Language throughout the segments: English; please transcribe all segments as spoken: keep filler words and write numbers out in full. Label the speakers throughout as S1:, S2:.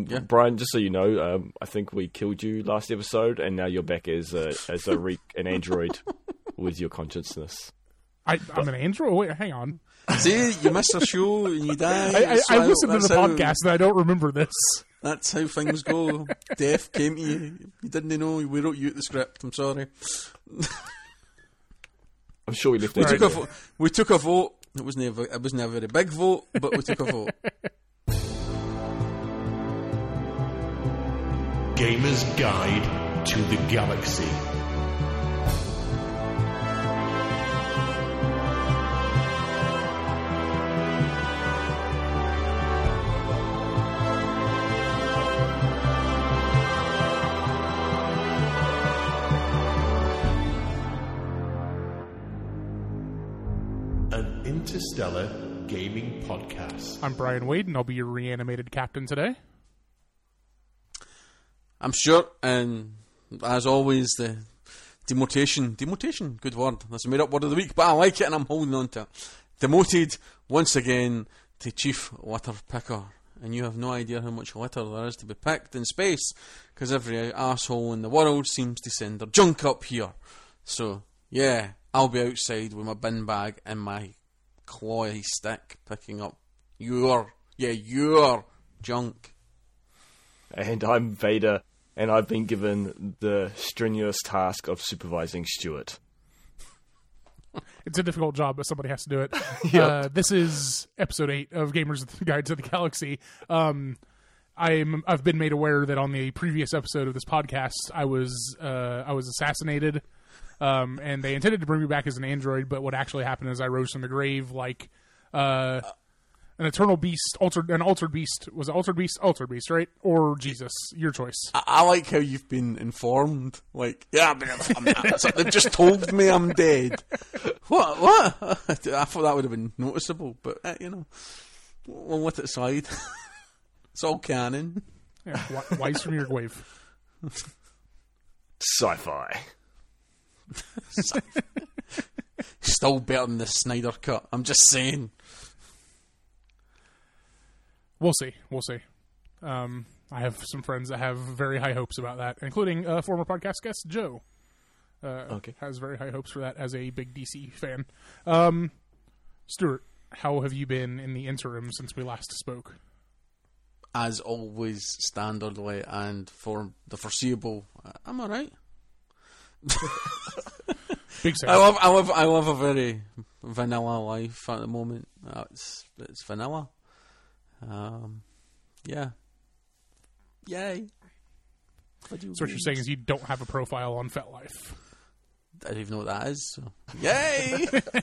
S1: yeah.
S2: Brian, just so you know, um, I think we killed you last episode, and now you're back as a as a re- an android with your consciousness.
S3: I, I'm an android. Wait, hang on.
S1: See, you missed a show and you die.
S3: I, I,
S1: So
S3: I listened to
S1: that's
S3: the
S1: how-
S3: podcast and I don't remember this.
S1: That's how things go. Death came to you. You didn't know. We wrote you out the script. I'm sorry.
S2: I'm sure we left
S1: We
S2: that.
S1: took a
S2: in
S1: vo- we took a vote. It wasn't a, it wasn't a very big vote, but we took a vote.
S4: Gamer's Guide to the Galaxy. An interstellar gaming podcast.
S3: I'm Brian Wade, and I'll be your reanimated captain today.
S1: I'm sure, and as always, the demotation, demotation, good word. That's a made-up word of the week, but I like it, and I'm holding on to it. Demoted once again to Chief Litter Picker, and you have no idea how much litter there is to be picked in space, because every asshole in the world seems to send their junk up here. So yeah, I'll be outside with my bin bag and my clawy stick, picking up your, yeah, your junk.
S2: And I'm Vader, and I've been given the strenuous task of supervising Stuart.
S3: It's a difficult job, but somebody has to do it. uh, this is episode eight of Gamers Guide to the Galaxy. Um, I'm I've been made aware that on the previous episode of this podcast, I was uh, I was assassinated, um, and they intended to bring me back as an android. But what actually happened is I rose from the grave like uh, an eternal beast, altered an altered beast. Was it altered beast? Altered beast, right? Or Jesus? Your choice.
S1: I, I like how you've been informed. Like, yeah, I'm, I'm, I'm, they've just told me I'm dead. What? What? I thought that would have been noticeable, but uh, you know, we'll let it slide. It's all canon.
S3: Yeah, wi- wise from your grave.
S2: Sci-fi.
S1: Still better than the Snyder Cut. I'm just saying.
S3: We'll see. We'll see. Um, I have some friends that have very high hopes about that, including uh, former podcast guest Joe. Uh,
S2: Okay.
S3: Has very high hopes for that as a big D C fan. Um, Stuart, how have you been in the interim since we last spoke?
S1: As always, standardly and for the foreseeable, uh, I'm all right.
S3: Big fan.
S1: I love, I love, I love a very vanilla life at the moment. Uh, it's, it's vanilla. Um, yeah. Yay. Video
S3: So what you're
S1: games.
S3: saying is you don't have a profile on FetLife.
S1: I don't even know what that is. So. Yay!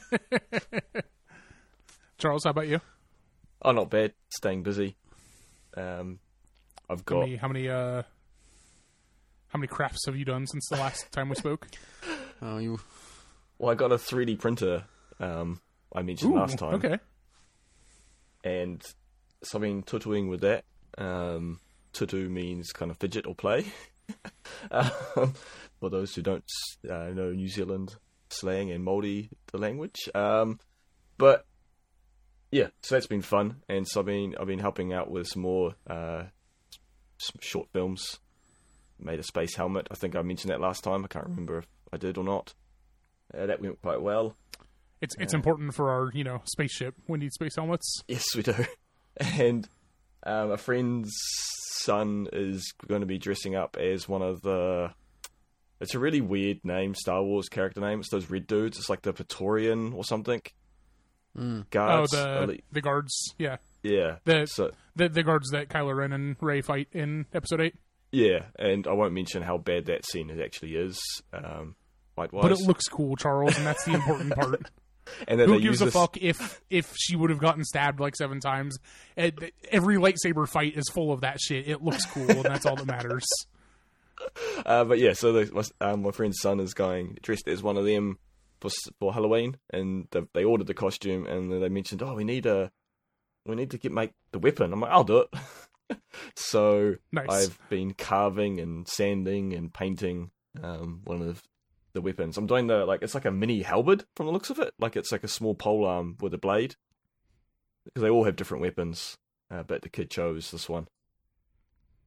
S3: Charles, how about you?
S2: Oh, not bad. Staying busy. Um, I've
S3: How
S2: got.
S3: many, how many, uh, how many crafts have you done since the last time we spoke?
S1: Oh, you.
S2: Well, I got a three D printer. Um, I mentioned
S3: Ooh,
S2: last time.
S3: okay.
S2: And so I've been tutoing with that. Um, tutu means kind of fidget or play. um, for those who don't uh, know New Zealand slang and Māori the language. Um, but yeah, so that's been fun. And so I've been I've been helping out with some more uh, some short films. Made a space helmet. I think I mentioned that last time. I can't remember if I did or not. Uh, that went quite well.
S3: It's it's important for our, you know, spaceship. We need space helmets.
S2: Yes, we do. And um, a friend's son is going to be dressing up as one of the... It's a really weird name, Star Wars character name. It's those red dudes. It's like the Praetorian or something.
S1: Mm.
S2: Guards.
S3: oh, the
S2: elite-
S3: the guards. Yeah,
S2: Yeah.
S3: the,
S2: So,
S3: the the guards that Kylo Ren and Rey fight in Episode Eight.
S2: yeah, and I won't mention how bad that scene actually is, um, fight-wise.
S3: But it looks cool, Charles, and that's the important part.
S2: and then
S3: Who
S2: they
S3: gives
S2: use
S3: a
S2: this-
S3: fuck if if she would have gotten stabbed like seven times? And every lightsaber fight is full of that shit. It looks cool, and that's all that matters.
S2: Uh, but yeah, so the, my, um, my friend's son is going dressed as one of them for for Halloween, and the, they ordered the costume, and then they mentioned, "Oh, we need a, we need to get make the weapon." I'm like, "I'll do it." So
S3: Nice.
S2: I've been carving and sanding and painting um, one of the weapons. I'm doing the like it's like a mini halberd from the looks of it, like it's like a small pole arm with a blade, because they all have different weapons, uh, but the kid chose this one.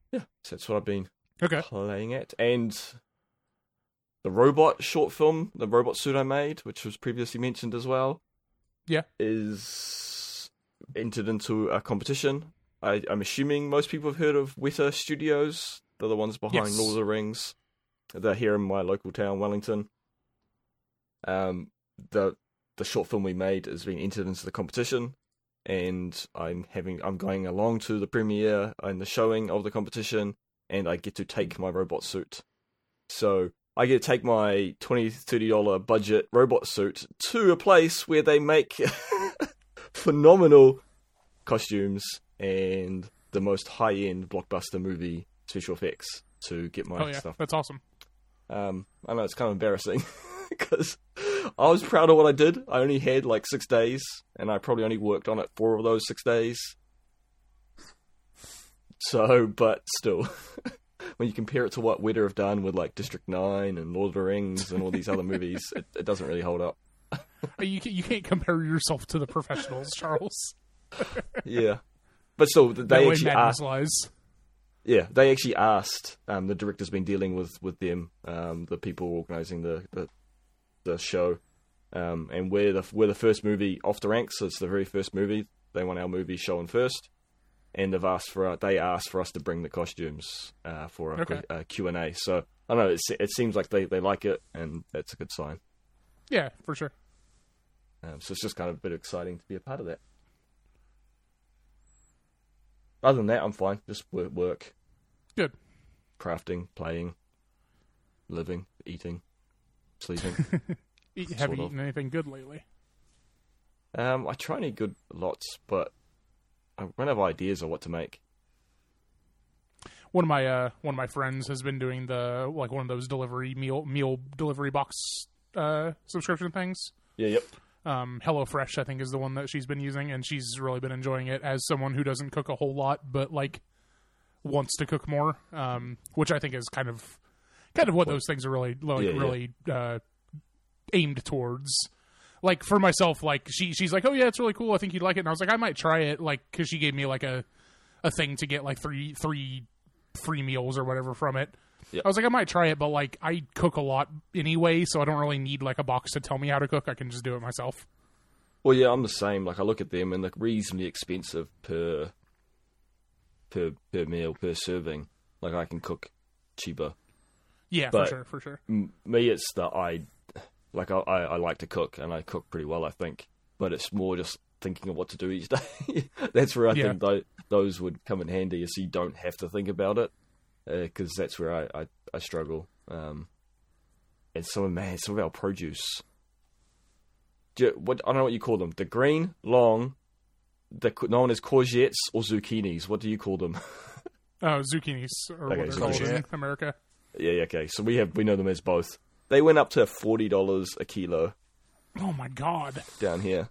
S2: yeah, so that's what I've been
S3: Okay.
S2: playing at. And the robot short film, the robot suit I made, which was previously mentioned as well,
S3: Yeah.
S2: is entered into a competition. I, I'm assuming most people have heard of Weta Studios. They're the ones behind
S3: Yes.
S2: Lord of the Rings. They're here in my local town, Wellington. Um, the the short film we made has been entered into the competition, and I'm having I'm going along to the premiere and the showing of the competition, and I get to take my robot suit. So I get to take my twenty dollars, thirty dollars budget robot suit to a place where they make phenomenal costumes and the most high-end blockbuster movie special effects to get my
S3: Oh, yeah.
S2: stuff.
S3: That's awesome.
S2: Um, I know it's kind of embarrassing because I was proud of what I did. I only had like six days, and I probably only worked on it four of those six days. So, but still, when you compare it to what Weta have done with like District nine and Lord of the Rings and all these other movies, it, it doesn't really hold up.
S3: You can't, you can't compare yourself to the professionals, Charles.
S2: Yeah, but still,
S3: That
S2: they
S3: way
S2: actually
S3: madness
S2: asked.
S3: lies.
S2: Yeah, they actually asked. Um, the director's been dealing with with them, um, the people organising the, the the show, um, and we're the we're the first movie off the ranks. So it's the very first movie. They want our movie shown first, and they've asked for they asked for us to bring the costumes uh, for a,
S3: Okay.
S2: a Q and A. So I don't know. It, it seems like they, they like it, and that's a good sign.
S3: Yeah, for sure.
S2: Um, so it's just kind of a bit exciting to be a part of that. Other than that, I'm fine. Just work, work.
S3: Good.
S2: Crafting, playing, living, eating, sleeping.
S3: Eat, have
S2: Sort
S3: you
S2: of.
S3: eaten anything good lately?
S2: um, I try and eat good lots, but I run out of ideas of what to make.
S3: One of my uh, one of my friends has been doing the like one of those delivery meal meal delivery box uh, subscription things.
S2: Yeah, yep.
S3: Um, HelloFresh, I think, is the one that she's been using, and she's really been enjoying it as someone who doesn't cook a whole lot, but like wants to cook more. Um, which I think is kind of kind of what those things are really like
S2: Yeah, yeah.
S3: really uh, aimed towards. Like for myself, like she she's like, oh yeah, it's really cool. I think you'd like it, and I was like, I might try it, like because she gave me like a a thing to get like three three free meals or whatever from it.
S2: Yeah.
S3: I was like, I might try it, but like I cook a lot anyway, so I don't really need like a box to tell me how to cook. I can just do it myself.
S2: Well, yeah, I'm the same. Like I look at them and they're reasonably expensive per per per meal per serving. Like I can cook cheaper.
S3: Yeah,
S2: But-
S3: for sure, for sure.
S2: M- me, it's that I like I, I I like to cook and I cook pretty well, I think. But it's more just thinking of what to do each day. That's where I
S3: Yeah.
S2: think th- those would come in handy, is you don't have to think about it, because that's where I I, I struggle. Um, and some of man, some of our produce. Do you, what I don't know what you call them. The green, long, the known as courgettes or zucchinis. What do you call them?
S3: Oh, zucchinis or
S2: Okay,
S3: what they're called in
S1: zucchini.
S3: America.
S2: yeah, yeah, okay. So we have we know them as both. They went up to forty dollars a kilo
S3: Oh my god!
S2: down here.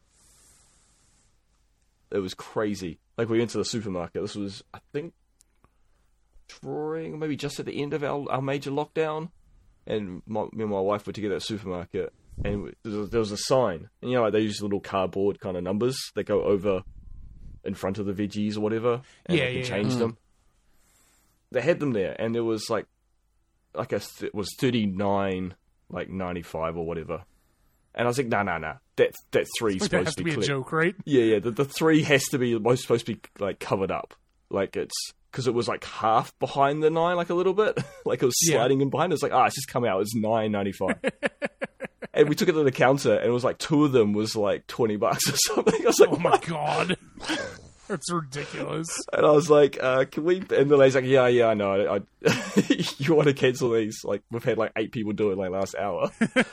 S2: It was crazy. Like we went to the supermarket. This was, I think, during maybe just at the end of our, our major lockdown, and my, me and my wife were together at the supermarket, and there was, there was a sign, and you know, like they use little cardboard kind of numbers that go over in front of the veggies or whatever, and
S3: Yeah,
S2: they can
S3: yeah,
S2: change
S3: yeah.
S2: them. They had them there, and it was like, like a th- it was thirty nine, like ninety five or whatever. And I was like, no, no, no. That that three's
S3: Like that
S2: supposed
S3: has
S2: to
S3: to
S2: be
S3: be a
S2: clear.
S3: joke, right?
S2: Yeah, yeah. The, the three has to be most supposed to be like covered up, like it's because it was like half behind the nine, like a little bit, like it was
S3: Yeah.
S2: sliding in behind. It was like, ah, it's just come out. It's nine ninety five. And we took it to the counter, and it was like two of them was like twenty bucks or something. I was like,
S3: Oh my
S2: what?
S3: god, that's ridiculous.
S2: And I was like, uh, can we? And the lady's like, yeah, yeah, I know. I, I, you want to cancel these? Like we've had like eight people do it like last hour.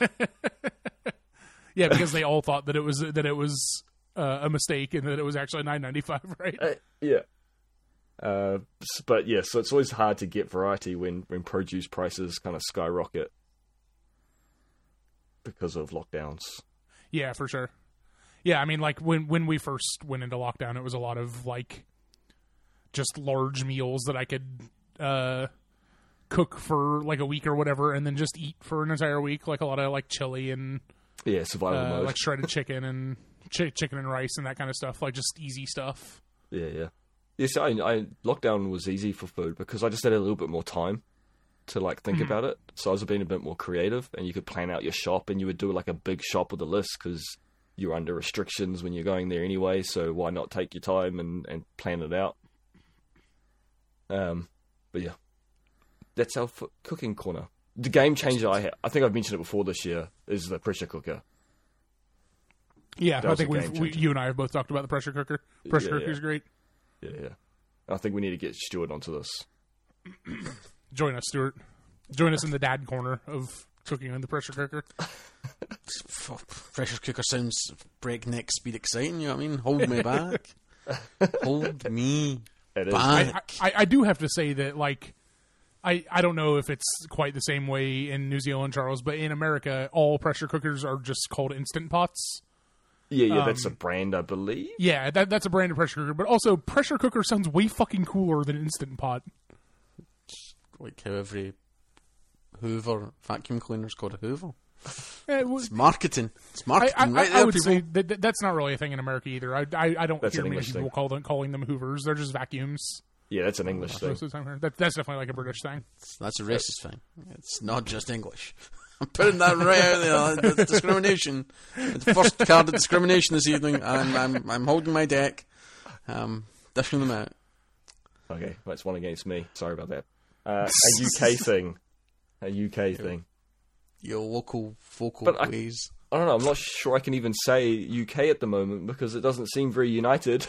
S3: Yeah, because they all thought that it was that it was uh, a mistake and that it was actually nine ninety five, right?
S2: Uh, yeah. Uh, s- but yeah, so it's always hard to get variety when, when produce prices kind of skyrocket because of lockdowns.
S3: Yeah, for sure. Yeah, I mean, like when when we first went into lockdown, it was a lot of like just large meals that I could uh, cook for like a week or whatever, and then just eat for an entire week. Like a lot of like chili and
S2: Yeah, survival
S3: uh,
S2: mode.
S3: like shredded chicken and ch- chicken and rice and that kind of stuff. Like just easy stuff.
S2: Yeah, yeah. Yes, I, I lockdown was easy for food because I just had a little bit more time to like think
S3: Mhm.
S2: about it. So I was being a bit more creative, and you could plan out your shop, and you would do like a big shop with a list because you're under restrictions when you're going there anyway. So why not take your time and, and plan it out? Um, but yeah, that's our f- cooking corner. The game changer I ha- I think I've mentioned it before this year is the pressure cooker.
S3: Yeah,
S2: That
S3: I
S2: was
S3: think
S2: a
S3: we've
S2: game
S3: we,
S2: changer.
S3: you and I have both talked about the pressure cooker. Pressure
S2: Yeah,
S3: cooker's
S2: yeah.
S3: great.
S2: Yeah, yeah. I think we need to get Stuart onto this.
S3: Join us, Stuart. Join us in the dad corner of cooking in the pressure cooker.
S1: Pressure cooker sounds breakneck speed exciting, you know what I mean? Hold me back. Hold me
S2: It is.
S1: back.
S3: I, I, I do have to say that, like, I, I don't know if it's quite the same way in New Zealand, Charles, but in America, all pressure cookers are just called Instant Pots.
S2: Yeah, yeah, that's a
S3: Um,
S2: brand, I believe.
S3: Yeah, that, that's a brand of pressure cooker, but also pressure cooker sounds way fucking cooler than Instant Pot.
S1: Like how every Hoover vacuum cleaner is called a Hoover.
S3: Eh, it was-
S1: It's marketing. It's
S3: I,
S1: marketing
S3: I,
S1: right
S3: I
S1: there,
S3: would
S1: people.
S3: say that, that that's not really a thing in America either. I, I, I don't
S2: That's
S3: hear
S2: an
S3: many
S2: English
S3: people
S2: thing.
S3: call them, calling them Hoovers. They're just vacuums.
S2: Yeah, that's an English thing.
S3: Most of the time. That, that's definitely like a British thing.
S1: That's a racist thing. It's not just English. I'm putting that right out there. That's discrimination. It's the first card of discrimination this evening. I'm I'm, I'm holding my deck. Um, dishing them out.
S2: Okay, that's one against me. Sorry about that. Uh, a U K thing. A U K thing.
S1: Your local vocal
S2: But I-
S1: ways.
S2: I don't know, I'm not sure I can even say U K at the moment because it doesn't seem very united.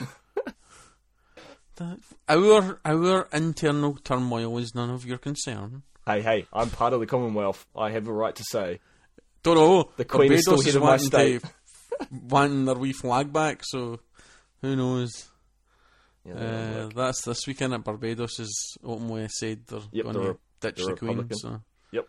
S1: That, our our internal turmoil is none of your concern.
S2: hey, hey, I'm part of the Commonwealth. I have a right to say.
S1: Don't know.
S2: The Queen is still
S1: Barbados
S2: head of my
S1: wanting
S2: state.
S1: to- wanting their wee flag back, so who knows?
S2: Yeah,
S1: Uh,
S2: look.
S1: that's this weekend at Barbados is openly said they're
S2: Yep,
S1: going
S2: the
S1: to
S2: Re-
S1: ditch
S2: the
S1: the Queen.
S2: Republican.
S1: So.
S2: Yep.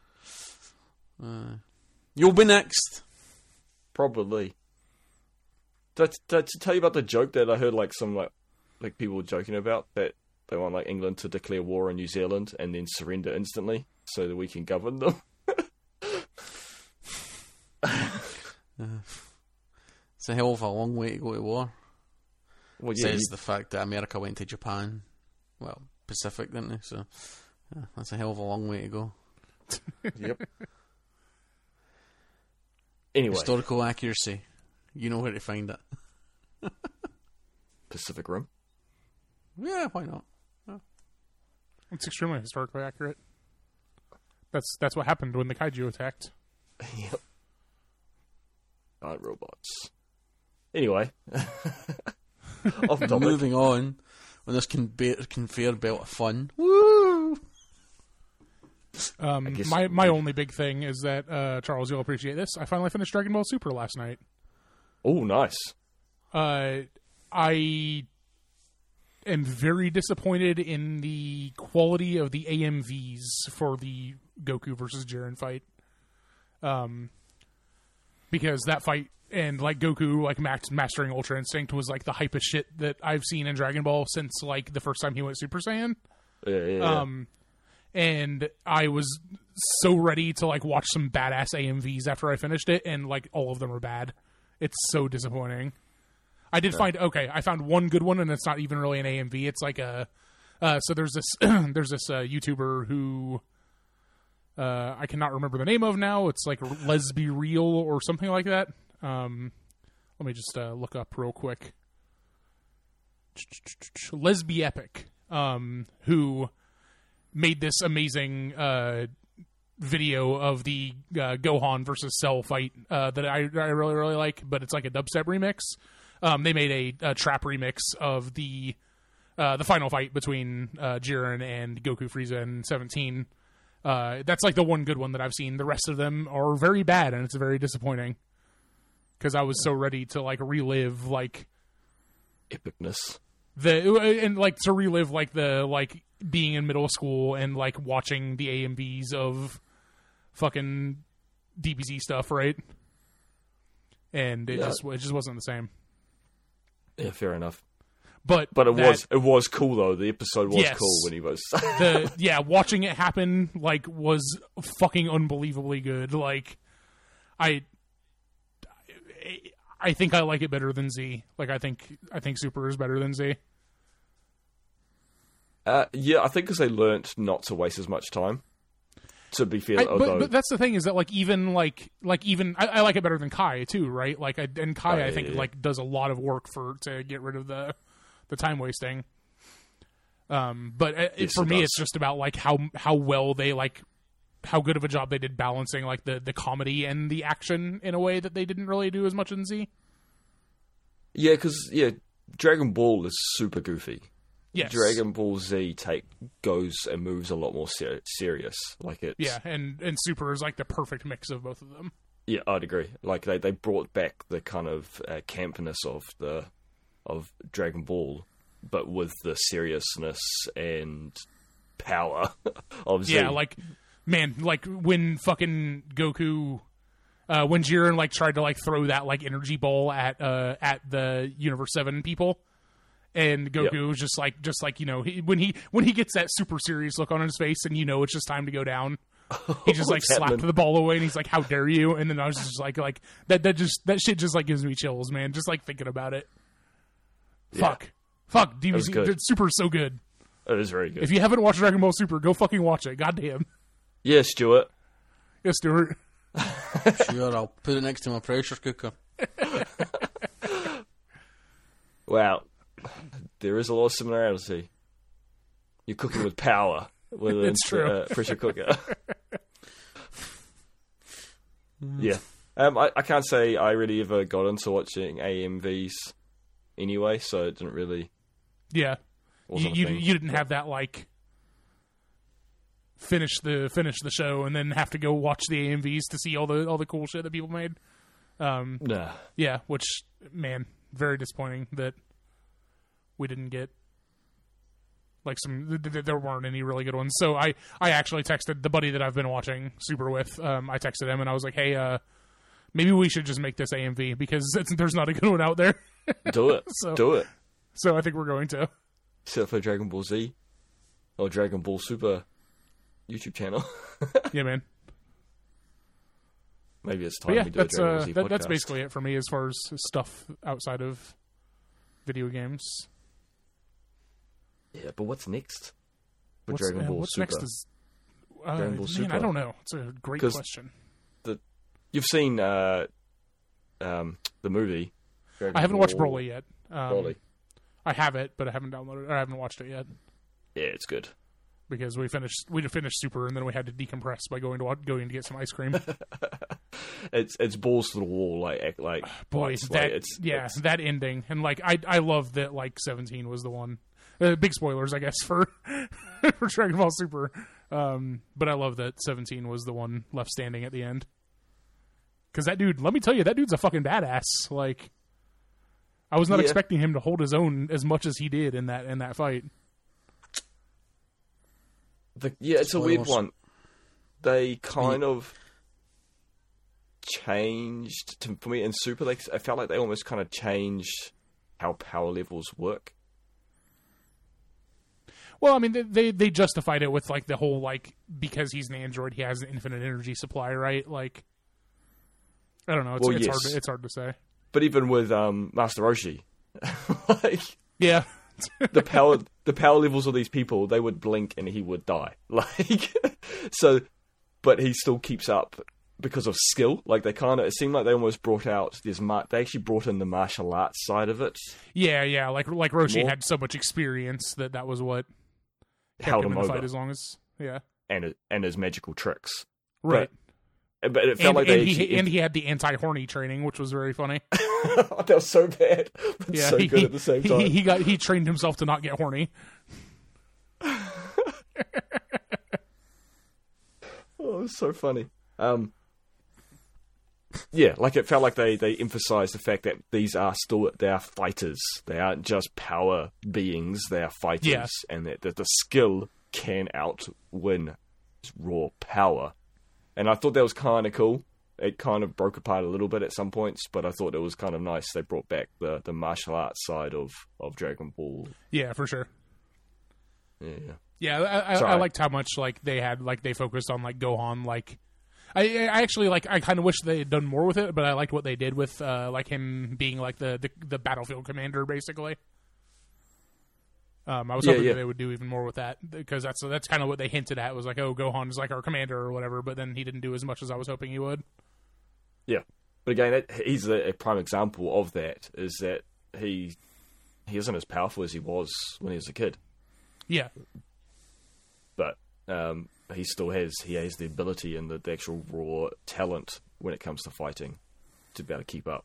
S1: Uh, you'll be next.
S2: Probably. Did, I- did I tell you about the joke that I heard like some like like people joking about that they want like England to declare war on New Zealand and then surrender instantly so that we can govern them?
S1: It's a hell of a long way to go to war.
S2: Well, yeah,
S1: Says
S2: you-
S1: the fact that America went to Japan, well, Pacific, didn't they? So yeah, that's a hell of a long way to go.
S2: yep. Anyway,
S1: Historical accuracy, you know where to find it.
S2: Pacific Rim.
S1: Yeah, why not?
S3: It's extremely historically accurate. That's that's what happened when the kaiju attacked.
S2: Yep. Giant robots. Anyway, off topic.
S1: Moving on, on this conveyor, conveyor belt of fun. Woo!
S3: Um,
S2: guess-
S3: my my only big thing is that uh, Charles, you'll appreciate this. I finally finished Dragon Ball Super last night.
S2: Oh, nice.
S3: Uh, I am very disappointed in the quality of the A M Vs for the Goku versus Jiren fight. Um, because that fight and like Goku like max mastering Ultra Instinct was like the hypest shit that I've seen in Dragon Ball since like the first time he went Super Saiyan.
S2: Yeah, yeah, yeah.
S3: Um, and I was so ready to like watch some badass A M Vs after I finished it, and like all of them are bad. It's so disappointing. I did find okay. I found one good one, and it's not even really an A M V. It's like a uh, so there's this there's this uh, YouTuber who uh, I cannot remember the name of now. It's like Lesby Real or something like that. Um, let me just uh, look up real quick. Lesby Epic, um, who made this amazing uh, video of the uh, Gohan versus Cell fight uh, that I, I really really like, but it's like a dubstep remix. Um, they made a, a trap remix of the uh, the final fight between uh, Jiren and Goku, Frieza, and seventeen. Uh, that's like the one good one that I've seen. The rest of them are very bad, and it's very disappointing because I was so ready to like relive like
S2: Epicness.
S3: the and like to relive like the like being in middle school and like watching the A M Vs of fucking D B Z stuff, right? And it
S2: Yeah.
S3: just it just wasn't the same.
S2: Yeah, fair enough.
S3: But
S2: But it
S3: that-
S2: was it was cool though. The episode was
S3: Yes.
S2: cool when he was.
S3: the yeah, watching it happen like was fucking unbelievably good. Like I I think I like it better than Z. Like I think I think Super is better than Z.
S2: Uh, yeah, I think because they learnt not to waste as much time. To be fair,
S3: I,
S2: although
S3: but, but that's the thing is that like even like like even I, I like it better than Kai too, right? Like I, and Kai
S2: Oh, yeah,
S3: I think
S2: yeah.
S3: like does a lot of work for to get rid of the the time wasting. Um, but it,
S2: Yes,
S3: for
S2: it
S3: me,
S2: does.
S3: it's just about like how how well they like how good of a job they did balancing like the the comedy and the action in a way that they didn't really do as much in Z.
S2: yeah, because yeah, Dragon Ball is super goofy.
S3: Yes.
S2: Dragon Ball Z take goes and moves a lot more ser- serious. Like it's
S3: Yeah, and and Super is like the perfect mix of both of them.
S2: yeah, I'd agree. Like they, they brought back the kind of uh, campiness of the of Dragon Ball, but with the seriousness and power of Z.
S3: Yeah, like man, like when fucking Goku, uh, when Jiren like tried to like throw that like energy ball at uh at the Universe Seven people, and Goku
S2: Yep.
S3: was just like just like you know he, when he when he gets that super serious look on his face, and you know it's just time to go down. He just like
S2: What's
S3: slapped
S2: happening?
S3: the ball away, and he's like, "How dare you!" And then I was just like, "Like that that just that shit just like gives me chills, man. Just like thinking about it. Fuck, fuck. D V C
S2: good.
S3: Super is so good.
S2: It is very good.
S3: If you haven't watched Dragon Ball Super, go fucking watch it. Goddamn.
S2: yeah, Stuart.
S3: Yes, Stuart.
S1: Sure, I'll put it next to my pressure cooker.
S2: Wow, there is a lot of similarity. You're cooking with power with a
S3: It's true.
S2: uh, pressure cooker. yeah, um, I, I can't say I really ever got into watching A M Vs anyway, so it didn't really.
S3: Yeah. You,
S2: Wasn't a
S3: you,
S2: thing.
S3: you didn't have that like finish the finish the show and then have to go watch the A M Vs to see all the all the cool shit that people made. Um,
S2: Nah.
S3: yeah, which man, very disappointing that we didn't get like some. Th- th- there weren't any really good ones. So I I actually texted the buddy that I've been watching Super with. Um, I texted him and I was like, hey, uh, maybe we should just make this A M V because it's, there's not a good one out there.
S2: Do it.
S3: So-
S2: Do it.
S3: So I think we're going to.
S2: Except for Dragon Ball Z or Dragon Ball Super YouTube channel.
S3: Yeah, man.
S2: Maybe it's
S3: But
S2: time
S3: yeah,
S2: we do a
S3: that's
S2: Dragon
S3: uh,
S2: Ball Z
S3: that, that's
S2: podcast.
S3: basically it for me as far as stuff outside of video games.
S2: Yeah, but what's next for
S3: What's,
S2: Dragon
S3: uh,
S2: Ball
S3: what's
S2: Super?
S3: next is uh,
S2: Dragon Ball
S3: man,
S2: Super.
S3: I don't know. It's a great
S2: 'Cause-
S3: question.
S2: You've seen uh, um, the movie. Dragon
S3: I haven't watched
S2: Ball
S3: Broly yet. Um,
S2: Broly.
S3: I have it, but I haven't downloaded. Or I haven't watched it yet
S2: Yeah, it's good.
S3: because we finished we finished Super and then we had to decompress by going to wa- going to get some ice cream.
S2: It's it's balls to the wall, like act- like
S3: Boy,
S2: it's
S3: that
S2: like, it's
S3: yeah,
S2: it's-
S3: that ending and like I I love that like seventeen was the one. Uh, big spoilers, I guess, for for Dragon Ball Super. Um, but I love that seventeen was the one left standing at the end. Because that dude, let me tell you, that dude's a fucking badass. Like, I was not
S2: Yeah.
S3: expecting him to hold his own as much as he did in that in that fight.
S2: the, yeah, it's a weird
S1: Spoilers.
S2: one. They kind of changed to, for me in Super. Like I felt like they almost kind of changed how power levels work.
S3: Well, I mean, they, they they justified it with like the whole like because he's an android, he has an infinite energy supply, right? Like, I don't know. It's,
S2: Well,
S3: it's
S2: yes.
S3: hard. To, it's hard to say.
S2: But even with um, Master Roshi, like
S3: Yeah,
S2: the power the power levels of these people, they would blink and he would die. Like so, but he still keeps up because of skill. Like they kind of, it seemed like they almost brought out this. Mar- they actually brought in the martial arts side of it,
S3: yeah, yeah. Like like Roshi
S2: More-
S3: had so much experience that that was what kept
S2: held
S3: him
S2: him
S3: in the
S2: over,
S3: fight as long as yeah,
S2: and and his magical tricks.
S3: right.
S2: But it felt
S3: And,
S2: like
S3: and
S2: they
S3: he
S2: actually,
S3: and he had the anti-horny training, which was very funny.
S2: that was so bad, but
S3: Yeah,
S2: so
S3: he,
S2: good
S3: he,
S2: at the same
S3: he-
S2: time.
S3: He, he got he trained himself to not get horny.
S2: Oh, it was so funny. Um, yeah, like it felt like they, they emphasized the fact that these are still they are fighters. They aren't just power beings. They are fighters,
S3: Yeah.
S2: and that, that the skill can outwin raw power. And I thought that was kind of cool. It kind of broke apart a little bit at some points, but I thought it was kind of nice. They brought back the, the martial arts side of, of Dragon Ball.
S3: Yeah, for sure.
S2: Yeah,
S3: Yeah, I, I,
S2: Sorry.
S3: I liked how much like they had like they focused on like Gohan. Like, I, I actually like I kind of wish they had done more with it, but I liked what they did with uh, like him being like the, the the battlefield commander, basically. Um, I was
S2: Yeah,
S3: hoping
S2: yeah.
S3: that they would do even more with that because that's that's kind of what they hinted at was like, oh, Gohan is like our commander or whatever, but then he didn't do as much as I was hoping he would.
S2: Yeah, but again, it, he's a, a prime example of that. Is that he he isn't as powerful as he was when he was a kid,
S3: Yeah,
S2: but um, he still has he has the ability and the, the actual raw talent when it comes to fighting to be able to keep up.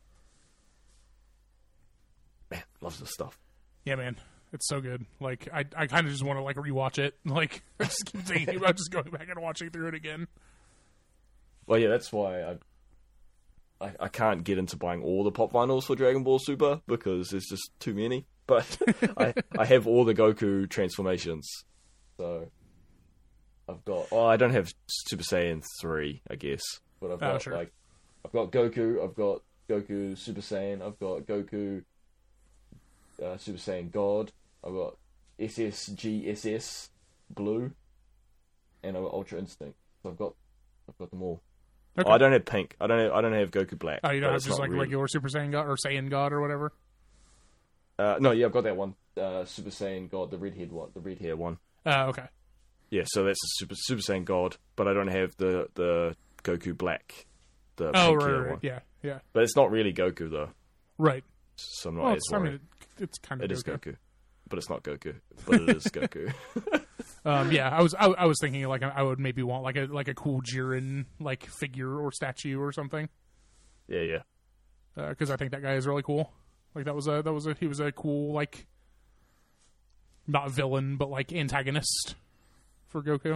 S2: Man, loves this stuff.
S3: yeah, man. It's so good. Like, I, I kind of just want to like rewatch it. Like, I just keep thinking about just going back and watching through it again.
S2: Well, yeah, that's why I, I I can't get into buying all the pop vinyls for Dragon Ball Super because there's just too many. But I I have all the Goku transformations, so I've got. Oh, I don't have Super Saiyan three, I guess, but I've got
S3: Oh, sure.
S2: like I've got Goku, I've got Goku Super Saiyan, I've got Goku uh, Super Saiyan God, I've got S S G S S Blue, and I've got Ultra Instinct. So I've got I've got them all.
S3: Okay.
S2: Oh, I don't have pink. I don't have. I don't have Goku Black.
S3: Oh, you don't
S2: but
S3: have
S2: it's
S3: just
S2: not
S3: like
S2: really-
S3: regular Super Saiyan God or Saiyan God or whatever?
S2: Uh, no, yeah, I've got that one. Uh, Super Saiyan God, the red head one, the red hair one.
S3: Uh, okay.
S2: Yeah, so that's a Super Super Saiyan God, but I don't have the the Goku Black, the
S3: Oh,
S2: pink
S3: right,
S2: hair
S3: right, right.
S2: one.
S3: Yeah, yeah.
S2: But it's not really Goku though,
S3: Right.
S2: so I'm not
S3: Well,
S2: as
S3: it's, I
S2: worried.
S3: mean, it, it's kind of
S2: It is
S3: Goku.
S2: Goku, but it's not Goku. But it is Goku.
S3: Um, yeah, I was I, I was thinking like I would maybe want like a like a cool Jiren like figure or statue or something
S2: Yeah, yeah.
S3: because I think that guy is really cool. Like that was a that was a he was a cool like not villain but like antagonist for Goku.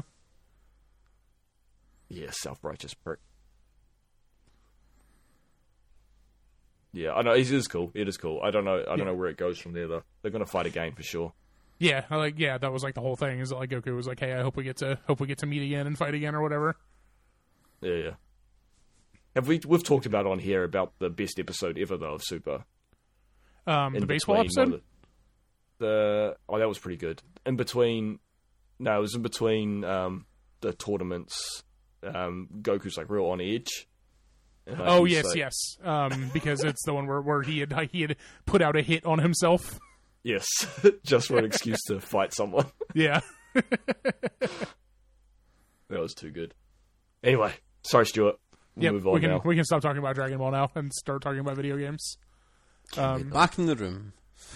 S2: Yeah, self-righteous prick. Yeah, I know it is cool. It is cool. I don't know. I don't
S3: Yeah.
S2: know where it goes from there though. They're gonna fight again for sure.
S3: Yeah, I like yeah, that was like the whole thing. Is that like Goku was like, hey, I hope we get to hope we get to meet again and fight again or whatever.
S2: Yeah, yeah. Have we? We've talked about on here about the best episode ever though of Super.
S3: Um, the
S2: In
S3: baseball
S2: between
S3: episode.
S2: one of The, the oh, that was pretty good. In between, no, it was in between um, the tournaments. Um, Goku's like real on edge. And, like,
S3: Oh
S2: he's,
S3: yes,
S2: like-
S3: yes. Um, because it's the one where, where he had he had put out a hit on himself.
S2: yes, just for an excuse to fight someone.
S3: Yeah.
S2: That was too good. Anyway, sorry, Stuart. We'll
S3: Yep,
S2: move on
S3: we can
S2: now.
S3: we can stop talking about Dragon Ball now and start talking about video games. Um,
S1: Back in the room.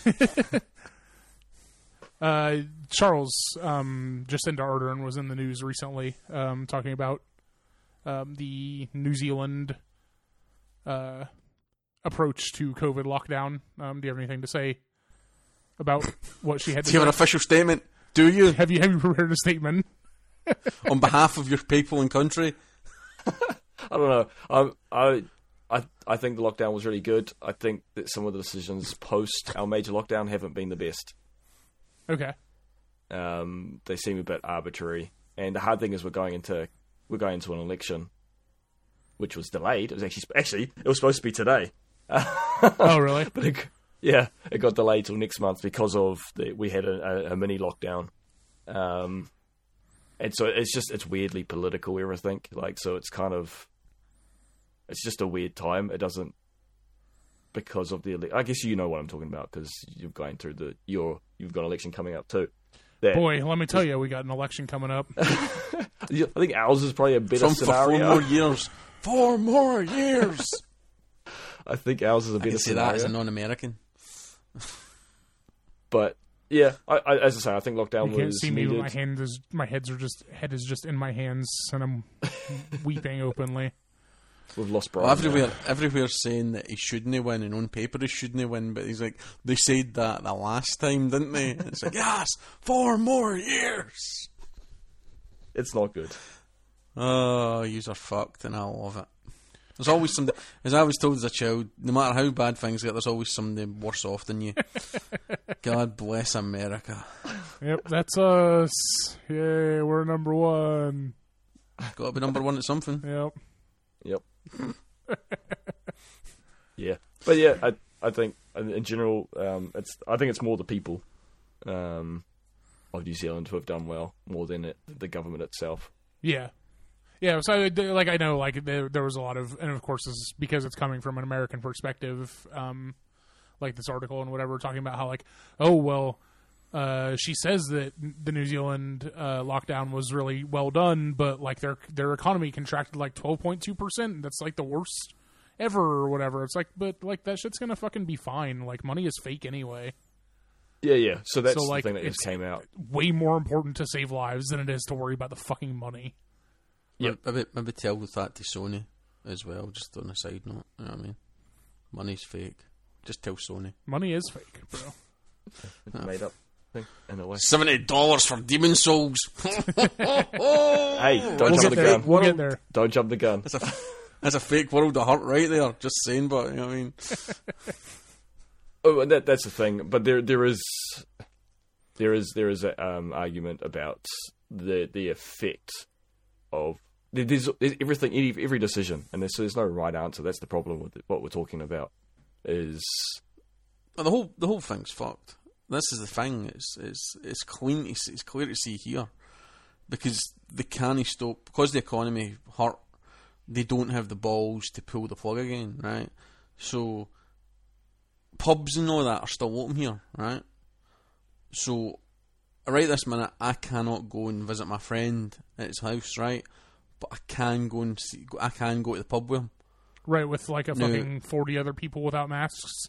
S3: uh, Charles um, Jacinda Ardern was in the news recently, um, talking about um, the New Zealand uh, approach to COVID lockdown. Um, do you have anything to say about what she had to
S1: Do you have an
S3: say?
S1: official statement? Do you?
S3: Have you have you prepared a statement?
S1: On behalf of your people and country?
S2: I don't know. I, I, I, I think the lockdown was really good. I think that some of the decisions post our major lockdown haven't been the best.
S3: Okay.
S2: Um, they seem a bit arbitrary. And the hard thing is, we're going into we're going into an election, which was delayed. It was actually actually it was supposed to be today,
S3: Oh, really?
S2: but it, yeah, it got delayed till next month because of the, we had a, a, a mini lockdown. Um, and so it's just it's weirdly political, everything. Like, so it's kind of it's just a weird time. It doesn't because of the ele- I guess you know what I'm talking about because you're going through the your you've got an election coming up too. That,
S3: Boy, let me tell you, we got an election coming up.
S2: I think ours is probably a better
S1: Trump for four
S2: scenario.
S1: more years. Four more years!
S2: I think ours is a
S1: I
S2: better
S1: can say that as a
S2: scenario.
S1: non-American.
S2: But yeah, I, I, as I say, I think lockdown
S3: You can't
S2: was
S3: see me, but
S2: needed.
S3: my hand is my heads are just head is just in my hands, and I'm weeping openly.
S2: We've lost Brian.
S1: Well, everywhere, everywhere's saying that he shouldn't win, and on paper he shouldn't win, but he's like, they said that the last time, didn't they? And it's like, yes, four more years!
S2: It's not good.
S1: Oh, yous are fucked, and I love it. There's always somebody, as I was told as a child, no matter how bad things get, there's always somebody worse off than you. God bless America.
S3: Yep, that's us. Yay, we're number one.
S1: Got to be number one at something.
S3: Yep.
S2: Yep. Yeah, but yeah, I I think in in general, um, it's I think it's more the people um, of New Zealand who have done well more than it, the government itself.
S3: Yeah. Yeah, so like I know, like there, there was a lot of, and of course, this is because it's coming from an American perspective. Um, like this article and whatever, talking about how like, oh well, Uh, she says that the New Zealand uh, lockdown was really well done, but like their their economy contracted like twelve point two percent. That's like the worst ever or whatever. It's like, but like that shit's gonna fucking be fine. Like money is fake anyway.
S2: Yeah, yeah. So that's
S3: So, like,
S2: the thing that
S3: it's
S2: just came out.
S3: way more important to save lives than it is to worry about the fucking money.
S1: Yep. Maybe, maybe tell that to Sony as well, just on a side note. You know what I mean? Money's fake. Just tell Sony.
S3: Money is fake, bro.
S2: It's made up thing in a way.
S1: seventy dollars for Demon Souls.
S2: Hey, don't
S3: We'll
S2: jump
S3: get
S2: the
S3: there.
S2: gun.
S3: We'll get there.
S2: Don't jump the gun.
S1: That's a, that's a fake world of hurt right there. Just saying, but you know what I mean?
S2: Oh, and that that's the thing. But there there is there is there is an um, argument about the the effect of there's, there's everything every, every decision, and there's there's no right answer. That's the problem with what we're talking about. Is
S1: Well, the whole the whole thing's fucked. This is the thing. It's it's it's clean. It's, it's clear to see here because they can't stop because the economy hurt. They don't have the balls to pull the plug again, right? So pubs and all that are still open here, right? So right this minute, I cannot go and visit my friend at his house, right? But I can go and see. I can go to the pub with him.
S3: Right, with like a
S1: No.
S3: fucking forty other people without masks.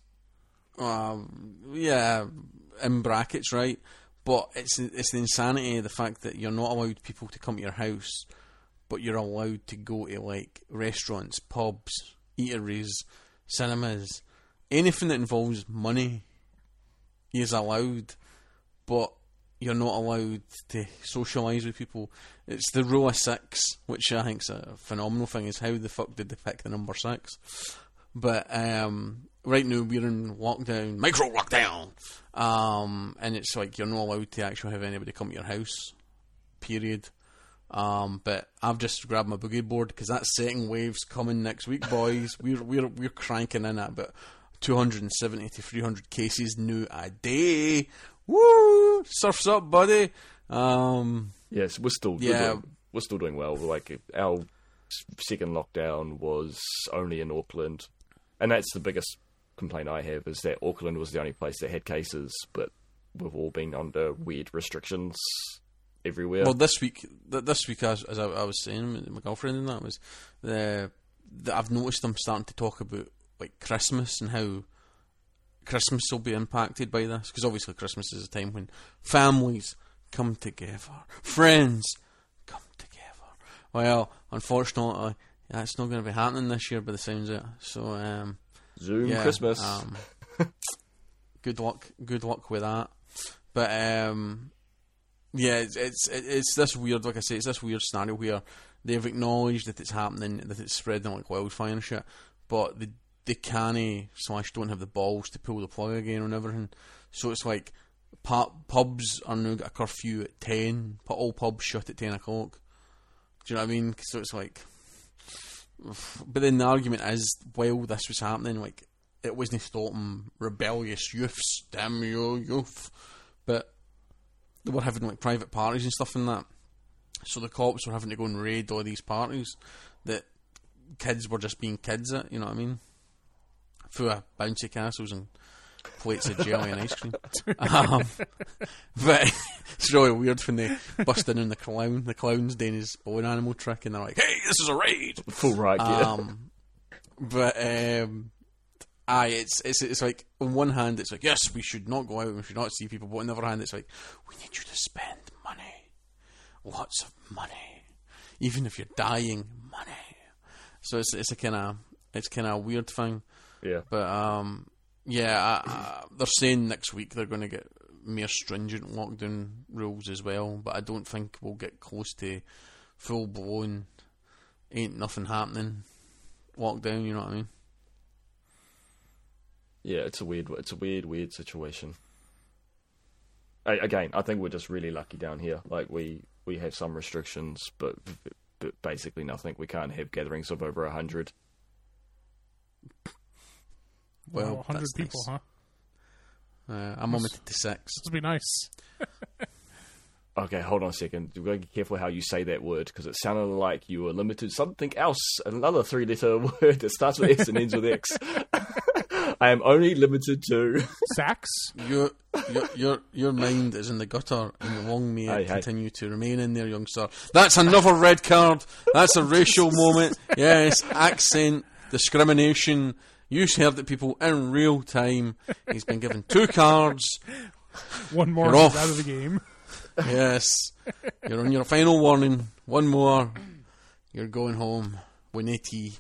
S1: Um, yeah, in brackets, right? But it's it's the insanity of the fact that you're not allowed people to come to your house, but you're allowed to go to like restaurants, pubs, eateries, cinemas, anything that involves money is allowed, but you're not allowed to socialise with people. It's the rule of six, which I think's a phenomenal thing. Is how the fuck did they pick the number six? But um, right now we're in lockdown, micro lockdown, um, and it's like you're not allowed to actually have anybody come to your house. Period. Um, but I've just grabbed my boogie board because that second wave's coming next week, boys. we're we're we're cranking in at about two hundred seventy to three hundred cases new a day. Woo! Surf's up, buddy. Um,
S2: yes, we're still
S1: Yeah.
S2: we're, doing, we're still doing well. Like our second lockdown was only in Auckland, and that's the biggest complaint I have is that Auckland was the only place that had cases, but we've all been under weird restrictions everywhere.
S1: Well, this week, th- this week, as, as I, I was saying, with my girlfriend and that was the, the I've noticed them starting to talk about like Christmas and how Christmas will be impacted by this because obviously Christmas is a time when families come together, friends come together. Well, unfortunately, that's not going to be happening this year by the sounds of it. So, um,
S2: Zoom
S1: yeah,
S2: Christmas.
S1: Um, good luck, good luck with that. But um, yeah, it's, it's it's this weird, like I say, it's this weird scenario where they've acknowledged that it's happening, that it's spreading like wildfire and shit, but they they can't slash don't have the balls to pull the plug again on everything. So it's like pu- pubs are now got a curfew at ten, but all pubs shut at ten o'clock. Do you know what I mean? So it's like, but then the argument is, while this was happening, like it wasn't stopping rebellious youths, damn you youth, but they were having like private parties and stuff in that. So the cops were having to go and raid all these parties that kids were just being kids at, you know what I mean? Full of bouncy castles and plates of jelly and ice cream. Um, but it's really weird when they bust in on the clown. The clown's doing his balloon animal trick and they're like, hey, this is a raid!
S2: Full right, yeah.
S1: Um, but, um, aye, it's, it's, it's like, on one hand, it's like, yes, we should not go out and we should not see people, but on the other hand, it's like, we need you to spend money. Lots of money. Even if you're dying, money. So it's it's a kind of it's kind of a weird thing.
S2: Yeah.
S1: But um, yeah, I, I, they're saying next week they're going to get more stringent lockdown rules as well. But I don't think we'll get close to full blown ain't nothing happening lockdown. You know what I mean?
S2: Yeah, it's a weird, it's a weird, weird situation. I, again, I think we're just really lucky down here. Like we, we have some restrictions, but, but basically nothing. We can't have gatherings of over a hundred.
S1: Well,
S3: Well, one hundred
S1: that's
S3: people,
S1: nice.
S3: huh?
S1: Uh, I'm limited to six.
S3: This would be nice.
S2: Okay, hold on a second. You've got to be careful how you say that word because it sounded like you were limited to something else. Another three-letter word that starts with S and ends with X. I am only limited to
S3: Sacks?
S1: You your, your your mind is in the gutter, and long may
S2: Aye,
S1: it
S2: aye.
S1: continue to remain in there, young sir. That's another red card. That's a racial moment. Yes, accent discrimination. You heard it, people, in real time. He's been given two cards.
S3: One more
S1: You're
S3: is
S1: off.
S3: out of the game.
S1: Yes, you're on your final warning. One more. You're going home with no tea.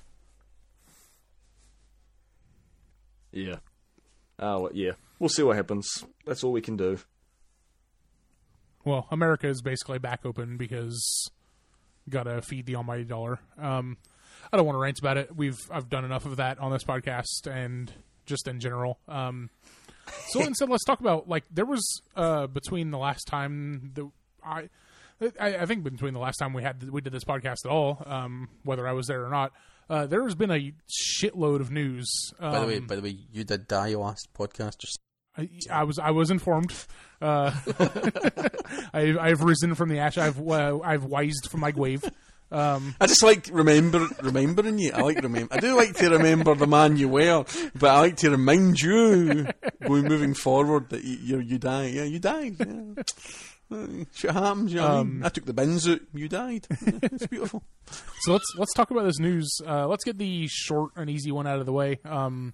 S2: Yeah. Oh, well, yeah. We'll see what happens. That's all we can do.
S3: Well, America is basically back open because gotta feed the almighty dollar. Um, I don't want to rant about it. We've I've done enough of that on this podcast and just in general. Um, so instead, let's talk about like there was uh, between the last time that I, I I think between the last time we had we did this podcast at all, um, whether I was there or not, uh, there has been a shitload of news. Um,
S1: By the way, by the way, you did die last podcast. Just
S3: I, I was I was informed. Uh, I, I've risen from the ash. I've uh, I've wised from my grave. Um,
S1: I just like remember remembering you. I like remember. I do like to remember the man you were, but I like to remind you going moving forward that you you, you die. Yeah, you died. Yeah. Uh, Shit happens. You know what I mean? I took the bins out. You died. Yeah, it's beautiful.
S3: so let's let's talk about this news. Uh, let's get the short and easy one out of the way. Um,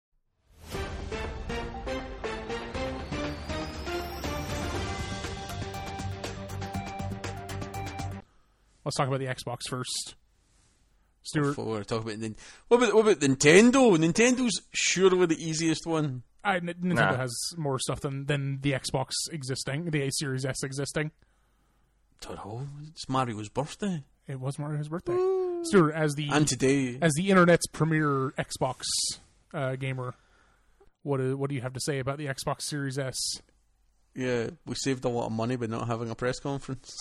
S3: Let's talk about the Xbox first. Stuart,
S1: Before we talk about Nin- what about what about Nintendo? Nintendo's surely the easiest one.
S3: I, N- Nintendo
S2: Nah.
S3: has more stuff than, than the Xbox existing, the Series S existing.
S1: Don't know. It's Mario's birthday,
S3: It was Mario's birthday. Stuart, as the
S1: and today.
S3: as the internet's premier Xbox uh, gamer, what do, what do you have to say about the Xbox Series S?
S1: Yeah, we saved a lot of money by not having a press conference.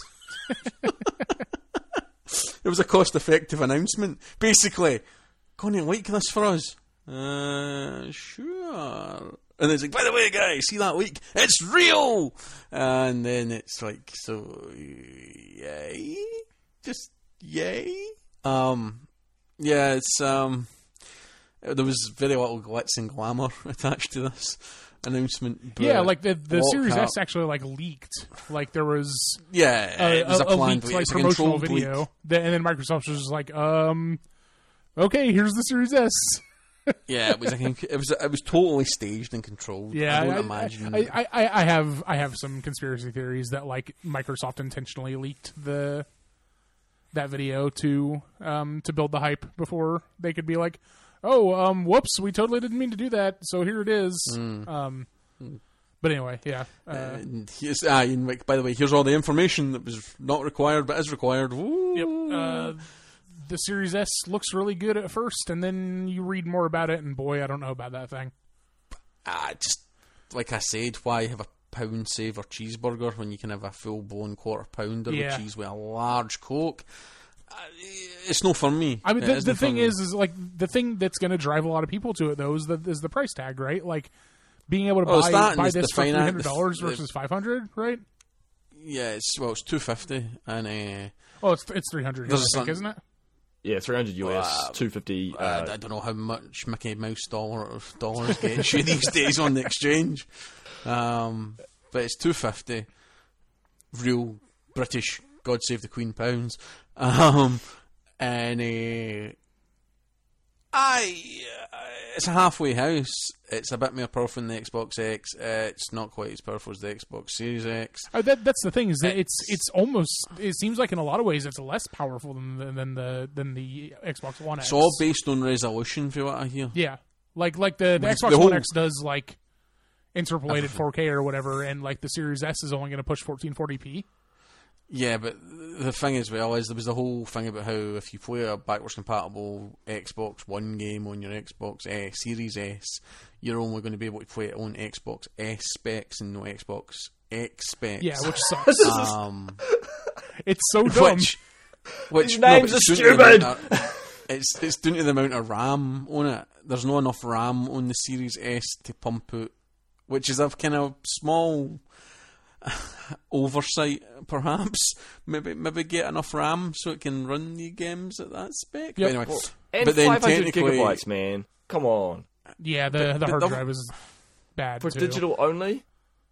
S1: It was a cost-effective announcement. Basically, can you like this for us? Uh, sure. And it's like, by the way, guys, see that leak? It's real! And then it's like, so, yay? Just, yay? Um, yeah, it's, um, there was very little glitz and glamour attached to this announcement. But
S3: Yeah, like the the
S1: what
S3: Series
S1: cap-
S3: S actually like leaked. Like there was
S1: Yeah,
S3: a,
S1: it was a,
S3: a, a
S1: planned
S3: leaked
S1: leak.
S3: like
S1: It's a
S3: promotional
S1: controlled leak.
S3: video, That- and then Microsoft was just like, um, okay, here's the Series S.
S1: Yeah, it was. Like, it was. It was totally staged and controlled.
S3: Yeah,
S1: I don't
S3: I,
S1: imagine.
S3: I, I, I, I have I have some conspiracy theories that like Microsoft intentionally leaked the that video to um to build the hype before they could be like, oh, um, whoops, we totally didn't mean to do that, so here it is.
S1: Mm.
S3: Um, but anyway, yeah. Uh,
S1: and here's, ah, and like, by the way, here's all the information that was not required but is required. Woo.
S3: Yep. Uh, the Series S looks really good at first, and then you read more about it, and boy, I don't know about that thing.
S1: Ah, just like I said, why have a pound saver cheeseburger when you can have a full blown quarter pounder
S3: Yeah.
S1: with cheese with a large Coke? Uh, it's no for me.
S3: I mean,
S1: It
S3: the,
S1: isn't
S3: the
S1: for
S3: thing
S1: me.
S3: is, is like the thing that's going to drive a lot of people to it, though, is the is the price tag, right? Like being able to
S1: Well, it's
S3: buy
S1: that and
S3: buy
S1: it's
S3: this
S1: the
S3: for three
S1: finan-
S3: hundred dollars
S1: the-
S3: versus five hundred, right?
S1: yeah, it's well, it's two fifty, and uh,
S3: Oh, it's it's three hundred, I
S1: There's
S3: think,
S1: some-
S3: isn't it?
S2: Yeah, three hundred U S,
S1: Wow.
S2: two fifty.
S1: I,
S2: Uh,
S1: I don't know how much Mickey Mouse dollar dollars gets you these days on the exchange, um, but it's two fifty, real British. God save the Queen pounds, um, and uh, I. Uh, it's a halfway house. It's a bit more powerful than the Xbox X. Uh, it's not quite as powerful as the Xbox Series X.
S3: Uh, that that's the thing is that it's it's almost it seems like in a lot of ways it's less powerful than the, than the than the Xbox One X.
S1: It's all based on resolution, for what I hear.
S3: Yeah, like like the, the
S1: But
S3: Xbox
S1: the
S3: One
S1: whole-
S3: X does like interpolated four K or whatever, and like the Series S is only going to push fourteen forty p.
S1: Yeah, but the thing as well is there was the whole thing about how if you play a backwards compatible Xbox One game on your Xbox uh, Series S, you're only going to be able to play it on Xbox S specs and no Xbox X specs.
S3: Yeah, which sucks.
S1: um,
S3: It's so dumb.
S1: which, which
S2: These
S1: no,
S2: names
S1: but it's
S2: are
S1: due to the
S2: stupid.
S1: amount of- it's it's due to the amount of RAM on it. There's not enough RAM on the Series S to pump out, which is a kind of small oversight, perhaps. Maybe maybe get enough RAM so it can run the games at that spec. But
S3: Yep.
S1: anyway,
S2: well, and
S1: but then
S2: five hundred
S1: technically,
S2: gigabytes, man. Come on.
S3: Yeah, the the
S1: but
S3: hard
S1: the-
S3: drive is bad
S2: For
S3: too.
S2: digital only?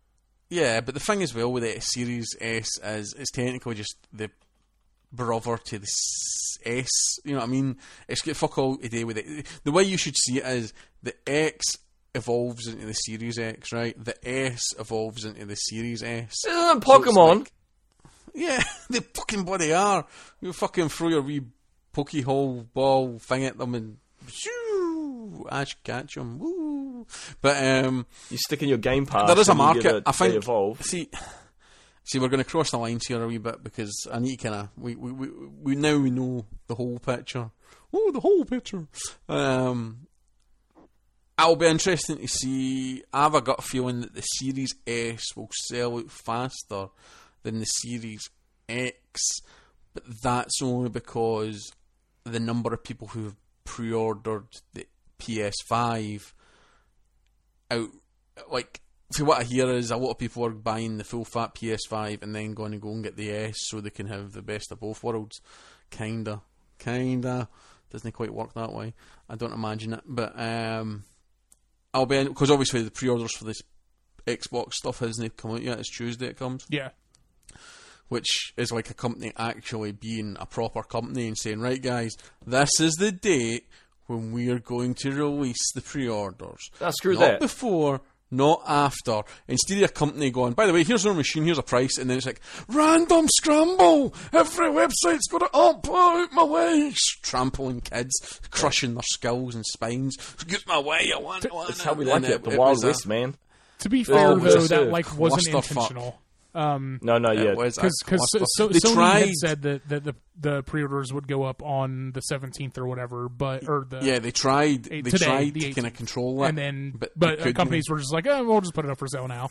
S1: Yeah, but the thing as well with the Series S is it's technically just the brother to the S. You know what I mean? It's got fuck all to do with it. The way you should see it is the X evolves into the Series X, right? The S evolves into the Series S.
S2: Isn't
S1: So it's
S2: Pokemon?
S1: like- yeah, they fucking bloody are. You fucking throw your wee pokehole ball thing at them and shoo, Ash catch them. Woo. But um,
S2: You stick in your Game Pass.
S1: there is a
S2: and you
S1: market.
S2: get it-
S1: I think.
S2: they evolve.
S1: See, see, we're going to cross the lines here a wee bit because I need to kind of we, we we we now we know the whole picture. Oh, the whole picture. Um, it'll be interesting to see. I have a gut feeling that the Series S will sell out faster than the Series X, but that's only because the number of people who have pre-ordered the P S five out, like, see, what I hear is a lot of people are buying the full fat P S five and then going to go and get the S so they can have the best of both worlds. Kinda, kinda doesn't quite work that way. I don't imagine it, but um, I'll be because obviously the pre-orders for this Xbox stuff hasn't come out yet. It's Tuesday it comes.
S3: Yeah.
S1: Which is like a company actually being a proper company and saying, right guys, this is the date when we are going to release the pre-orders.
S2: Ah, screw
S1: not
S2: that.
S1: before, not after. Instead of a company going, by the way, here's our machine, here's a price, and then it's like, random scramble! Every website's got it up, oh, out my way! Trampling kids, crushing their skulls and spines. Get my way, I want it. I want
S2: That's
S1: it.
S2: how we like
S1: And
S2: it. The
S1: it
S2: Wild
S1: was a-
S2: West, man.
S3: To be fair,
S2: Oh,
S3: though,
S2: just
S3: that
S2: a
S3: like wasn't
S1: clusterfuck.
S3: intentional. Um,
S2: No, no, yeah.
S1: It was a
S3: because
S1: cluster.
S3: so,
S1: They
S3: Sony
S1: tried.
S3: had said that, that the the pre-orders would go up on the seventeenth or whatever, but or the
S1: Yeah, they tried.
S3: Eight-
S1: They
S3: today,
S1: tried
S3: the
S1: to kind of
S3: eighteenth.
S1: control it,
S3: and then
S1: but,
S3: but,
S1: they
S3: uh,
S1: couldn't.
S3: companies were just like, oh, we'll just put it up for sale now.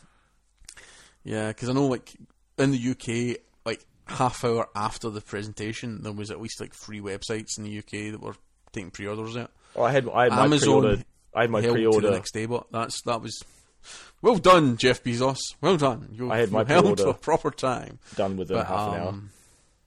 S1: Yeah, because I know, like in the U K, like half hour after the presentation, there was at least like three websites in the U K that were taking pre-orders out.
S2: Oh, I had, I had my
S1: Amazon
S2: pre-order. I had my
S1: held to
S2: pre-order.
S1: the next day, but that's that was well done, Jeff Bezos. Well done. You,
S2: I had my
S1: you held to
S2: pre-order
S1: a proper time.
S2: done within
S1: But,
S2: half an hour.
S1: um,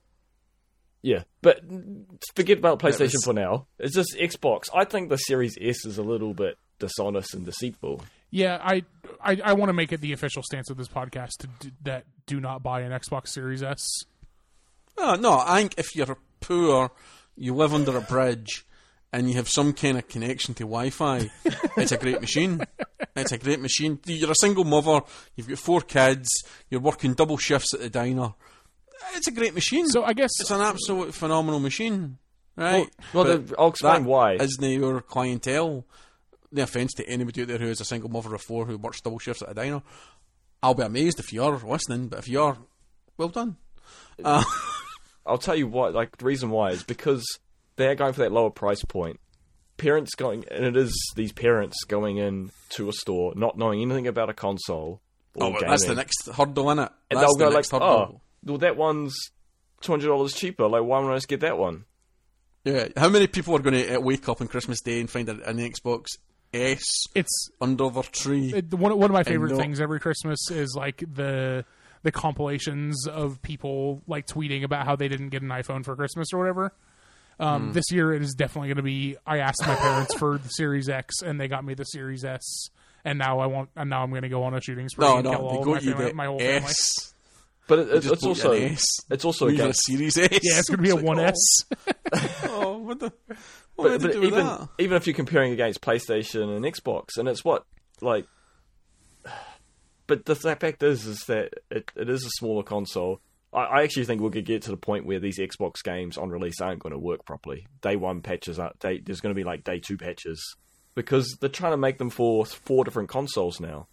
S2: Yeah, but forget about PlayStation
S1: was-
S2: for now. It's just Xbox. I think the Series S is a little bit dishonest and deceitful.
S3: Yeah, I I, I want to make it the official stance of this podcast to do, that do not buy an Xbox Series S.
S1: Oh, no, I think if you're poor, you live under a bridge, and you have some kind of connection to Wi-Fi, it's a great machine. It's a great machine. You're a single mother, you've got four kids, you're working double shifts at the diner. It's a great machine.
S3: So I guess
S1: It's an absolute phenomenal machine, right?
S2: Well, well,
S1: But
S2: the- I'll explain
S1: that
S2: why.
S1: Isn't your clientele? No offence to anybody out there who is a single mother of four who works double shifts at a diner. I'll be amazed if you're listening, but if you are, well done. Uh,
S2: I'll tell you what. Like the reason why is because they're going for that lower price point. Parents going, and it is these parents going in to a store not knowing anything about a console. Or
S1: oh, well, that's the
S2: gaming.
S1: next hurdle, innit?
S2: And
S1: That's
S2: they'll
S1: the
S2: go like,
S1: next hurdle.
S2: oh, well, that one's two hundred dollars cheaper. Like, why don't I just get that one?
S1: Yeah, how many people are going to wake up on Christmas Day and find an an Xbox S
S3: it's
S1: under their tree?
S3: it, one one of my favorite
S1: no-
S3: things every Christmas is like the the compilations of people like tweeting about how they didn't get an iPhone for Christmas or whatever. Um, This year it is definitely going to be. I asked my parents for the Series X and they got me the Series S, and now I want. And now I'm going to go on a shooting spree
S1: no,
S3: and
S1: no,
S3: kill all
S1: they
S3: of
S1: go
S3: my,
S1: you
S3: family,
S1: the
S3: my whole family.
S1: S.
S2: But it,
S1: They
S2: it's,
S1: just
S2: it's
S1: bought you
S2: also
S1: an S.
S2: it's also
S1: Or even a
S2: against,
S1: Series S.
S3: Yeah, it's going to be a
S1: like,
S3: one
S1: oh.
S3: S.
S1: Oh, what the? What
S2: but,
S1: did
S2: but
S1: they do with
S2: even
S1: that?
S2: even if you're comparing against PlayStation and Xbox, and it's what like. But the fact is, is that it, it is a smaller console. I, I actually think we're going to get to the point where these Xbox games on release aren't going to work properly. Day one patches are day, there's going to be like day two patches because they're trying to make them for four different consoles now.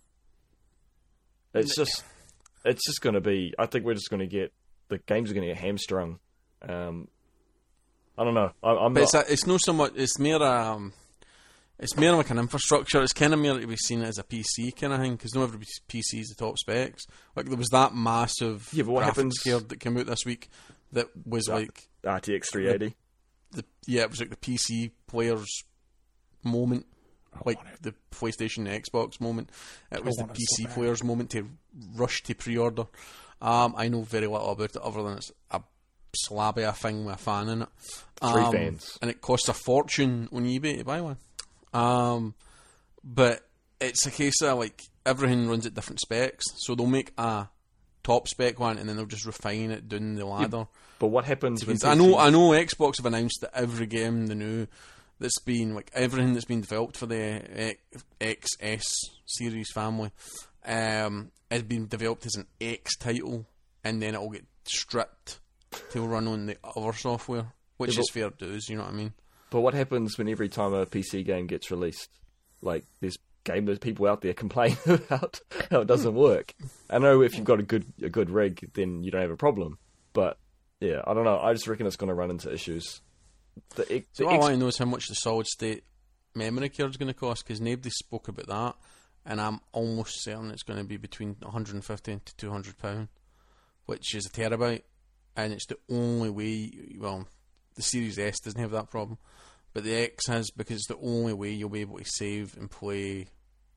S2: It's just, it's just going to be. I think we're just going to get the games are going to get hamstrung. Um, I don't know. I, I'm
S1: But
S2: not.
S1: it's, a, it's not so much. It's more um, it's more like an infrastructure. It's kind of more to be seen as a P C kind of thing because not every P C is the top specs. Like there was that massive
S2: Yeah, but what
S1: graphics
S2: happens-
S1: card that came out this week that was like
S2: R T X three eighty.
S1: the yeah, it was like the P C players moment, like the PlayStation and Xbox moment. It was the
S3: want it
S1: P C
S3: so bad.
S1: players moment to rush to pre-order. Um, I know very little about it other than it's a slabby a thing with a fan in it.
S2: Three
S1: Um,
S2: fans.
S1: and it costs a fortune on eBay to buy one. Um, but it's a case of like everything runs at different specs, so they'll make a top spec one and then they'll just refine it down the ladder.
S2: Yeah, but what happens when
S1: I know I know Xbox have announced that every game the new that's been like everything that's been developed for the X S series family um, has been developed as an X title, and then it'll get stripped to run on the other software, which
S2: yeah,
S1: is fair dues. You know what I mean?
S2: But what happens when every time a P C game gets released, like there's game there's people out there complain about how it doesn't work. I know if you've got a good a good rig, then you don't have a problem. But yeah, I don't know. I just reckon it's going to run into issues. The, the
S1: so
S2: X-
S1: all I know is how much the solid state memory card is going to cost, because nobody spoke about that, and I'm almost certain it's going to be between one hundred fifty to two hundred pounds, which is a terabyte, and it's the only way. Well, the Series S doesn't have that problem, but the X has, because it's the only way you'll be able to save and play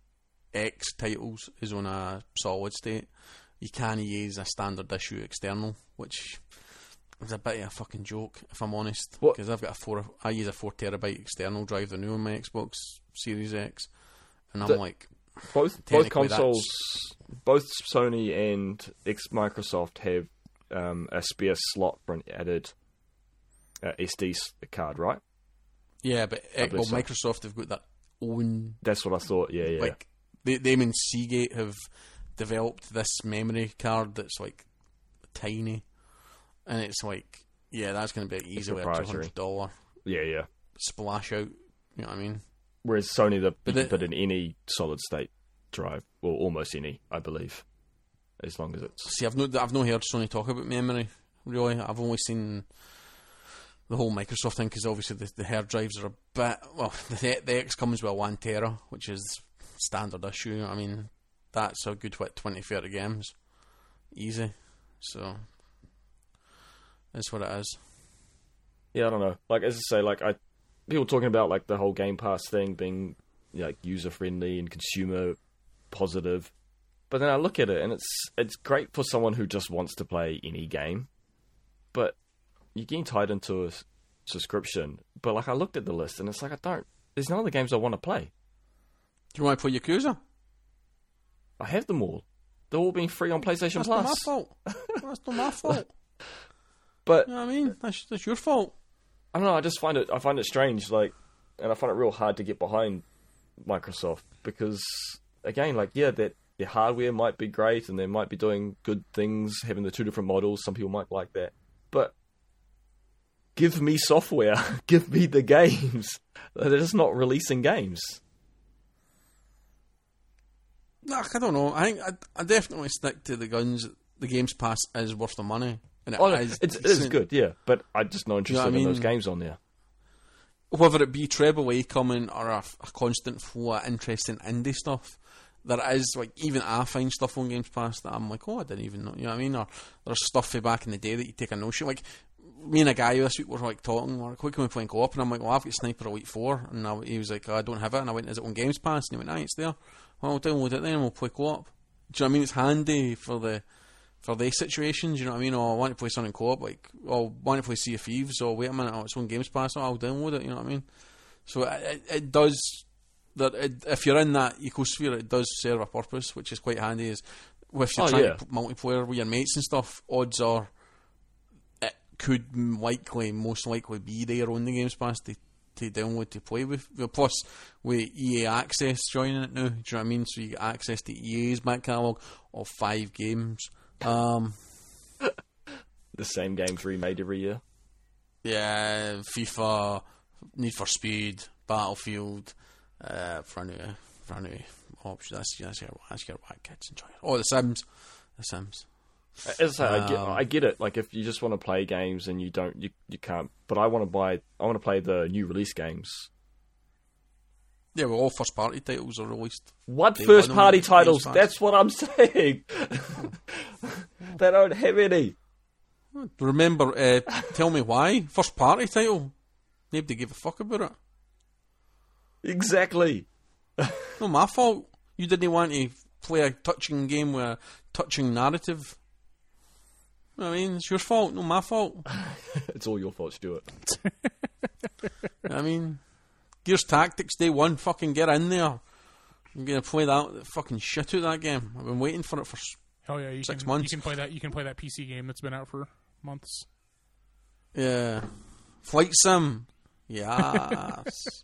S1: X titles is on a solid state. You can't use a standard issue external, which is a bit of a fucking joke, if I'm honest. Because I've got a four, I use a four terabyte external drive, the new on my Xbox Series X, and I'm
S2: the,
S1: like,
S2: both both consoles, both Sony and X Microsoft have um, a spare slot for an added uh, S D card, right?
S1: Yeah, but uh, well,
S2: so.
S1: Microsoft have got their own.
S2: That's what I thought. Yeah, yeah.
S1: Like they, them and Seagate have developed this memory card that's like tiny, and it's like, yeah, that's going to be easily a two hundred dollar.
S2: Yeah, yeah.
S1: Splash out. You know what I mean?
S2: Whereas Sony, the
S1: but
S2: you
S1: the,
S2: can put in any solid state drive, well, almost any, I believe, as long as it's.
S1: See, I've no, I've not heard Sony talk about memory. Really, I've only seen the whole Microsoft thing, because obviously the, the hard drives are a bit. Well, the, the X comes with one tera, which is standard issue. I mean, that's a good what twenty, thirty games, easy. So that's what it is.
S2: Yeah, I don't know. Like as I say, like I people talking about like the whole Game Pass thing being like user friendly and consumer positive, but then I look at it and it's it's great for someone who just wants to play any game, but you're getting tied into a subscription. But like I looked at the list and it's like I don't. There's none of the games I want to play.
S1: Do you want to play Yakuza?
S2: I have them all. They're all being free on PlayStation
S1: That's
S2: Plus.
S1: Not my fault. That's not my fault.
S2: But
S1: you know what I mean, that's that's your fault.
S2: I don't know. I just find it. I find it strange. Like, and I find it real hard to get behind Microsoft because, again, like yeah, that their hardware might be great and they might be doing good things, having the two different models. Some people might like that, but give me software. Give me the games. They're just not releasing games.
S1: Nah, I don't know. I think I, I definitely stick to the guns. The Games Pass is worth the money. And it
S2: oh, no,
S1: is
S2: it's, it is good, yeah. But I'm just not interested
S1: you know
S2: in
S1: I mean?
S2: those games on there.
S1: Whether it be Treble A coming or a, a constant flow of interesting indie stuff, there is, like, even I find stuff on Games Pass that I'm like, oh, I didn't even know. You know what I mean? Or there's stuff from back in the day that you take a notion. Like, me and a guy this week were, like, talking, we're like, what can we play in co-op? And I'm like, well, I've got Sniper Elite four. And I, he was like, oh, I don't have it. And I went, is it on Games Pass? And he went, aye, it's there. Well, I'll download it then and we'll play co-op. Do you know what I mean? It's handy for the for these situations, you know what I mean? Oh, I want to play something co-op, like, oh, I want to play Sea of Thieves, or wait a minute, oh, it's on Games Pass, oh, I'll download it, you know what I mean? So it, it, it does, that it, if you're in that ecosphere, it does serve a purpose, which is quite handy, is if you're
S2: oh,
S1: trying
S2: yeah.
S1: to multiplayer with your mates and stuff, odds are it could likely, most likely be there on the Games Pass to, to download to play with. Plus, with E A Access joining it now, do you know what I mean? So you get access to E A's back catalogue of five games. Um,
S2: the same games remade every year.
S1: Yeah, FIFA, Need for Speed, Battlefield, uh, for a new, for a new option. That's that's your that's your white kids enjoy it. Oh, The Sims, The Sims.
S2: As I say,
S1: um,
S2: I get, I get it. Like if you just want to play games and you don't, you you can't. But I want to buy. I want to play the new release games.
S1: Yeah, well, all first party titles are released.
S2: What first party titles? That's what I'm saying. They don't have any.
S1: Remember, uh, tell me why. First party title. Nobody gave a fuck about it.
S2: Exactly.
S1: Not my fault. You didn't want to play a touching game with a touching narrative. You know what I mean, it's your fault, not my fault.
S2: It's all your fault, Stuart.
S1: I mean, Gears Tactics Day One, fucking get in there. I'm gonna play that fucking shit out of that game. I've been waiting for it for
S3: Hell yeah, you
S1: six
S3: can,
S1: months.
S3: You can play that. You can play that P C game that's been out for months.
S1: Yeah, Flight Sim. Yes.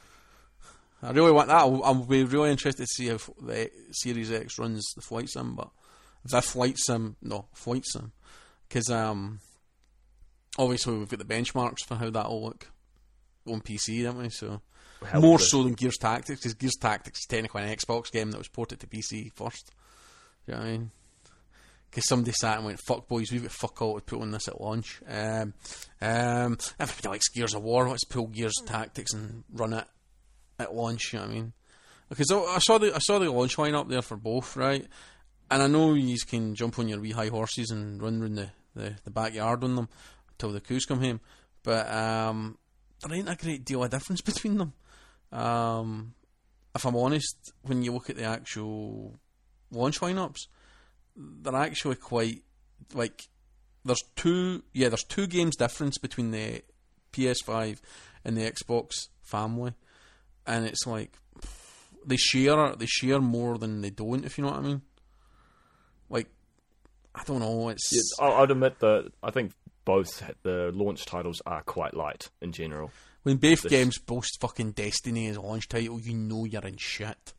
S1: I really want that. I'll, I'll be really interested to see how the Series X runs the Flight Sim, but the Flight Sim, no, Flight Sim, because um, obviously we've got the benchmarks for how that'll look on P C, don't we? So
S2: How
S1: more
S2: good.
S1: so than Gears Tactics, because Gears Tactics is technically an Xbox game that was ported to P C first. Do you know what I mean? Because somebody sat and went, fuck boys, we've got fuck all to put on this at launch. Um, um, everybody likes Gears of War, let's pull Gears Tactics and run it at launch, you know what I mean? Because I saw the I saw the launch line up there for both, right? And I know you can jump on your wee high horses and run around the, the, the backyard on them until the coos come home. But um, there ain't a great deal of difference between them. Um, if I'm honest, when you look at the actual launch lineups, they're actually quite like there's two yeah there's two games difference between the P S five and the Xbox family, and it's like they share they share more than they don't, if you know what I mean. Like, I don't know, it's
S2: Yeah, I- I'd admit that I think both the launch titles are quite light in general.
S1: when both
S2: this-
S1: games boast fucking Destiny as a launch title, you know you're in shit.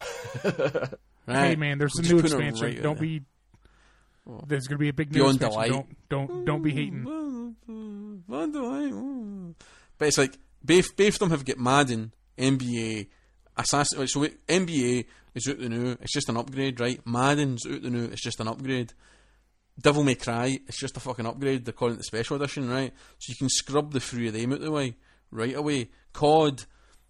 S1: Right?
S3: Hey man, there's a
S1: Just
S3: new
S1: putting it
S3: expansion.
S1: right out
S3: don't
S1: there.
S3: be. There's going to be a big new
S1: Beyond
S3: expansion.
S1: Delight.
S3: Don't don't don't be hating.
S1: Beyond Delight. But it's like both both of them have got Madden, N B A, Assassin. So wait, N B A is out the new. It's just an upgrade, right? Madden's out the new. It's just an upgrade. Devil May Cry, it's just a fucking upgrade. They're calling it the special edition, right? So you can scrub the three of them out the way right away. C O D.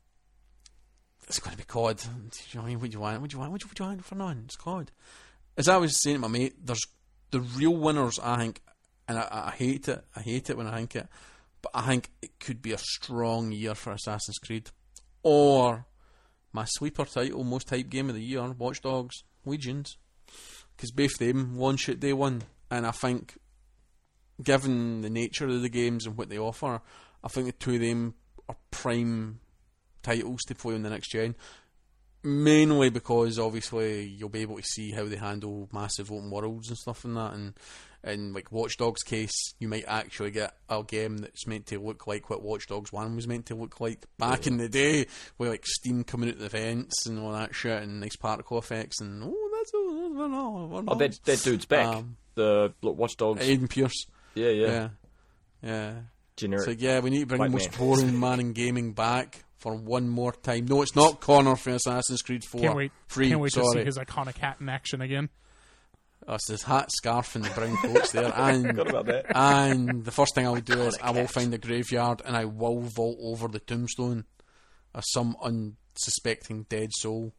S1: It's going to be C O D. Do you know what I mean? What do you want? What do you want? What do you, what do you want for none? It's C O D. As I was saying to my mate, there's the real winners, I think, and I, I hate it. I hate it when I think it, but I think it could be a strong year for Assassin's Creed, or my sleeper title, most hype game of the year, Watch Dogs Legions, because both them launch at day one, and I think, given the nature of the games and what they offer, I think the two of them are prime titles to play on the next gen. Mainly because obviously you'll be able to see how they handle massive open worlds and stuff in that, and in like Watch Dogs' case, you might actually get a game that's meant to look like what Watch Dogs one was meant to look like back in the day, with like steam coming out the vents and all that shit, and nice particle effects, and oh, that's oh, we're not, we're
S2: Oh,
S1: not.
S2: that that dude's back.
S1: Um,
S2: the look, Watch Dogs.
S1: Aiden Pierce.
S2: Yeah, yeah.
S1: Yeah, yeah.
S2: Generic.
S1: So yeah, we need to bring
S2: White
S1: the most
S2: man.
S1: boring man in gaming back for one more time. No, it's not Connor from Assassin's Creed four.
S3: Can't wait.
S1: Free.
S3: Can't wait to see
S1: sorry.
S3: his iconic hat in action again.
S1: That's his hat, scarf, and the brown coats there. And
S2: Forgot about that.
S1: and the first thing I will do is
S2: Iconic
S1: I will
S2: hat.
S1: find a graveyard and I will vault over the tombstone of some unsuspecting dead soul.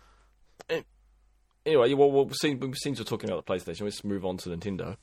S2: Anyway, well, well since, since we're talking about the PlayStation, let's move on to Nintendo.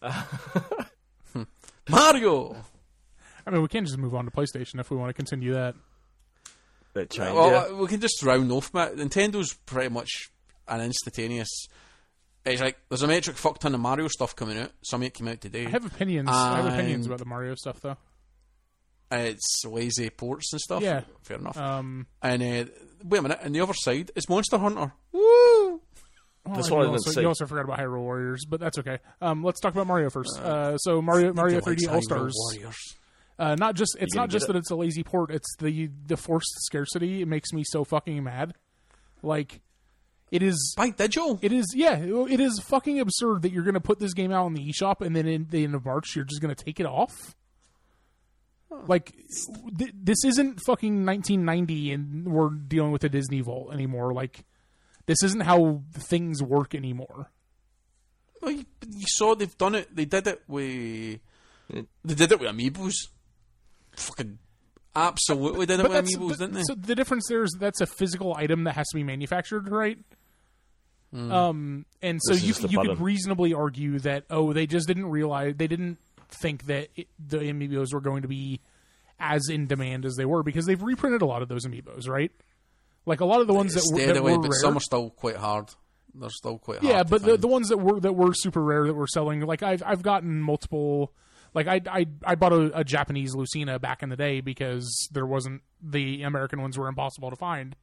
S1: Mario!
S3: I mean, we can't just move on to PlayStation if we want to continue that.
S2: That change.
S1: Well,
S2: yeah.
S1: we can just round off, Matt. Nintendo's pretty much an instantaneous. It's like there's a metric fuck ton of Mario stuff coming out. Some of it came out today.
S3: I have opinions. I have opinions
S1: And-
S3: about the Mario stuff, though.
S1: It's lazy ports and stuff.
S3: Yeah.
S1: Fair enough.
S3: Um,
S1: and uh, wait a minute, and the other side is Monster Hunter. Woo!
S3: well,
S2: That's
S3: and
S2: what I
S3: you
S2: was
S3: also,
S2: gonna say.
S3: you also forgot about Hyrule Warriors, but that's okay. Um, let's talk about Mario first. Uh, so Mario Mario
S1: Nobody
S3: three D
S1: likes
S3: All
S1: Hyrule
S3: Stars.
S1: Warriors.
S3: Uh, not just it's
S2: You gonna
S3: not just
S2: get
S3: that it's a lazy port. It's the the forced scarcity. It makes me so fucking mad. Like it is.
S1: By digital.
S3: It is, yeah, it is fucking absurd that you're going to put this game out on the eShop and then in the end of March you're just going to take it off. Like, th- this isn't fucking nineteen ninety and we're dealing with a Disney Vault anymore. Like, this isn't how things work anymore.
S1: Well, you, you saw they've done it. They did it with. They did it with Amiibos. Fucking absolutely did it
S3: But
S1: with
S3: that's,
S1: Amiibos,
S3: th-
S1: didn't they?
S3: so the difference there is that's a physical item that has to be manufactured, right? Um, and so
S2: This is
S3: you
S2: just a
S3: you could
S2: button.
S3: reasonably argue that oh they just didn't realize they didn't think that it, the amiibos were going to be as in demand as they were because they've reprinted a lot of those amiibos, right? Like a lot of the ones that were, that
S1: Steadily,
S3: were
S1: but
S3: rare.
S1: some are still quite hard. They're still quite hard.
S3: Yeah,
S1: to
S3: but the,
S1: find.
S3: the ones that were that were super rare that were selling, like I've I've gotten multiple. Like I I I bought a, a Japanese Lucina back in the day because there wasn't the American ones were impossible to find.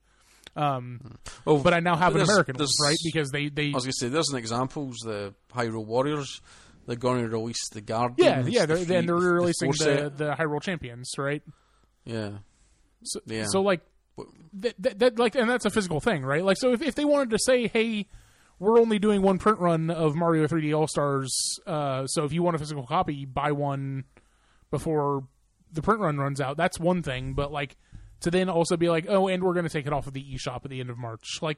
S3: Um,
S1: Well,
S3: but I now have an
S1: there's-
S3: American one,
S1: there's-
S3: right? Because they, they
S1: I was going to say, there's an examples, the Hyrule Warriors, they're going to release the Guardians.
S3: yeah, yeah,
S1: the
S3: they're,
S1: free-
S3: and they're
S1: the
S3: releasing
S1: four
S3: the,
S1: set.
S3: the Hyrule Champions, right?
S1: Yeah.
S3: So,
S1: Yeah.
S3: so like, that, that, that, like, and that's a physical thing, right? Like, so if, if they wanted to say, hey, we're only doing one print run of Mario three D All-Stars, uh, so if you want a physical copy, buy one before the print run runs out, that's one thing, but like, to then also be like, oh, and we're going to take it off of the eShop at the end of March. Like,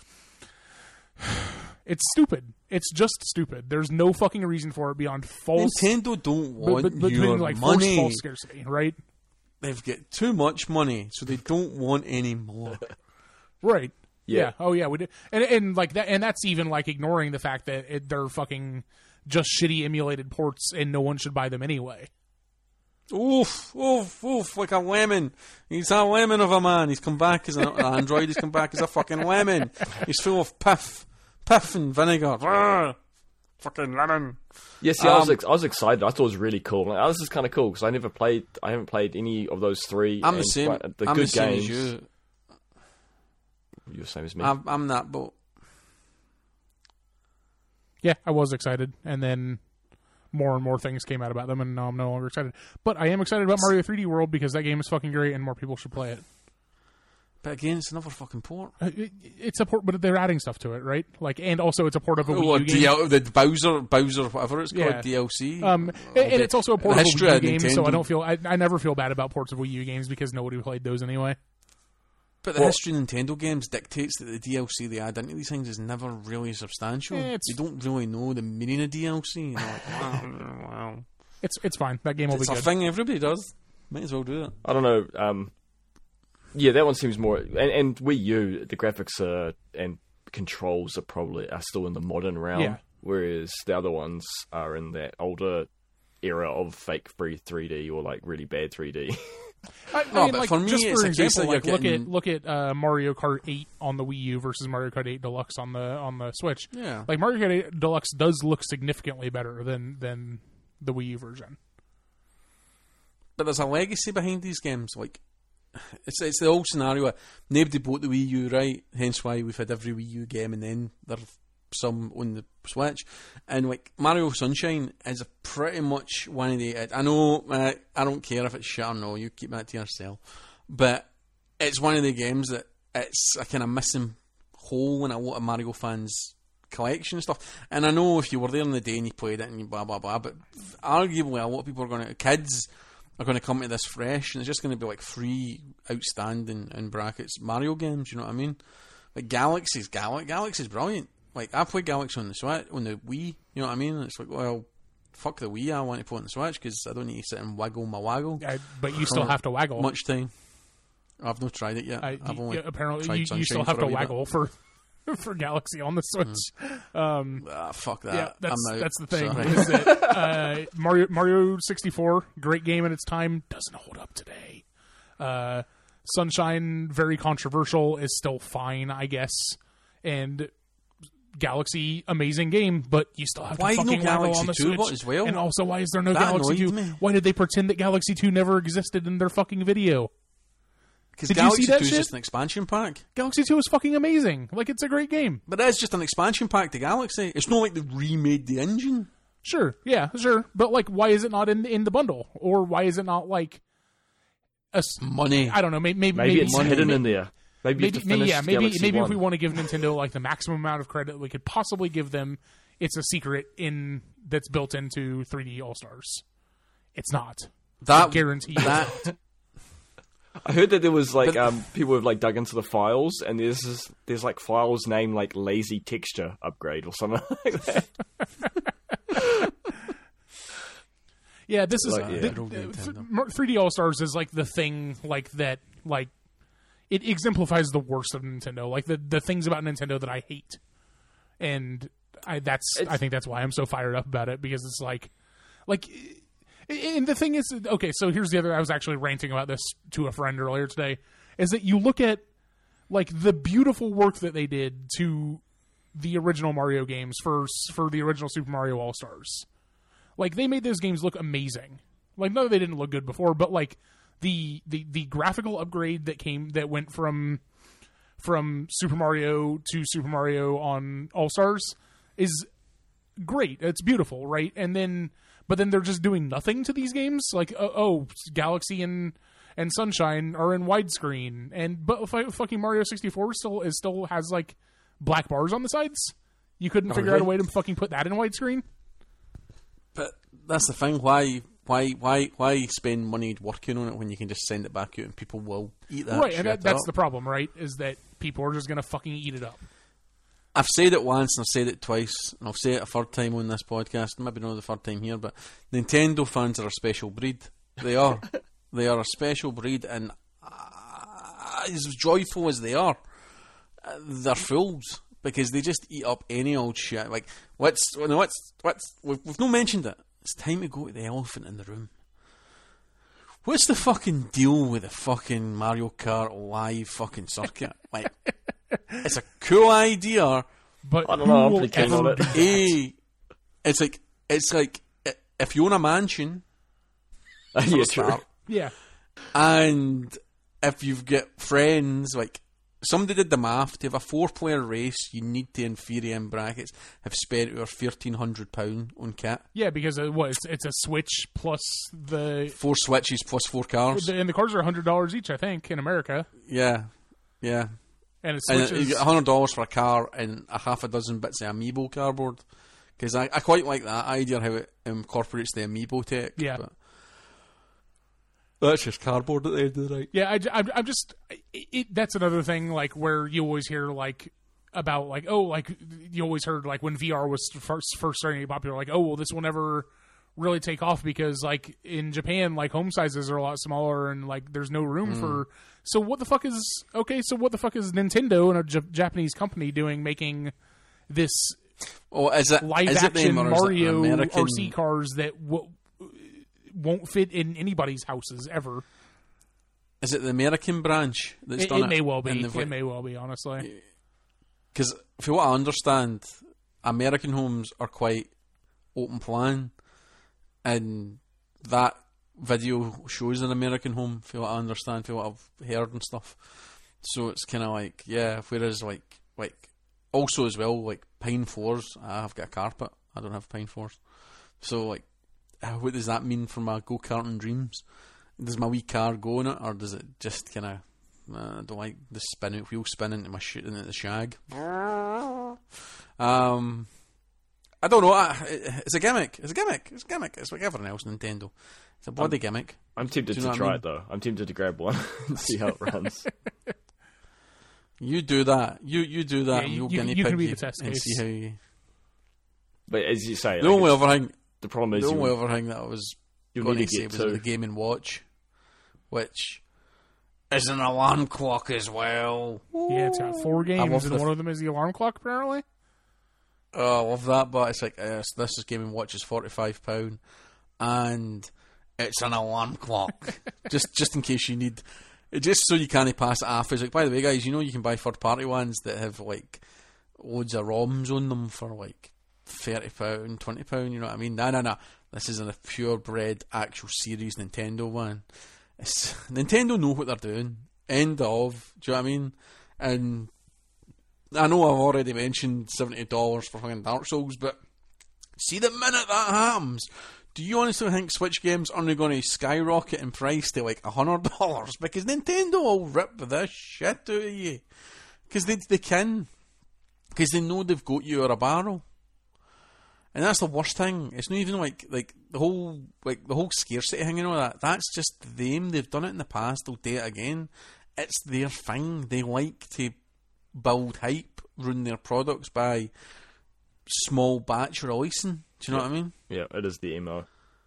S3: it's stupid. It's just stupid. There's no fucking reason for it beyond false...
S1: Nintendo don't
S3: but,
S1: want
S3: but, but
S1: your
S3: between, like,
S1: money.
S3: False, false scarcity, right?
S1: They've got too much money, so they don't want any more.
S3: Right. Yeah.
S2: Yeah.
S3: Oh, yeah. We did. And and like that. And that's even like ignoring the fact that it, they're fucking just shitty emulated ports, and no one should buy them anyway.
S1: Oof, oof, oof, like a lemon. He's a lemon of a man. He's come back as an, an android. He's come back as a fucking lemon. He's full of piff, piff and vinegar. Rawr. Fucking lemon.
S2: Yeah, see, I was
S1: Um,
S2: ex- I was excited. I thought it was really cool. Like, oh, this is kind of cool because I never played. I haven't played any of those three.
S1: I'm the
S2: and
S1: same.
S2: quite- The
S1: I'm
S2: good
S1: the same
S2: games.
S1: as you.
S2: You're the same as me.
S1: I'm, I'm that boat.
S3: Yeah, I was excited, and then more and more things came out about them, and now I'm no longer excited. But I am excited about Mario three D World because that game is fucking great, and more people should play it.
S1: But again, it's another fucking port.
S3: Uh, it- It's a port, but they're adding stuff to it, right? Like, and also it's a port of a Wii
S1: Or
S3: U game.
S1: D L, the Bowser, Bowser, whatever it's called,
S3: Yeah.
S1: D L C.
S3: Um, and, and it's also a port
S1: The
S3: of a
S1: history
S3: Wii U
S1: of
S3: game, so
S1: Nintendo.
S3: I don't feel I, I never feel bad about ports of Wii U games because nobody played those anyway.
S1: But the
S2: Well-
S1: history of Nintendo games dictates that the D L C they add into these things is never really substantial.
S3: Eh, it's-
S1: They don't really know the meaning of D L C. They're like, wow, wow.
S3: It's it's fine. That game will
S1: It's
S3: be
S1: a
S3: good.
S1: thing everybody does. Might as well do it.
S2: I don't know. Um, yeah, that one seems more. And, and Wii U, the graphics are, and controls are probably are still in the modern realm,
S3: Yeah.
S2: whereas the other ones are in that older era of fake free three D or like really bad three D.
S3: I, I
S1: No,
S3: mean,
S1: but
S3: like,
S1: for me,
S3: just
S1: it's
S3: for
S1: a case
S3: example,
S1: that
S3: like
S1: you're
S3: look at
S1: getting-
S3: look at uh, Mario Kart eight on the Wii U versus Mario Kart eight Deluxe on the on the Switch.
S1: Yeah.
S3: Like Mario Kart eight Deluxe does look significantly better than than the Wii U version.
S1: But there's a legacy behind these games. Like, it's it's the old scenario. Nobody bought the Wii U, right? Hence why we've had every Wii U game, and then there's some on the Switch. And like Mario Sunshine is a pretty much one of the. I know uh, I don't care if it's shit or no. You keep that to yourself. But it's one of the games that it's a kind of missing hole in a lot of Mario fans' collection and stuff. And I know if you were there on the day and you played it and you blah blah blah, but arguably a lot of people are going to kids are going to come to this fresh, and it's just going to be like free, outstanding in brackets Mario games. You know what I mean? Like Galaxy's Gal- Galaxy's brilliant. Like I played Galaxy on the Switch, on the Wii. You know what I mean? It's like, well, fuck the Wii. I want to play on the Switch because I don't need to sit and waggle my waggle
S3: I, but you still
S1: For
S3: have to waggle.
S1: much time. I've not tried it yet.
S3: I,
S1: I've only
S3: yeah, apparently,
S1: tried
S3: you, you
S1: Sunshine
S3: still have
S1: for
S3: to
S1: a wee bit.
S3: waggle for for Galaxy on the Switch. Um,
S1: Ah, fuck that.
S3: yeah, that's
S1: I'm out.
S3: that's the thing.
S1: Sorry.
S3: Is that uh, Mario Mario sixty-four, great game at its time, doesn't hold up today. Uh, Sunshine, very controversial, is still fine, I guess. And Galaxy, amazing game, but you still have to
S1: Why no
S3: fucking waggle
S1: Galaxy
S3: on the
S1: two
S3: Switch.
S1: as well?
S3: And also, why is there no
S1: That
S3: Galaxy
S1: annoyed
S3: two?
S1: me.
S3: Why did they pretend that Galaxy two never existed in their fucking video?
S1: Because
S3: Did you
S1: Galaxy
S3: see that
S1: two is
S3: shit?
S1: just an expansion pack.
S3: Galaxy two is fucking amazing. Like, it's a great game.
S1: But that's just an expansion pack to Galaxy. It's not like they remade the engine.
S3: Sure, yeah, sure. But, like, why is it not in in the bundle? Or why is it not, like, a... s-
S1: Money.
S3: I don't know, maybe... Maybe,
S2: Maybe,
S3: maybe
S2: it's
S1: money.
S2: hidden
S3: maybe,
S2: in there. Maybe, you have
S3: Maybe,
S2: to
S3: maybe,
S2: finish
S3: yeah, maybe,
S2: Galaxy
S3: maybe if
S2: one.
S3: we want to give Nintendo, like, the maximum amount of credit we could possibly give them, it's a secret in that's built into three D All-Stars. It's not.
S1: That
S3: I guarantee you.
S1: that
S2: I heard that there was like
S1: But-
S2: um, people have like dug into the files, and there's this, there's like files named like lazy texture upgrade or something like that.
S3: Yeah, this is
S2: Like, yeah.
S3: the-
S1: It'll be
S3: the-
S1: Nintendo.
S3: Mar- three D All Stars is like the thing like that like it exemplifies the worst of Nintendo, like the the things about Nintendo that I hate, and I that's
S2: It's-
S3: I think that's why I'm so fired up about it, because it's like like. And the thing is, okay, so here's the other. I was actually ranting about this to a friend earlier today. Is that you look at like the beautiful work that they did to the original Mario games for for the original Super Mario All Stars. Like, they made those games look amazing. Like, no, they didn't look good before, but like the the the graphical upgrade that came that went from from Super Mario to Super Mario on All Stars is great. It's beautiful, right? And then, but then they're just doing nothing to these games. Like, oh, oh Galaxy and and Sunshine are in widescreen, and but f- fucking Mario sixty-four still is still has like black bars on the sides. You couldn't figure
S1: really?
S3: out a way to fucking put that in widescreen.
S1: But that's the thing. Why, why, why, why spend money working on it when you can just send it back out and people will eat that?
S3: Right,
S1: shit
S3: and that, that's
S1: up?
S3: the problem, right? Is that people are just gonna fucking eat it up.
S1: I've said it once and I've said it twice and I'll say it a third time on this podcast. Maybe not the third time here, but Nintendo fans are a special breed. They are. They are a special breed, and uh, as joyful as they are, uh, they're fools. Because they just eat up any old shit. Like, what's, what's, what's, we've, we've not mentioned it. It's time to go to the elephant in the room. What's the fucking deal with the fucking Mario Kart live fucking circuit? Like, it's a cool idea.
S3: But
S2: I don't know, I'm
S3: who
S2: pretty keen
S3: will
S2: on
S3: ever
S2: it.
S3: do
S1: A, it's like, it's like, if you own a mansion,
S2: yeah,
S1: for a
S2: true.
S1: start,
S3: Yeah.
S1: and if you've got friends, like, somebody did the math, to have a four-player race, you need to, in theory, in brackets, have spent over thirteen hundred pounds on kit.
S3: Yeah, because it was it's a Switch plus the
S1: Four Switches plus four cars.
S3: and the cars are a hundred dollars each, I think, in America.
S1: Yeah, yeah.
S3: And a
S1: And
S3: Switch
S1: you
S3: is
S1: get one hundred dollars for a car and a half a dozen bits of Amiibo cardboard. Because I, I quite like that idea, how it incorporates the Amiibo tech.
S3: Yeah.
S1: But that's just cardboard at the end of the night.
S3: yeah. I, I'm, I'm just it, it, that's another thing like where you always hear like about like oh like you always heard like when V R was first first starting to be popular like oh well this will never really take off because like in Japan like home sizes are a lot smaller and like there's no room
S1: Mm.
S3: for so what the fuck is okay so what the fuck is Nintendo and a J- Japanese company doing making this
S1: Oh, is it
S3: live
S1: is it
S3: action
S1: them or is it
S3: Mario
S1: American?
S3: R C cars that w- won't fit in anybody's houses ever.
S1: Is it the American branch that's
S3: It,
S1: done
S3: it
S1: it?
S3: may well be.
S1: And they've,
S3: It
S1: like-
S3: may well be, honestly.
S1: Because, for what I understand, American homes are quite open plan, and that video shows an American home, for what I understand, for what I've heard and stuff. So it's kind of like, yeah, whereas, like, like, also as well, like, pine floors, I've got a carpet, I don't have pine floors. So, like, what does that mean for my go-karting dreams? Does my wee car go in it, or does it just kind of, uh, I don't like the spin out, wheel spin into my sh- into the shag. Um, I don't know. I, it's a gimmick. It's a gimmick. It's a gimmick. It's like everything else. Nintendo. It's a bloody
S2: Um,
S1: gimmick.
S2: I'm tempted
S1: Do you
S2: to
S1: know what I
S2: try
S1: mean?
S2: it though. I'm tempted to grab one and see how it runs.
S1: You do that. You you do that.
S3: Yeah,
S1: and
S3: you-
S1: you'll
S3: you-
S1: guinea
S3: you can
S1: pig
S3: be
S1: you
S3: the test
S1: and
S3: case.
S1: see how you.
S2: But as you say,
S1: The
S2: like,
S1: only
S2: it's-
S1: other thing.
S2: the problem is
S1: The
S2: you,
S1: only other thing that I was
S2: you
S1: going
S2: need
S1: to
S2: to
S1: say
S2: get
S1: was
S2: two.
S1: the Game and Watch, which is an alarm clock as well.
S3: Yeah, it's got four
S1: I
S3: games,
S1: love
S3: and
S1: the-
S3: one of them is the alarm clock, apparently.
S1: Oh, I love that, but it's like uh, this is Game and Watch is forty five pound, and it's an alarm clock, just just in case you need, just so you can't pass it off. It's like, by the way, guys, you know you can buy third party ones that have like loads of ROMs on them for like thirty pound, twenty pound. You know what I mean? No, no, no. This is a purebred actual series Nintendo one. It's, Nintendo know what they're doing. End of. Do you know what I mean? And I know I've already mentioned seventy dollars for fucking Dark Souls, but see the minute that happens, do you honestly think Switch games are only going to skyrocket in price to like one hundred dollars? Because Nintendo will rip this shit out of you. Because they, they can. Because they know they've got you at a barrel. And that's the worst thing. It's not even like like the whole like the whole scarcity thing and all that. That's just them. They've done it in the past. They'll do it again. It's their thing. They like to build hype, ruin their products by small batch releasing. Do you know
S2: Yeah.
S1: what I mean?
S2: Yeah, it is the M O.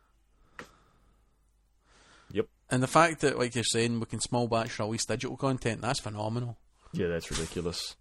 S2: Yep.
S1: And the fact that, like you're saying, we can small batch release digital content, that's phenomenal.
S2: Yeah, that's ridiculous.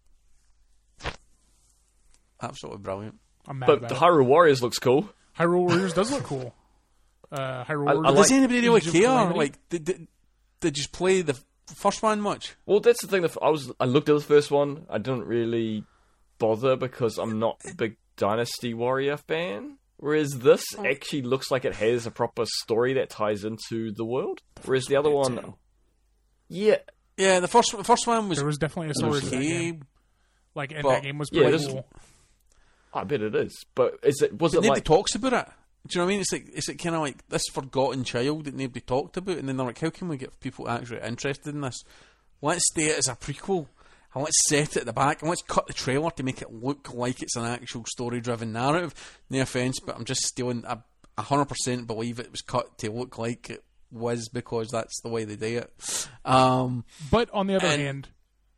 S1: Absolutely brilliant.
S3: I'm mad
S2: But
S3: about
S2: the
S3: it.
S2: Hyrule Warriors looks cool.
S3: Hyrule Warriors does look cool. Uh, Hyrule
S2: I- I
S3: Warriors.
S1: Does
S2: like
S1: anybody really
S3: Age of
S1: care?
S3: Calamity.
S1: Like, did, did, did you play the first one much?
S2: Well, that's the thing. That I was, I looked at the first one. I didn't really bother because I'm not a big Dynasty Warrior fan. Whereas this actually looks like it has a proper story that ties into the world. Whereas the other one, yeah,
S1: Yeah, the first the first one was
S3: There was definitely a story to that
S1: okay.
S3: game. Like, and
S1: But-
S3: that game was
S2: Yeah,
S3: pretty
S2: this-
S3: cool.
S2: I bet it is. But is it was
S1: But
S2: it
S1: nobody
S2: like
S1: talks about it. Do you know what I mean? It's like it's like kind of like this forgotten child that nobody talked about, and then they're like, "How can we get people actually interested in this? Let's stay it as a prequel, and let's set it at the back, and let's cut the trailer to make it look like it's an actual story-driven narrative." No offense, but I'm just stealing. I a hundred percent believe it was cut to look like it was because that's the way they do it. Um,
S3: But on the other
S1: And-
S3: hand,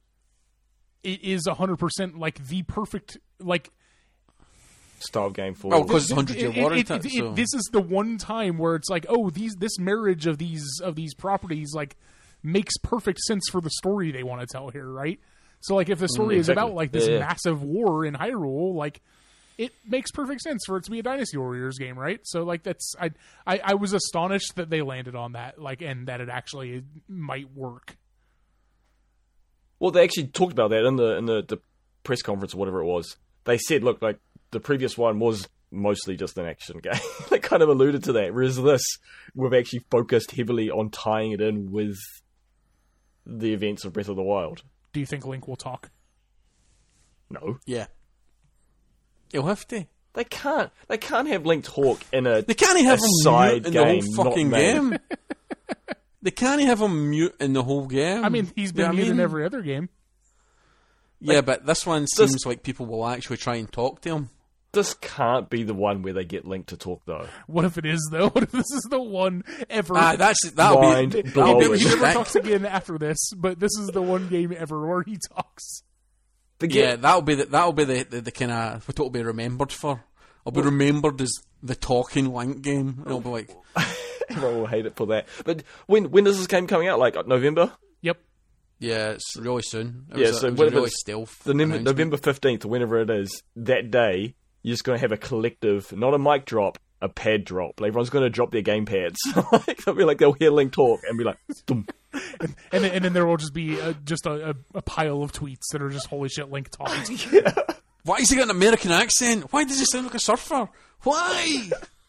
S3: it is one hundred percent like the perfect, like,
S2: style game for?
S1: Well, 'cause it's hundred year
S3: it-
S1: war,
S3: it-
S1: isn't it?
S3: it-
S1: So-
S3: this is the one time where it's like, oh, these this marriage of these of these properties like makes perfect sense for the story they want to tell here, right? So like if the story is
S2: exactly.
S3: about like this
S2: Yeah, yeah.
S3: massive war in Hyrule, like it makes perfect sense for it to be a Dynasty Warriors game, right? So like that's I I, I was astonished that they landed on that, like, and that it actually might work.
S2: Well, they actually talked about that in the in the, the press conference or whatever it was. They said, look, like the previous one was mostly just an action game. They kind of alluded to that. Whereas this, we've actually focused heavily on tying it in with the events of Breath of the Wild.
S3: Do you think Link will talk?
S2: No,
S1: yeah, you'll have to.
S2: they can't. They can't have Link talk in a.
S1: They can't have
S2: a
S1: him
S2: side
S1: mute in
S2: game,
S1: the whole fucking
S2: not main.
S1: game. They can't have him mute in the whole game.
S3: I mean, he's
S1: You
S3: been
S1: know what I
S3: mute in
S1: mean?
S3: every other game.
S1: Yeah, but this one seems like people will actually try and talk to him.
S2: This can't be the one where they get Link to talk, though.
S3: What if it is though? What if this is the one ever?
S1: Ah, that's that'll
S2: Mind
S1: be
S2: blowing.
S1: that'll be
S3: he never
S1: respect.
S3: talks again after this, but this is the one game ever where he talks.
S2: The
S1: Yeah,
S2: game,
S1: that'll be the, that'll be the the, the kind of what it'll be remembered for. It'll be remembered as the talking Link game. It'll be like,
S2: everyone will hate it for that. But when when is this game coming out? Like November?
S3: Yep.
S1: yeah, it's really soon. It
S2: Yeah,
S1: was a,
S2: so
S1: it was a
S2: whatever
S1: really
S2: it's-
S1: stealth.
S2: The November,
S1: announcement.
S2: November fifteenth, or whenever it is, that day, you're just going to have a collective, not a mic drop, a pad drop. Like, everyone's going to drop their game pads. Like, they'll be like, they'll hear Link talk and be like, Dum.
S3: And then, and then there will just be a, just a, a, a pile of tweets that are just holy shit Link talking.
S1: Why has he got an American accent? Why does he sound like a surfer? Why?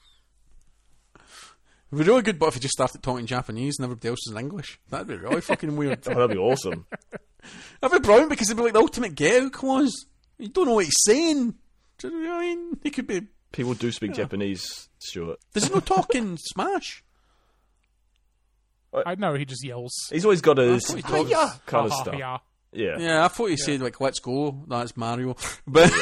S1: It'd be really good, but if he just started talking Japanese and everybody else is in English, that'd be really fucking weird.
S2: Oh, that'd be awesome.
S1: That'd be brilliant because it'd be like the ultimate get out clause. You don't know what he's saying. Do you know what I mean? He could be.
S2: People do speak Japanese, Stuart.
S1: There's no talking Smash.
S3: I know he just yells.
S2: He's always got his
S1: thought he talks-
S2: "Hiya" kind of
S3: Ha, ha,
S2: stuff.
S3: yeah.
S2: Yeah.
S1: Yeah, I thought he said like "Let's go." That's Mario, but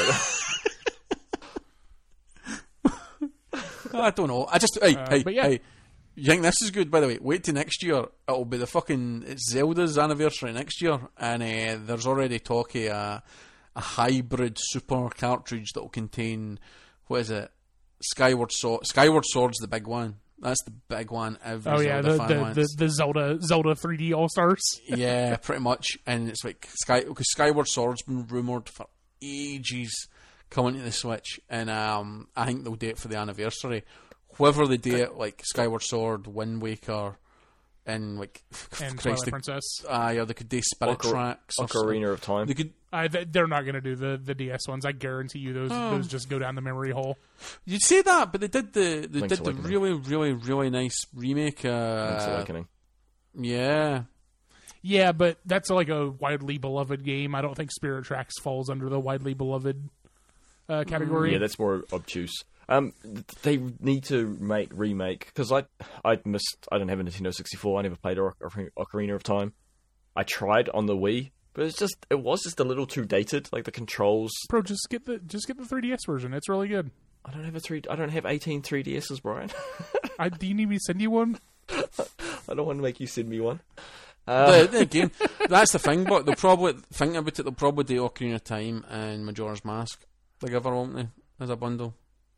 S1: I don't know. I just hey
S3: Uh,
S1: hey
S3: but yeah.
S1: hey. You think this is good? By the way, wait till next year. It'll be the fucking it's Zelda's anniversary next year, and uh, there's already talk of a, a hybrid super cartridge that will contain what is it? Skyward Sword. Skyward Sword's the big one. That's the big one. Every
S3: Oh yeah,
S1: Zelda
S3: the
S1: fan
S3: the,
S1: wants.
S3: the the Zelda Zelda three D All Stars.
S1: Yeah, pretty much. And it's like Sky because Skyward Sword's been rumored for ages coming to the Switch, and um, I think they'll do it for the anniversary. Whether they do it like Skyward Sword, Wind Waker, and like
S3: And
S1: Christ,
S3: Twilight
S1: they,
S3: Princess.
S1: uh, yeah, they could do Spirit
S2: Ocar-
S1: Tracks, or
S2: Ocarina of Time.
S1: They could.
S3: Uh, th- they're not going to do the, the D S ones. I guarantee you those
S1: Oh.
S3: those just go down the memory hole.
S1: You'd say that, but they did the they
S2: Link's
S1: did the
S2: Awakening.
S1: really really really nice remake.
S2: Link's
S1: Uh,
S2: Awakening.
S1: yeah,
S3: Yeah, but that's like a widely beloved game. I don't think Spirit Tracks falls under the widely beloved uh, category.
S2: Yeah, that's more obtuse. Um, th- they need to make remake because I I missed. I don't have a Nintendo sixty-four. I never played Oc- Oc- Ocarina of Time. I tried on the Wii, but it's just it was just a little too dated. Like the controls.
S3: Bro, just get the just get the three D S version. It's really good.
S2: I don't have a three. I don't have eighteen three D S's, Brian.
S3: I, do you need me to send you one?
S2: I don't want to make you send me one. Uh,
S1: the, the game. That's the thing, but they'll probably think about it. They'll probably do Ocarina of Time and Majora's Mask together, won't they? As a bundle.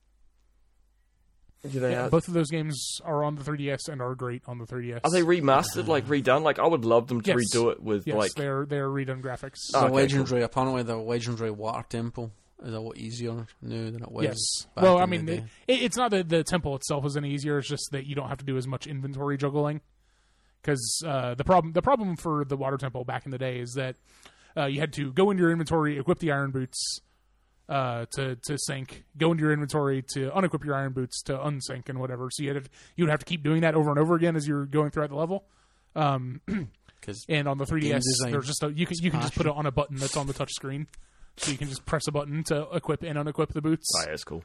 S2: do they
S3: Yeah,
S2: are,
S3: both of those games are on the three D S and are great on the three D S.
S2: are they remastered, like redone? Like I would love them to
S3: Yes.
S2: redo it with
S3: Yes,
S2: like.
S3: they're they're redone graphics.
S1: The
S2: Oh, okay,
S1: legendary, apparently, the legendary water temple is a lot easier now than it was.
S3: Yes.
S1: back
S3: Well,
S1: in
S3: I
S1: the
S3: mean,
S1: day.
S3: it, it's not that the temple itself is any easier. It's just that you don't have to do as much inventory juggling. Because uh, the problem the problem for the water temple back in the day is that uh, you had to go into your inventory, equip the iron boots uh, to to sync, go into your inventory to unequip your iron boots to unsync and whatever. So you had to, you would have to keep doing that over and over again as you're going throughout the level. Um,
S1: 'Cause
S3: and on the three D
S1: game
S3: S,
S1: design.
S3: there's just a, you can you can just put
S1: Passion.
S3: it on a button that's on the touch screen, so you can just press a button to equip and unequip the boots.
S2: Oh, yeah, that's cool.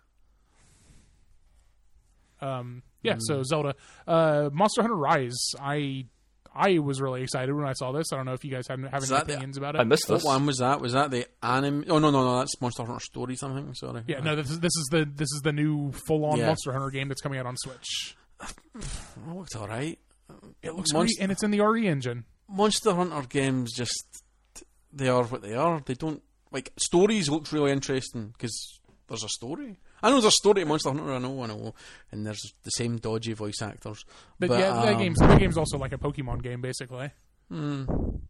S3: Um, yeah, so Zelda, uh, Monster Hunter Rise. I I was really excited when I saw this. I don't know if you guys have, have
S1: Is
S3: any
S1: that the-
S3: opinions about
S2: I
S3: it.
S2: missed
S1: What
S2: this.
S1: one was that? Was that the anime? Oh no, no, no. That's Monster Hunter Stories. I think. Sorry.
S3: Yeah, no, this is this is the this is the new full on
S1: Yeah.
S3: Monster Hunter game that's coming out on Switch.
S1: It looked all right.
S3: It looks
S1: Monst-
S3: great, and it's in the R E engine.
S1: Monster Hunter games just they are what they are. They don't like stories. Looks really interesting because there's a story. I know there's a story to Monster Hunter. I know, I know, and there's the same dodgy voice actors.
S3: But,
S1: But,
S3: yeah, that
S1: um,
S3: game's that game's also like a Pokemon game, basically.
S1: I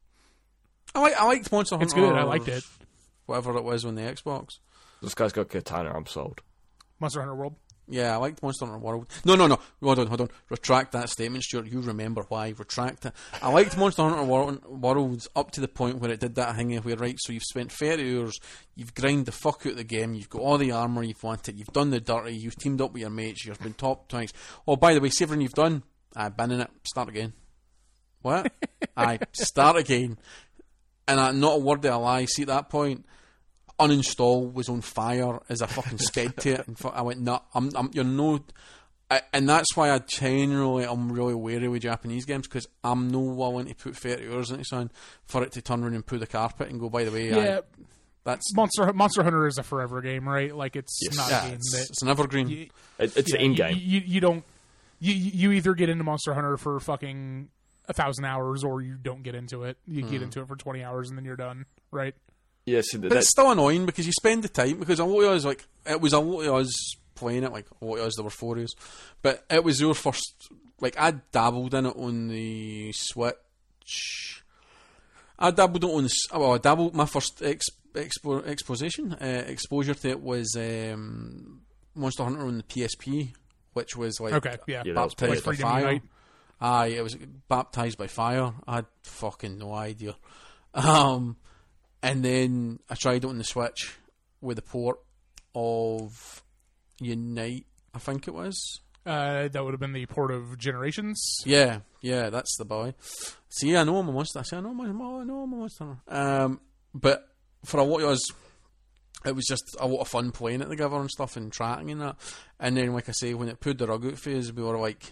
S1: like I liked Monster Hunter.
S3: It's good. I liked it.
S1: Whatever it was on the Xbox.
S2: This guy's got Katana. I'm sold.
S3: Monster Hunter World.
S1: Yeah, I liked Monster Hunter World. No, no, no. Hold on, hold on. Retract that statement, Stuart. You remember why. Retract it. I liked Monster Hunter World, Worlds up to the point where it did that thing where, right, so you've spent thirty hours, you've grind the fuck out of the game, you've got all the armour you've wanted, you've done the dirty, you've teamed up with your mates, you've been top twice. Oh, by the way, see everything you've done? I've been in it. Start again. What? I start again. And I, not a word of a lie. See, at that point, uninstall was on fire as I fucking sped to it. And fu- I went, no, I'm, I'm, you're no. I, and that's why I generally, I'm really wary with Japanese games because I'm no willing to put thirty hours into something for it to turn around and pull the carpet and go, by the way,
S3: Yeah,
S1: I, that's.
S3: Monster Monster Hunter is a forever game, right? Like it's
S2: Yes.
S3: not
S1: Yeah,
S3: a game
S1: it's,
S3: that
S1: it's an evergreen.
S3: you,
S2: It, it's
S3: yeah,
S2: the in game.
S3: You, you, you don't. You you either get into Monster Hunter for fucking a thousand hours, or you don't get into it. You
S1: Hmm.
S3: get into it for twenty hours, and then you're done, right?
S2: Yeah, see, that,
S1: But it's still annoying because you spend the time because a lot of us like it was a lot of us playing it like a lot of us there were four years, but it was your first like I dabbled in it on the Switch. I dabbled in it on the s- well I dabbled my first ex, expo, exposition uh, exposure to it was um, Monster Hunter on the P S P, which was like
S3: Okay, yeah.
S2: Yeah, that was
S1: baptized by
S3: Freedom
S1: fire.
S3: Unite.
S1: Aye, it was baptized by fire. I had fucking no idea. Um, and then I tried it on the Switch with the port of Unite, I think it was.
S3: Uh, that would have been the port of Generations.
S1: Yeah, yeah, that's the boy. See, I know I'm a monster. I say, I know I'm a, I know I'm a monster. Um, but for a lot of us, it was just a lot of fun playing it together and stuff and tracking and that. And then, like I say, when it pulled the rug out phase, we were like,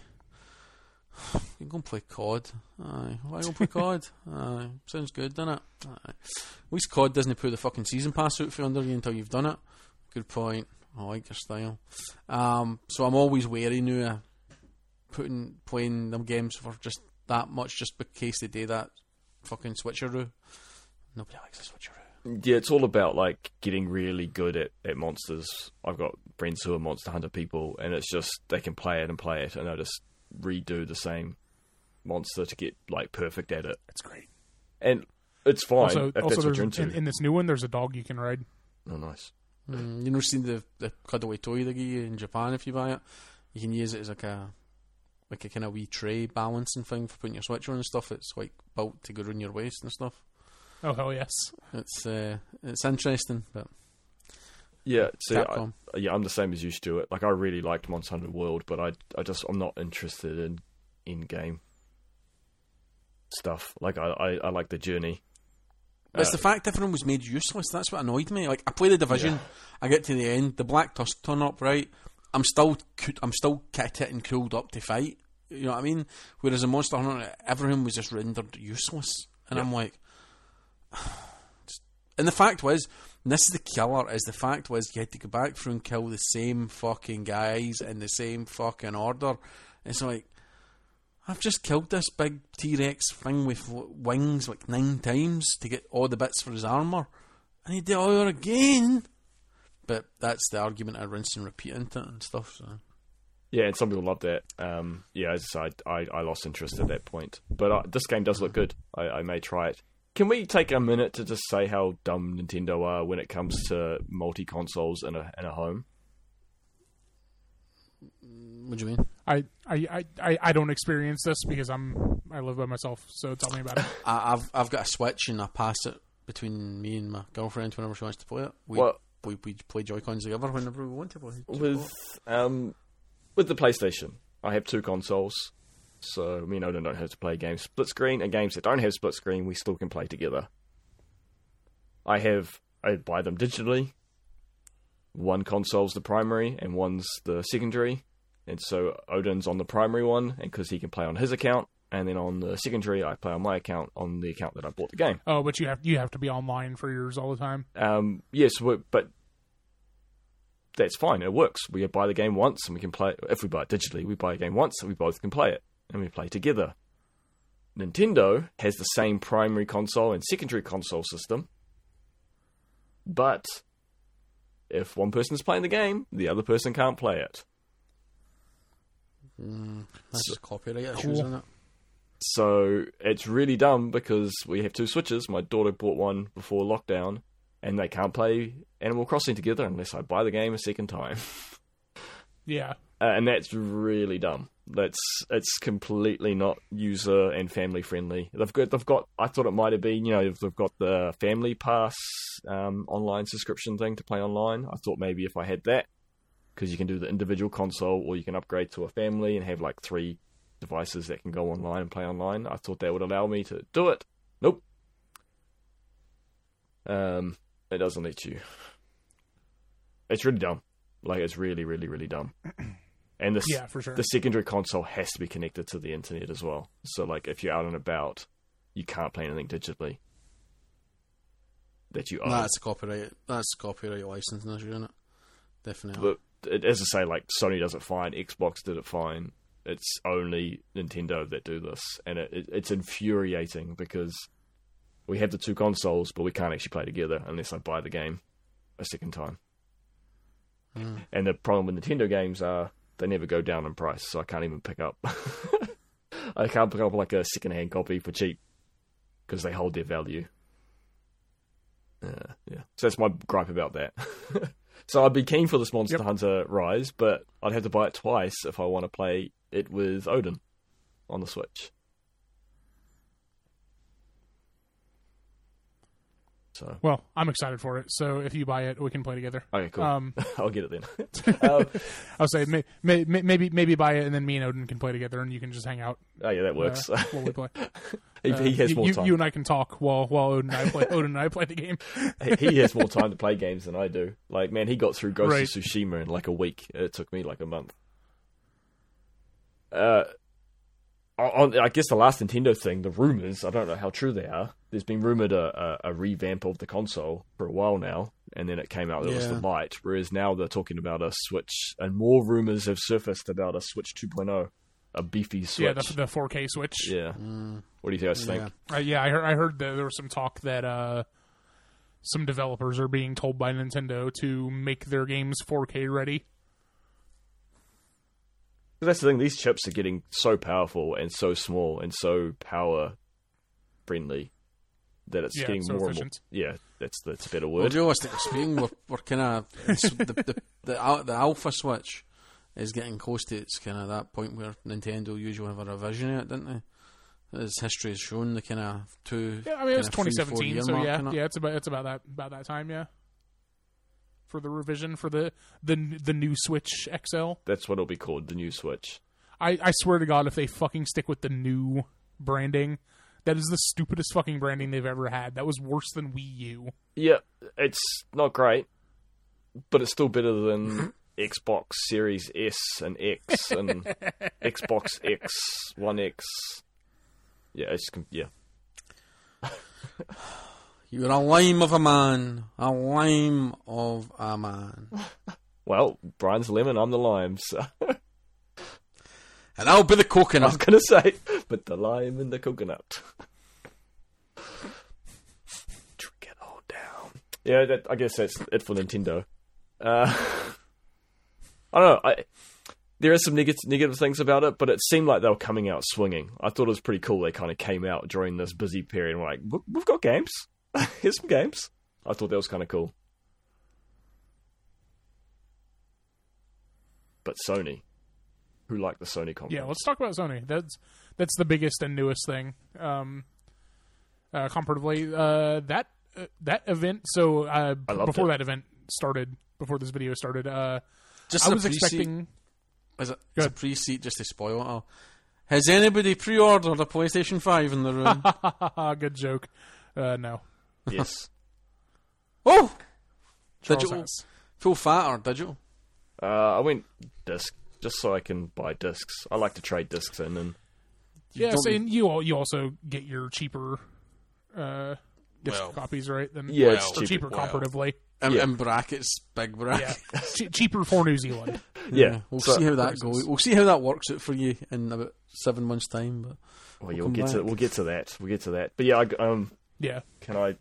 S1: you go and play C O D. Aye, why go and play C O D? Aye, sounds good, doesn't it? Aye. At least C O D doesn't put the fucking season pass out for under you until you've done it. Good point. I like your style. Um, so I'm always wary now of putting playing them games for just that much, just in case they do that fucking switcheroo. Nobody likes a switcheroo.
S2: yeah, it's all about like getting really good at, at monsters. I've got friends who are Monster Hunter people, and it's just they can play it and play it, and they'll just redo the same monster to get like perfect at it,
S3: That's great.
S2: and it's fine
S3: Also,
S2: if
S3: also
S2: that's what
S3: there's,
S2: you're into.
S3: in, in this new one, there's a dog you can ride.
S2: Oh, nice.
S1: Mm, you know, seen the the cutaway toy they give you in Japan if you buy it. You can use it as like a like a kind of wee tray balancing thing for putting your switcher on and stuff. It's like built to go around your waist and stuff.
S3: Oh hell yes!
S1: It's uh, it's interesting, but
S2: Yeah, see, I,
S1: Capcom.
S2: yeah, I'm the same as you, Stuart. Like, I really liked Monster Hunter World, but I, I just, I'm not interested in in-game stuff. Like, I, I, I like the journey.
S1: But it's
S2: Uh,
S1: the fact everyone was made useless. That's what annoyed me. Like I play the Division, I get to the end, the Black Tusk turn up, right? I'm still, coo- I'm still kitted and cooled up to fight. You know what I mean? Whereas in Monster Hunter, everyone was just rendered useless, and I'm like, and the fact was, and this is the killer, is the fact was you had to go back through and kill the same fucking guys in the same fucking order. It's like, I've just killed this big T-Rex thing with w- wings like nine times to get all the bits for his armour. I need to do it all again. But that's the argument I rinse and repeat into it and stuff. So.
S2: Yeah, and some people love that. Um, yeah, as I said, I, I lost interest at that point. But uh, this game does look good. I, I may try it. Can we take a minute to just say how dumb Nintendo are when it comes to multi-consoles in a in a home?
S1: What do you mean?
S3: I, I, I, I don't experience this because I'm I live by myself. So tell me about it.
S1: I, I've I've got a Switch and I pass it between me and my girlfriend whenever she wants to play it. We
S2: Well-
S1: we, we play Joy-Cons together whenever we want to play.
S2: With um, with the PlayStation, I have two consoles. So me and Odin don't have to play games split screen, and games that don't have split screen, we still can play together. I have, I buy them digitally. One console's the primary, and one's the secondary. And so Odin's on the primary one, and because he can play on his account, and then on the secondary, I play on my account, on the account that I bought the game.
S3: Oh, but you have you have to be online for yours all the time?
S2: Um, yes, but that's fine. It works. We buy the game once, and we can play. If we buy it digitally, we buy a game once, and we both can play it, and we play together. Nintendo has the same primary console and secondary console system, but if one person's playing the game, the other person can't play it.
S1: Mm, that's
S2: So-
S1: just copyright issues,
S3: Cool.
S1: isn't it?
S2: So it's really dumb because we have two Switches. My daughter bought one before lockdown, and they can't play Animal Crossing together unless I buy the game a second time.
S3: Yeah.
S2: Uh, and that's really dumb. That's it's completely not user and family friendly. They've got they've got. I thought it might have been, you know, they've got the Family Pass um, online subscription thing to play online. I thought maybe if I had that, because you can do the individual console, or you can upgrade to a family and have like three devices that can go online and play online. I thought that would allow me to do it. Nope. Um, it doesn't let you. It's really dumb. Like, it's really, really, really dumb. And the,
S3: Yeah, for sure.
S2: the secondary console has to be connected to the internet as well. So, like, if you're out and about, you can't play anything digitally that you own.
S1: Nah, that's a copyright. That's copyright licensing issue, isn't it? Definitely.
S2: But it, as I say, like, Sony does it fine, Xbox did it fine. It's only Nintendo that do this, and it, it, it's infuriating because we have the two consoles, but we can't actually play together unless I buy the game a second time.
S1: Mm.
S2: And the problem with Nintendo games are they never go down in price, so I can't even pick up. I can't pick up like a second-hand copy for cheap because they hold their value. Uh, yeah, so that's my gripe about that. So I'd be keen for this Monster
S3: Yep.
S2: Hunter Rise, but I'd have to buy it twice if I want to play it with Odin on the Switch. So
S3: Well, I'm excited for it. So if you buy it, we can play together.
S2: okay, cool.
S3: Um,
S2: I'll get it then. um,
S3: I'll say may, may, may, maybe maybe buy it, and then me and Odin can play together, and you can just hang out
S2: oh yeah, that works.
S3: uh, while we play.
S2: he,
S3: Uh,
S2: he has
S3: you,
S2: more
S3: you,
S2: time.
S3: you and I can talk while while Odin and I play. Odin and I play the game.
S2: he he has more time to play games than I do. Like, man, he got through Ghost
S3: Right.
S2: of Tsushima in like a week. It took me like a month. Uh, on, I guess the last Nintendo thing, the rumors, I don't know how true they are. There's been rumored a, a, a revamp of the console for a while now, and then it came out that it was the
S1: Yeah.
S2: Lite, whereas now they're talking about a Switch, and more rumors have surfaced about a Switch two point oh, a beefy Switch.
S3: Yeah, the, the four K Switch.
S2: Yeah.
S1: Mm,
S2: What do you guys think?
S1: yeah.
S3: Uh, yeah, I heard. I heard that there was some talk that uh, some developers are being told by Nintendo to make their games four K ready.
S2: That's the thing, these chips are getting so powerful and so small and so power friendly that it's
S3: Yeah,
S2: getting
S3: so
S2: more
S3: efficient.
S2: and more. Yeah, that's that's a better
S1: Well,
S2: word.
S1: realistically speaking, we're, we're kind of the, the, the, al- the Alpha Switch is getting close to its kind of that point where Nintendo usually have a revision of it, didn't they? As history has shown, the kind of two.
S3: Yeah, I mean it was
S1: kinda three, four
S3: twenty seventeen,
S1: year
S3: so
S1: mark,
S3: yeah,
S1: innit?
S3: yeah, it's about it's about that about that time, yeah. For the revision for the the the new Switch X L.
S2: That's what it'll be called, the new Switch.
S3: I, I swear to God, if they fucking stick with the new branding, that is the stupidest fucking branding they've ever had. That was worse than Wii U.
S2: Yeah, it's not great, but it's still better than Xbox Series S and X and Xbox X, One X. Yeah, it's yeah.
S1: You're a lime of a man, a lime of a man,
S2: Well, Brian's lemon, I'm the lime. So
S1: and I'll be the
S2: I was
S1: coconut.
S2: gonna say, but the lime and the coconut. Drink it all down. Yeah, that, I guess that's it for Nintendo. Uh, I don't know. I, there are some negative, negative things about it, but it seemed like they were coming out swinging. I thought it was pretty cool. They kind of came out during this busy period and were like, "We- we've got games. Here's some games. I thought that was kind of cool. But Sony, who like the Sony conference?
S3: Yeah, let's talk about Sony. That's that's the biggest and newest thing. Um, uh, comparatively, uh, that uh, that event. So uh,
S2: I loved
S3: before
S2: it.
S3: that event started, before this video started, uh,
S1: Just
S3: I
S1: a
S3: was
S1: pre-seat.
S3: expecting.
S1: Is it,
S3: Go
S1: it's a
S3: ahead.
S1: pre-seat just to spoil it all. Has anybody pre-ordered a PlayStation five in the room?
S3: Good joke. Uh, no.
S2: Yes.
S1: Oh!
S3: Charles
S1: Digital.
S3: has.
S1: Full fat or digital?
S2: Uh, I went disc just so I can buy discs. I like to trade discs in, and
S3: Yeah,
S1: don't-
S3: so, and you al- you also get your cheaper uh, disc
S1: Well,
S3: copies, right? Than,
S2: Yeah, it's
S3: or
S2: cheaper.
S3: cheaper
S1: Well.
S3: comparatively.
S1: In,
S2: Yeah.
S1: in brackets, big
S3: Yeah,
S1: brackets.
S3: che- cheaper for New Zealand.
S2: yeah,
S1: We'll
S2: so-
S1: see how that
S3: prices.
S1: goes. We'll see how that works out for you in about seven months' time. But
S2: Well,
S1: we'll
S2: yeah, we'll
S1: come
S2: get to
S1: back.
S2: we'll get to that. We'll get to that. But yeah, I, um,
S3: Yeah.
S2: can I?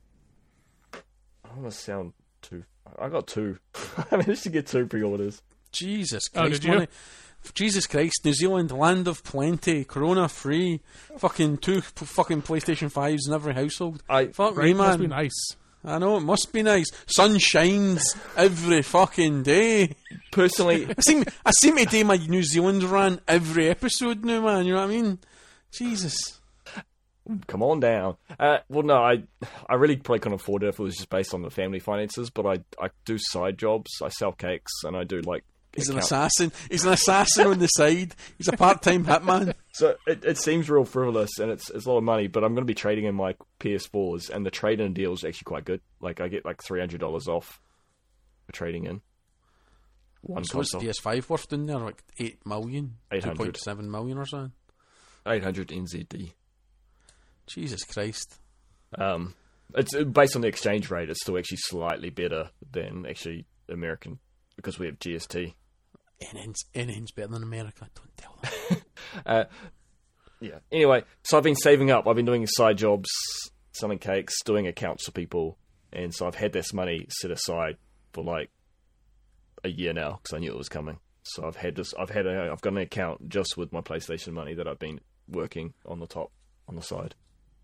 S2: I don't want to sound too. I got two. I managed to get two pre-orders.
S1: Jesus
S3: Oh,
S1: Christ,
S3: did you?
S1: money. Jesus Christ, New Zealand, land of plenty, corona free, fucking two p- fucking PlayStation fives in every household.
S2: I
S1: Fuck
S3: Right?
S1: me,
S3: Must
S1: man.
S3: be nice.
S1: I know, it must be nice. Sun shines every fucking day.
S2: personally,
S1: I seem, I seem to do my New Zealand rant every episode now, man, you know what I mean? Jesus.
S2: come on down. Uh, well, no, I I really probably couldn't afford it if it was just based on the family finances. But I I do side jobs. I sell cakes, and I do like.
S1: He's an
S2: account-
S1: assassin. He's an assassin on the side. He's a part-time hitman.
S2: So it, it seems real frivolous, and it's it's a lot of money. But I'm going to be trading in my P S fours, and the trade-in deal is actually quite good. Like I get like three hundred dollars off for trading in. One
S1: So what's the
S2: console,
S1: P S five worth down there? Like eight million?
S2: eight
S1: two
S2: hundred,
S1: point seven million or something?
S2: eight hundred N Z D.
S1: Jesus Christ.
S2: Um, it's uh, based on the exchange rate. It's still actually slightly better than actually American because we have G S T.
S1: N N's, N N's better than America. Don't tell them.
S2: Uh, yeah. Anyway, so I've been saving up. I've been doing side jobs, selling cakes, doing accounts for people, and so I've had this money set aside for like a year now because I knew it was coming. So I've had this. I've had. A, I've got an account just with my PlayStation money that I've been working on the top, on the side.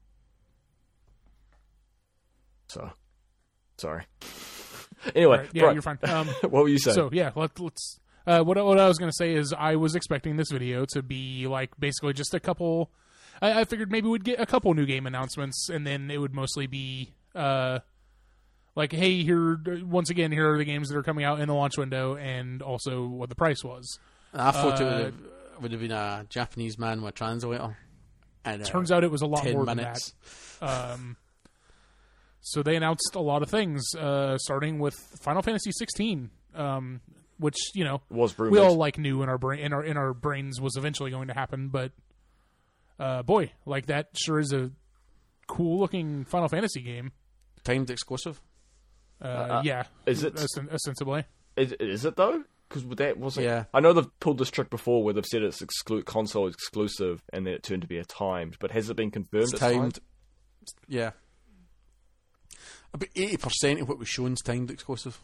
S2: So, sorry. Anyway,
S3: Right, yeah,
S2: right.
S3: you're fine. Um,
S2: What were you saying?
S3: so yeah, let, let's. Uh, what I- what I was going to say is I was expecting this video to be like basically just a couple. I, I figured maybe we'd get a couple new game announcements, and then it would mostly be uh, like, hey, here once again, here are the games that are coming out in the launch window, and also what the price was.
S1: I thought it
S3: Uh,
S1: would have, would have been a Japanese man with a translator. And, uh,
S3: Turns out it was a lot
S1: ten
S3: more
S1: minutes.
S3: than that. Um, so they announced a lot of things, uh, starting with Final Fantasy sixteen, um, which you know
S2: was rumored.
S3: we all like knew in our brain in our in our brains was eventually going to happen, but uh, boy, like that sure is a cool looking Final Fantasy game.
S1: Timed exclusive.
S3: Uh,
S2: Uh,
S3: yeah,
S2: is it-
S3: osten- ostensibly?
S2: Is, is it though? Because that wasn't.
S1: Yeah.
S2: I know they've pulled this trick before where they've said it's exclu- console exclusive, and then it turned to be a timed. But has it been confirmed?
S1: It's
S2: It's
S1: timed. Yeah. About eighty percent of what was shown is timed exclusive.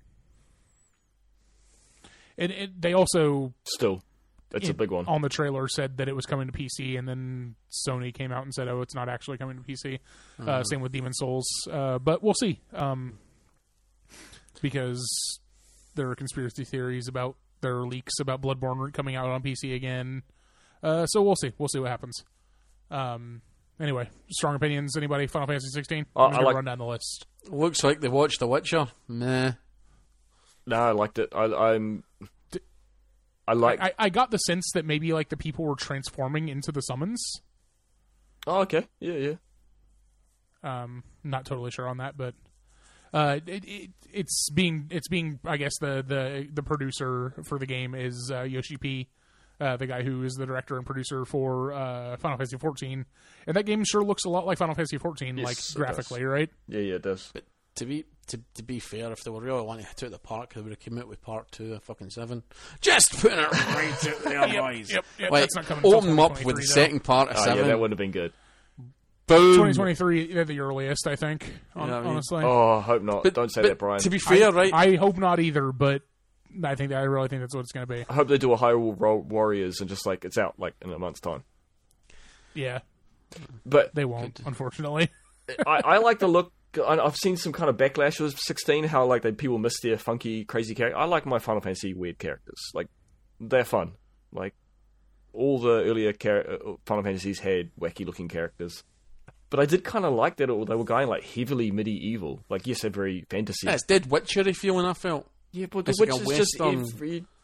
S3: And it, they also
S2: Still, it's a
S3: in-
S2: big one.
S3: on the trailer said that it was coming to P C, and then Sony came out and said, "Oh, it's not actually coming to P C."
S2: Mm-hmm.
S3: Uh, same with Demon Souls, uh, but we'll see. Um, because there are conspiracy theories about there are leaks about Bloodborne coming out on P C again. Uh, so we'll see. We'll see what happens. Um, anyway, strong opinions. Anybody? Final Fantasy sixteen.
S2: Uh,
S3: I'm just
S2: I
S3: gonna
S2: like-
S3: run down the list.
S1: Looks like they watched The Witcher. Meh.
S2: No, I liked it. I, I'm. I like.
S3: I, I got the sense that maybe like the people were transforming into the summons.
S2: oh, okay. Yeah, yeah.
S3: Um, not totally sure on that, but uh, it, it, it's being it's being I guess the the the producer for the game is uh, Yoshi P, uh, the guy who is the director and producer for uh, Final Fantasy fourteen, and that game sure looks a lot like Final Fantasy fourteen,
S2: Yes,
S3: like
S2: it
S3: graphically, right?
S2: Yeah, yeah, it does.
S1: To be to, to be fair, if they were really wanting to hit it out the park, they would have come out with part two of fucking seven. Just putting it right out there,
S3: Yep,
S1: boys.
S3: yep, yep,
S1: Like,
S3: that's not coming until
S1: open them up with
S3: twenty
S1: the
S3: twenty-three,
S1: second part of
S2: Oh,
S1: seven.
S2: yeah, that would have been good.
S1: Boom.
S3: twenty twenty-three at the earliest, I think. On,
S1: You know what I mean?
S3: honestly,
S2: Oh, I hope not.
S1: But-
S2: Don't say
S1: but
S2: that, Brian.
S1: To be fair,
S3: I,
S1: right?
S3: I hope not either, but I think that, I really think that's what it's going to be.
S2: I hope they do a Hyrule Ro- Warriors and just like it's out like in a month's time.
S3: Yeah,
S2: But
S3: they won't, unfortunately.
S2: I, I like the look. I- I've seen some kind of backlash with sixteen, how like they people miss their funky, crazy character. I like my Final Fantasy weird characters. Like they're fun. Like all the earlier char- uh, Final Fantasies had wacky looking characters. But I did kind of like that it, they were going like heavily medieval. Like yes, they're very fantasy.
S1: Yeah, it's dead Witchery feeling, I felt.
S2: Yeah, but the
S1: It's like
S2: Witch
S1: a
S2: is just
S1: Western-
S2: every.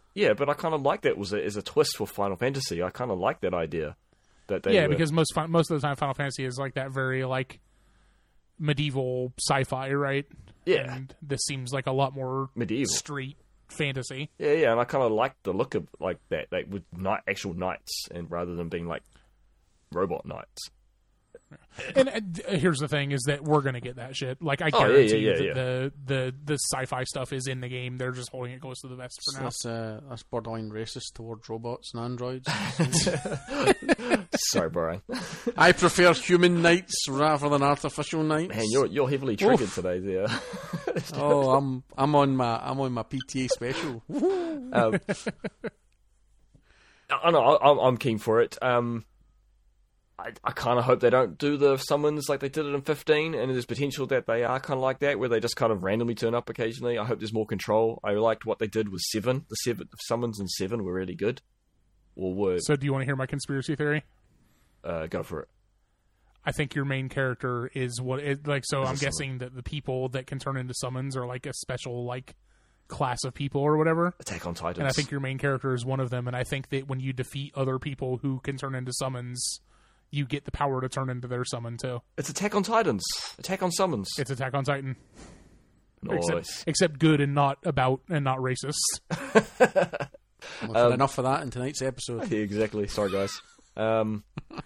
S2: Yeah, but I kind of like that was a, as a twist for Final Fantasy. I kind of like that idea. That they
S3: yeah,
S2: were...
S3: because most fi- most of the time Final Fantasy is like that very like medieval sci-fi, right?
S2: Yeah.
S3: And this seems like a lot more
S2: medieval
S3: street fantasy.
S2: Yeah, yeah, and I kind of like the look of like that, like with night actual knights, and rather than being like robot knights.
S3: And uh, here's the thing: is that we're gonna get that shit. Like I
S2: Oh, yeah,
S3: guarantee
S2: yeah, yeah,
S3: that
S2: yeah.
S3: the the the sci-fi stuff is in the game. They're just holding it close to the vest for now.
S1: That's, uh, that's borderline racist towards robots and androids.
S2: Sorry, Brian.
S1: I prefer human knights rather than artificial knights.
S2: Man, you're you're heavily triggered
S1: Oof.
S2: today, there.
S1: Oh, I'm I'm on my I'm on my P T A special.
S2: um, I know I'm, I'm keen for it. Um, I, I kind of hope they don't do the summons like they did it in fifteen, and there's potential that they are kind of like that, where they just kind of randomly turn up occasionally. I hope there's more control. I liked what they did with seven. The seven the summons in seven were really good. Or were
S3: So, do you want to hear my conspiracy theory?
S2: uh, go for it.
S3: I think your main character is what it like. So
S2: Is
S3: I'm
S2: a
S3: guessing that the people that can turn into summons are like a special like class of people or whatever.
S2: Attack on Titans.
S3: And I think your main character is one of them. And I think that when you defeat other people who can turn into summons, you get the power to turn into their summon too.
S2: it's Attack on Titans. Attack on Summons.
S3: It's Attack on Titan,
S2: Nice.
S3: except, except good and not about and not racist.
S1: We've had enough of that in tonight's episode.
S2: Yeah, exactly. Sorry, guys. Um,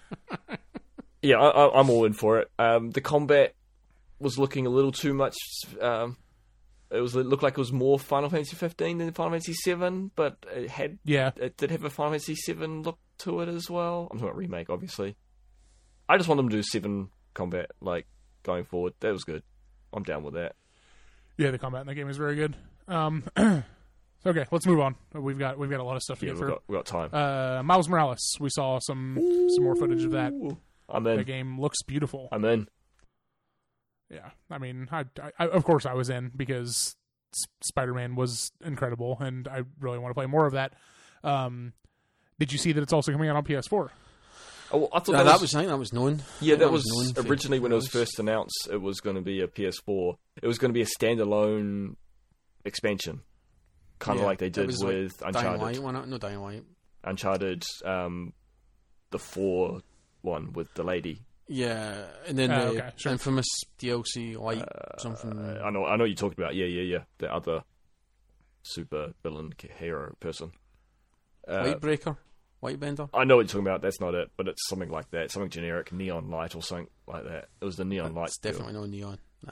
S2: yeah, I, I, I'm all in for it. Um, the combat was looking a little too much. Um, it was it looked like it was more Final Fantasy fifteen than Final Fantasy seven, but it had
S3: Yeah,
S2: it did have a Final Fantasy seven look to it as well. I'm talking about remake, obviously. I just want them to do seven combat like going forward. That was good. I'm down with that.
S3: yeah. The combat in the game is very good. Um, okay, let's move on. We've got we've got a lot of stuff to
S2: Yeah,
S3: get
S2: we've
S3: through.
S2: got we got time.
S3: Uh, Miles Morales. We saw some some more footage of that.
S2: I'm
S3: The
S2: in.
S3: game looks beautiful.
S2: I'm in.
S3: Yeah, I mean, I, I, of course I was in because S- Spider-Man was incredible, and I really want to play more of that. Um, did you see that it's also coming out on P S four?
S2: Oh, I thought
S1: Yeah,
S2: that,
S1: that
S2: was,
S1: was I think that was known.
S2: yeah,
S1: I think
S2: that was,
S1: known for-
S2: originally when it was
S1: release.
S2: first announced. It was going to be a P S four. It was going to be a standalone expansion, kind of
S1: Yeah,
S2: like they
S1: it
S2: did
S1: was like
S2: with
S1: Dying
S2: Uncharted.
S1: Light, wasn't it? No, Dying Light.
S2: Uncharted, um, the four one with the lady.
S1: Yeah, and then
S3: Uh,
S1: the
S3: okay, sure.
S1: infamous D L C Light something.
S2: Uh, I know, I know what you're talking about. Yeah, yeah, yeah. The other super villain hero person. Uh,
S1: Lightbreaker, Lightbender.
S2: I know what you're talking about. That's not it, but it's something like that. Something generic, neon light or something like that. It was the neon light.
S1: It's definitely no neon. Nah.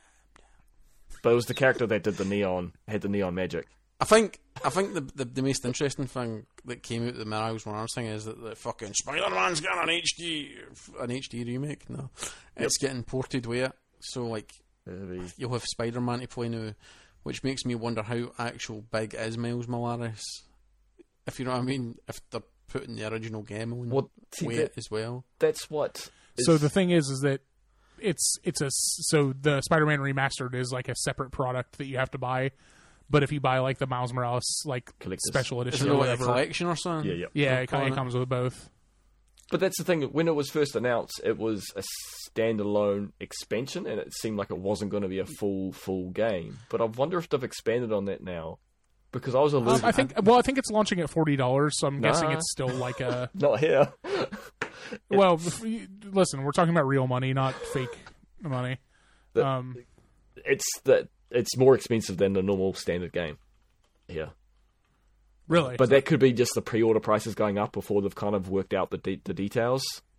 S2: But it was the character that did the neon, had the neon magic.
S1: I think I think the, the the most interesting thing that came out of the Miles Morales thing is that the fucking Spider-Man's got an H D an H D remake. No, it's getting ported with it. So like
S2: Maybe.
S1: you'll have Spider-Man to play now, which makes me wonder how actual big is Miles Morales. If you know what I mean, if they're putting the original game on
S2: Well, see,
S1: with
S2: that-
S1: it as well.
S2: That's what. Is,
S3: So the thing is, is that it's it's a so the Spider-Man Remastered is like a separate product that you have to buy. But if you buy like the Miles Morales like
S2: Collector's.
S3: special
S1: Is
S3: edition
S1: it
S3: or
S1: like a
S3: whatever,
S1: collection or something?
S2: yeah, yeah.
S3: yeah, it,
S1: Calling
S3: it
S1: it.
S3: comes with both.
S2: But that's the thing. When it was first announced, it was a standalone expansion, and it seemed like it wasn't going to be a full full game. But I wonder if they've expanded on that now, because I was a
S3: Um,
S2: little
S3: I think well, I think it's launching at forty dollars, so I'm guessing
S2: Nah.
S3: it's still like a
S2: not here.
S3: well. if you- Listen, we're talking about real money, not fake money.
S2: The-
S3: Um,
S2: It's that it's more expensive than the normal standard game here.
S3: really,
S2: But that could be just the pre-order prices going up before they've kind of worked out the de- the details.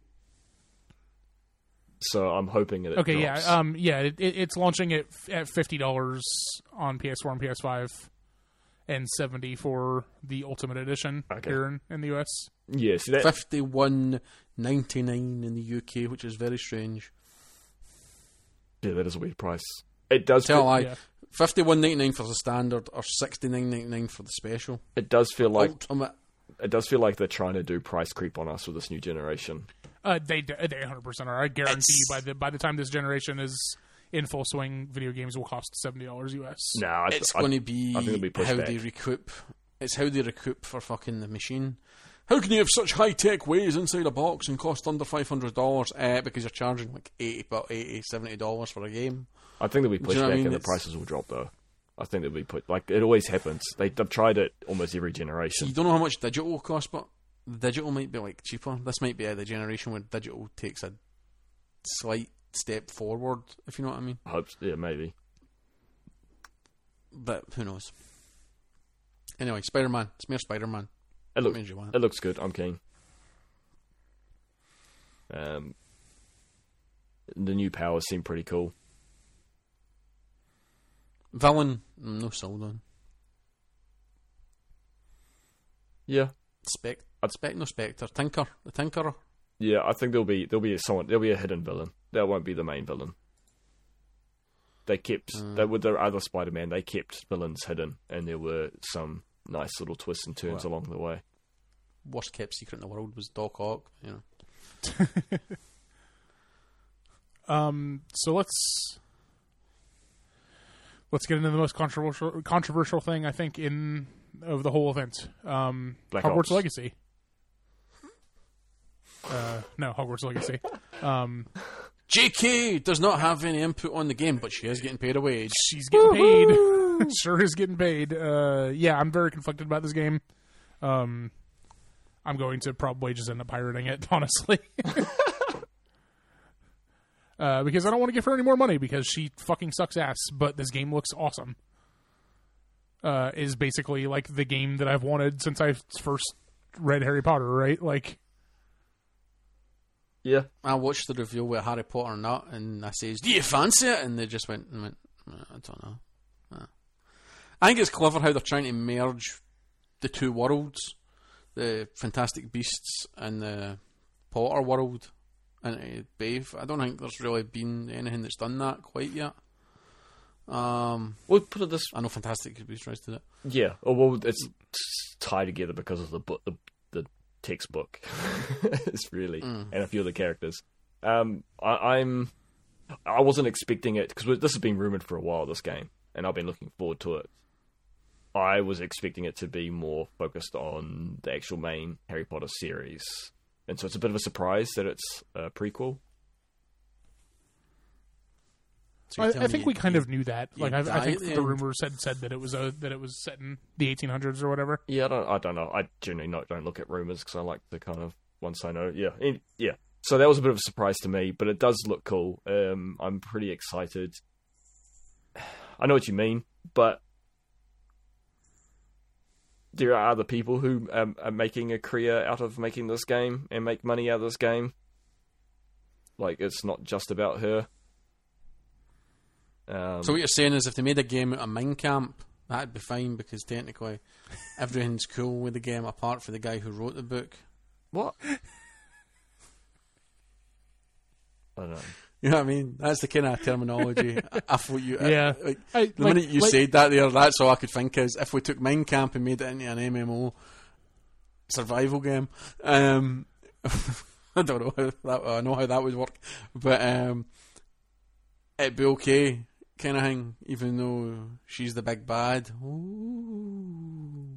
S2: So I'm hoping that it
S3: okay,
S2: drops.
S3: yeah, um, yeah, it, it, it's launching at at fifty dollars on P S four and P S five, and seventy for the Ultimate Edition
S2: Okay.
S3: here in, in the U S.
S2: yeah. See that
S1: Fifty one ninety nine in the U K, which is very strange.
S2: yeah, that is a weird price. It does.
S1: Tell
S2: Feel,
S1: I
S3: yeah.
S1: fifty one ninety nine for the standard or sixty nine ninety nine for the special.
S2: it does feel like
S1: Ultimate.
S2: it does feel like they're trying to do price creep on us with this new generation.
S3: Uh, they they one hundred percent are. I guarantee
S1: It's-
S3: you by the by the time this generation is in full swing, video games will cost seventy dollars U S.
S2: No, I,
S1: It's
S2: I,
S1: going to be,
S2: I think it'll be pushed
S1: how
S2: back.
S1: they recoup. It's how they recoup for fucking the machine. How can you have such high tech ways inside a box and cost under five hundred dollars? Uh, because you're charging like eighty, eighty, seventy dollars for a game.
S2: I think they'll be
S1: Do you
S2: pushed
S1: know what I
S2: back
S1: mean?
S2: and the
S1: It's-
S2: prices will drop though. I think they'll be put like it always happens. They, they've tried it almost every
S1: So
S2: generation.
S1: you don't know how much digital will cost, but the digital might be like cheaper. This might be uh, the generation where digital takes a slight step forward, if you know what I mean.
S2: I hope, yeah, maybe.
S1: But who knows? Anyway, Spider-Man. It's mere Spider-Man.
S2: It, look,
S1: means you want.
S2: it looks good. I'm keen. Um, the new powers seem pretty cool.
S1: Villain, mm, no sold on.
S2: Yeah,
S1: Spec, Spec, no Spectre. Tinker, the Tinkerer.
S2: yeah. I think there'll be there'll be a someone there'll be a hidden villain. That won't be the main villain. They kept
S1: Mm.
S2: they, with their other Spider-Man. They kept villains hidden, and there were some nice little twists and turns
S1: Well.
S2: along the way.
S1: Worst kept secret in the world was Doc Ock. You know.
S3: Um, so let's let's get into the most controversial controversial thing I think in of the whole event. Um,
S2: Black
S3: Hogwarts
S2: Ops.
S3: Legacy. Uh, no, Hogwarts Legacy. Um,
S1: J K does not have any input on the game, but she is getting paid a wage.
S3: she's getting paid. Sure is getting paid. Uh, yeah, I'm very conflicted about this game. Um, I'm going to probably just end up pirating it, honestly. Uh, because I don't want to give her any more money because she fucking sucks ass, but this game looks awesome. Uh, is basically like the game that I've wanted since I first read Harry Potter, right? Like,
S2: Yeah,
S1: I watched the review with Harry Potter Nut, and I says, "Do you fancy it?" And they just went, and went "Uh, "I don't know." Uh. I think it's clever how they're trying to merge the two worlds, the Fantastic Beasts and the Potter world, into Babe. I don't think there's really been anything that's done that quite yet. Um,
S2: we'll put it this.
S1: I know Fantastic Beasts tries to do it.
S2: Yeah, oh, well, it's tied together because of the book, the the textbook. It's really
S1: Mm.
S2: and a few of the characters. Um, I, I'm I wasn't expecting it because this has been rumored for a while. This game, and I've been looking forward to it. I was expecting it to be more focused on the actual main Harry Potter series, and so it's a bit of a surprise that it's a prequel.
S1: So
S3: I,
S1: you're
S3: I
S1: telling
S3: think
S1: me
S3: we kind
S1: you-
S3: of knew that.
S1: you
S3: Like, I, I
S1: die
S3: think
S1: at the
S3: the
S1: end.
S3: rumors had said that it was a that it was set in the eighteen hundreds or whatever.
S2: Yeah, I don't, I don't know. I generally not, don't look at rumors because I like to kind of once I know. Yeah, in- yeah. So that was a bit of a surprise to me, but it does look cool. Um, I'm pretty excited. I know what you mean, but there are other people who um, are making a career out of making this game and make money out of this game. Like, it's not just about her. Um,
S1: So what you're saying is if they made a game out of Mein Camp, that'd be fine because technically everything's cool with the game apart from the guy who wrote the book.
S2: what? I don't know.
S1: You know what I mean? That's the kind of terminology. If we, you,
S3: Yeah.
S1: like,
S3: I-
S1: the
S3: like-
S1: minute you
S3: like-
S1: said that there, that's all I could think is if we took Mein Camp and made it into an M M O survival game. Um, I don't know how that. I know how that would work, but um, it'd be okay, kind of thing. Even though she's the big bad. Ooh.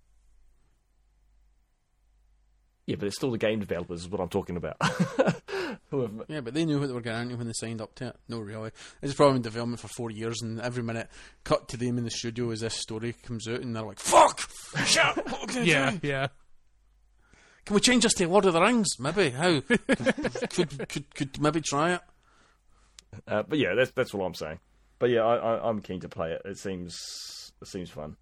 S2: Yeah, but it's still the game developers is what I'm talking about. Who have
S1: Yeah, but they knew what they were getting into when they signed up to it. No, really. It's probably in development for four years, and every minute, cut to them in the studio as this story comes out, and they're like, "Fuck! Shit! What can,
S3: Yeah,
S1: do?
S3: yeah.
S1: Can we change this to Lord of the Rings? Maybe. How? could, could could could maybe try it?
S2: Uh, but yeah, that's that's what I'm saying. But yeah, I, I, I'm keen to play it. It seems it seems fun.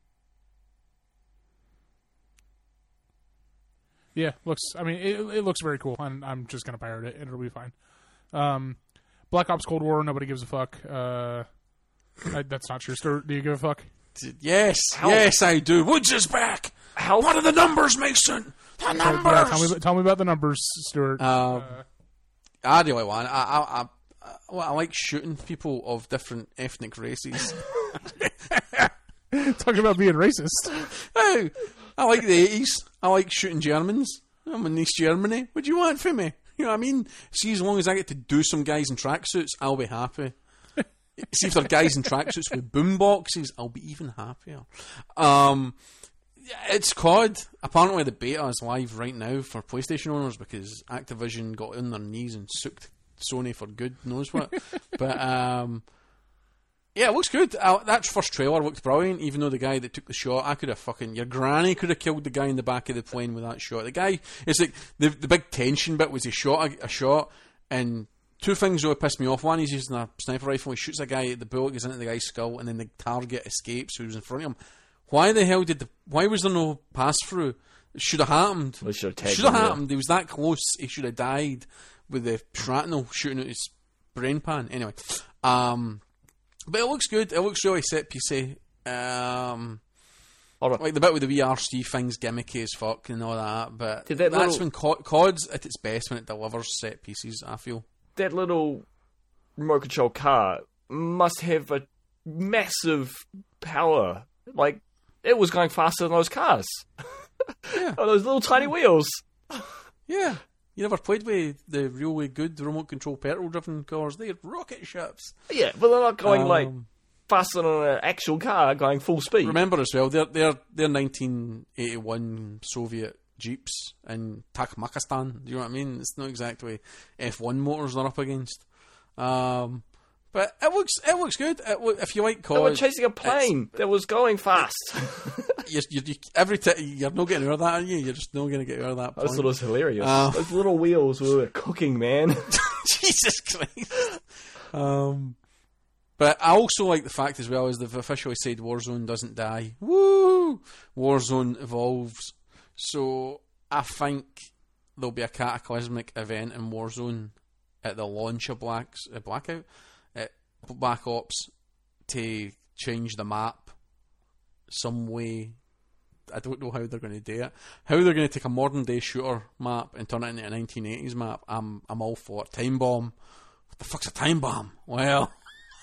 S3: Yeah, looks. I mean, it, it looks very cool. I'm, I'm just gonna pirate it, and it'll be fine. Um, Black Ops Cold War. Nobody gives a fuck. Uh, I, that's not true. Stuart, do you give a fuck?
S1: Yes, yes, I do. Woods is back. How? What are the numbers, Mason? The numbers.
S3: Yeah, tell me, tell me about the numbers, Stuart.
S1: Um, I really want. I, I, I, I, well, I like shooting people of different ethnic races.
S3: Talking about being racist.
S1: Oh, I like the eighties. I like shooting Germans. I'm in East Germany. What do you want from me? You know what I mean? See, as long as I get to do some guys in tracksuits, I'll be happy. See, if they're guys in tracksuits with boom boxes, I'll be even happier. Um, it's C O D. Apparently, the beta is live right now for PlayStation owners because Activision got on their knees and sucked Sony for good knows what. But um, Yeah, it looks good. Uh, that first trailer looked brilliant, even though the guy that took the shot, I could have fucking... Your granny could have killed the guy in the back of the plane with that shot. The guy... It's like, the the big tension bit was he shot a, a shot, and two things really pissed me off. One, he's using a sniper rifle, he shoots a guy, the bullet goes into the guy's skull, and then the target escapes, who was in front of him. Why the hell did the... Why was there no pass-through? It should have happened.
S2: Well, should have,
S1: should have happened. He was that close, he should have died with the shrapnel shooting at his brain pan. Anyway, um... But it looks good. It looks really set piecey. Um,
S2: right.
S1: Like the bit with the wee R C D thing's gimmicky as fuck and all that. But
S2: Did
S1: that
S2: that
S1: that's
S2: little...
S1: when C O D's at its best when it delivers set pieces. I feel
S2: that little remote control car must have a massive power. Like it was going faster than those cars.
S1: Yeah,
S2: oh, those little tiny wheels.
S1: Yeah. You never played with the really good remote control petrol driven cars? They're rocket ships.
S2: Yeah, but they're not going
S1: um,
S2: like faster than an actual car going full speed.
S1: Remember as well, they're they're they're nineteen eighty-one Soviet Jeeps in Turkmenistan. Do you know what I mean? It's not exactly F one motors they're up against. Um, but it looks it looks good. It look, if you like C O D,
S2: they were chasing a plane that was going fast.
S1: you, you, you, every t- you're not getting out of that, are you? You're just not going to get out of that point.
S2: I thought it was hilarious.
S1: Uh,
S2: Those little wheels were cooking, man.
S1: Jesus Christ. Um, but I also like the fact as well as they've officially said Warzone doesn't die. Woo! Warzone evolves. So I think there'll be a cataclysmic event in Warzone at the launch of Black's, uh, Blackout, at Black Ops, to change the map some way. I don't know how they're going to do it. How they're going to take a modern day shooter map and turn it into a nineteen eighties map, I'm I'm all for it. Time bomb. What the fuck's a time bomb? Well,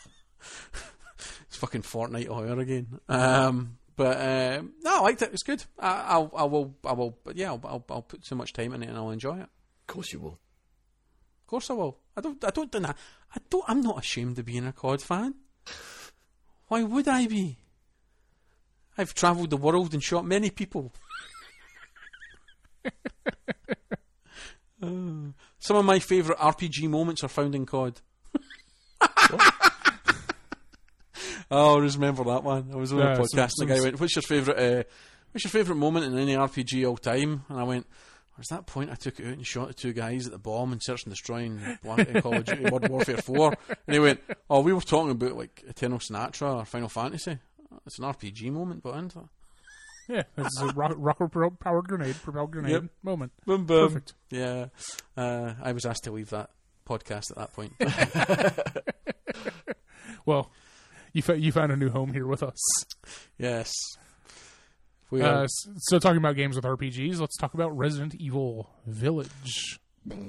S1: it's fucking Fortnite all over again. Um, but uh, no, I liked it. It's good. I, I'll I will I will. But yeah, I'll, I'll I'll put so much time in it and I'll enjoy it.
S2: Of course you will.
S1: Of course I will. I don't I don't deny. I don't. I'm not ashamed of being a C O D fan. Why would I be? I've travelled the world and shot many people. uh, some of my favourite R P G moments are found in C O D. Oh, I just remember that one. I was on
S3: Yeah,
S1: a podcast
S3: some-
S1: and the guy
S3: some-
S1: went, what's your favourite uh, what's your favourite moment in any R P G all time? And I went, there's that point I took it out and shot the two guys at the bomb and Search and Destroy in Black- Call of Duty Modern Warfare four. And he went, oh, we were talking about like Eternal Sinatra or Final Fantasy. It's an R P G moment, but isn't it?
S3: Yeah, it's a rocket, rocket powered grenade, propelled grenade
S1: Yep.
S3: moment.
S1: Boom, boom.
S3: Perfect.
S1: Yeah. Uh, I was asked to leave that podcast at that point.
S3: Well, you fa- you found a new home here with us.
S1: Yes. We
S3: Uh,
S1: are.
S3: s- so, talking about games with R P Gs, let's talk about Resident Evil Village.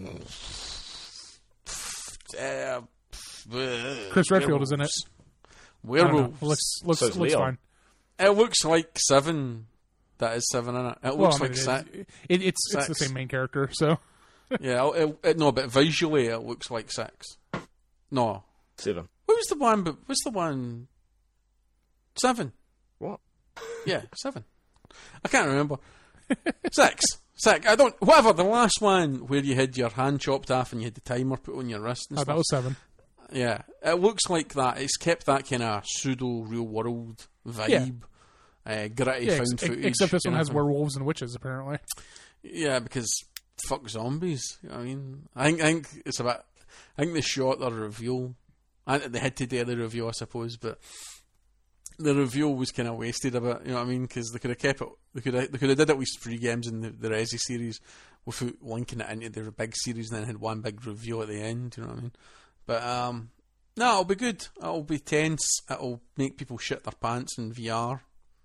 S1: Uh,
S3: Chris Redfield is in it. I don't know.
S1: Werewolves.
S3: Looks looks
S2: So is
S3: looks
S2: Leon.
S3: fine.
S1: It looks like Seven. That is Seven in it. It
S3: Well,
S1: looks
S3: I mean,
S1: like
S3: it,
S1: six.
S3: is- it, it's it's the
S1: Six.
S3: same main character, so
S1: Yeah, it, it, no, but visually it looks like six. No.
S2: Seven.
S1: What was the one? But what's the one? Seven.
S2: What?
S1: Yeah, seven. I can't remember. Six. Six. I don't. Whatever. The last one where you had your hand chopped off and you had the timer put on your wrist and
S3: oh,
S1: stuff.
S3: that was seven.
S1: Yeah, it looks like that. It's kept that kind of pseudo real world vibe. Uh, gritty
S3: Yeah,
S1: found
S3: ex-
S1: footage.
S3: except this one
S1: kinda
S3: has
S1: thing.
S3: werewolves and witches, apparently.
S1: Yeah, because fuck zombies. You know what I mean, I think I think it's about. I think they shot their reveal. I think they had to do the reveal, I suppose, but the reveal was kind of wasted a bit. You know what I mean? Because they could have kept it. They could have, they could have did at least three games in the, the Resi series without linking it into their big series, and then had one big reveal at the end. You know what I mean? But um, no, it'll be good. It'll be tense. It'll make people shit their pants in V R.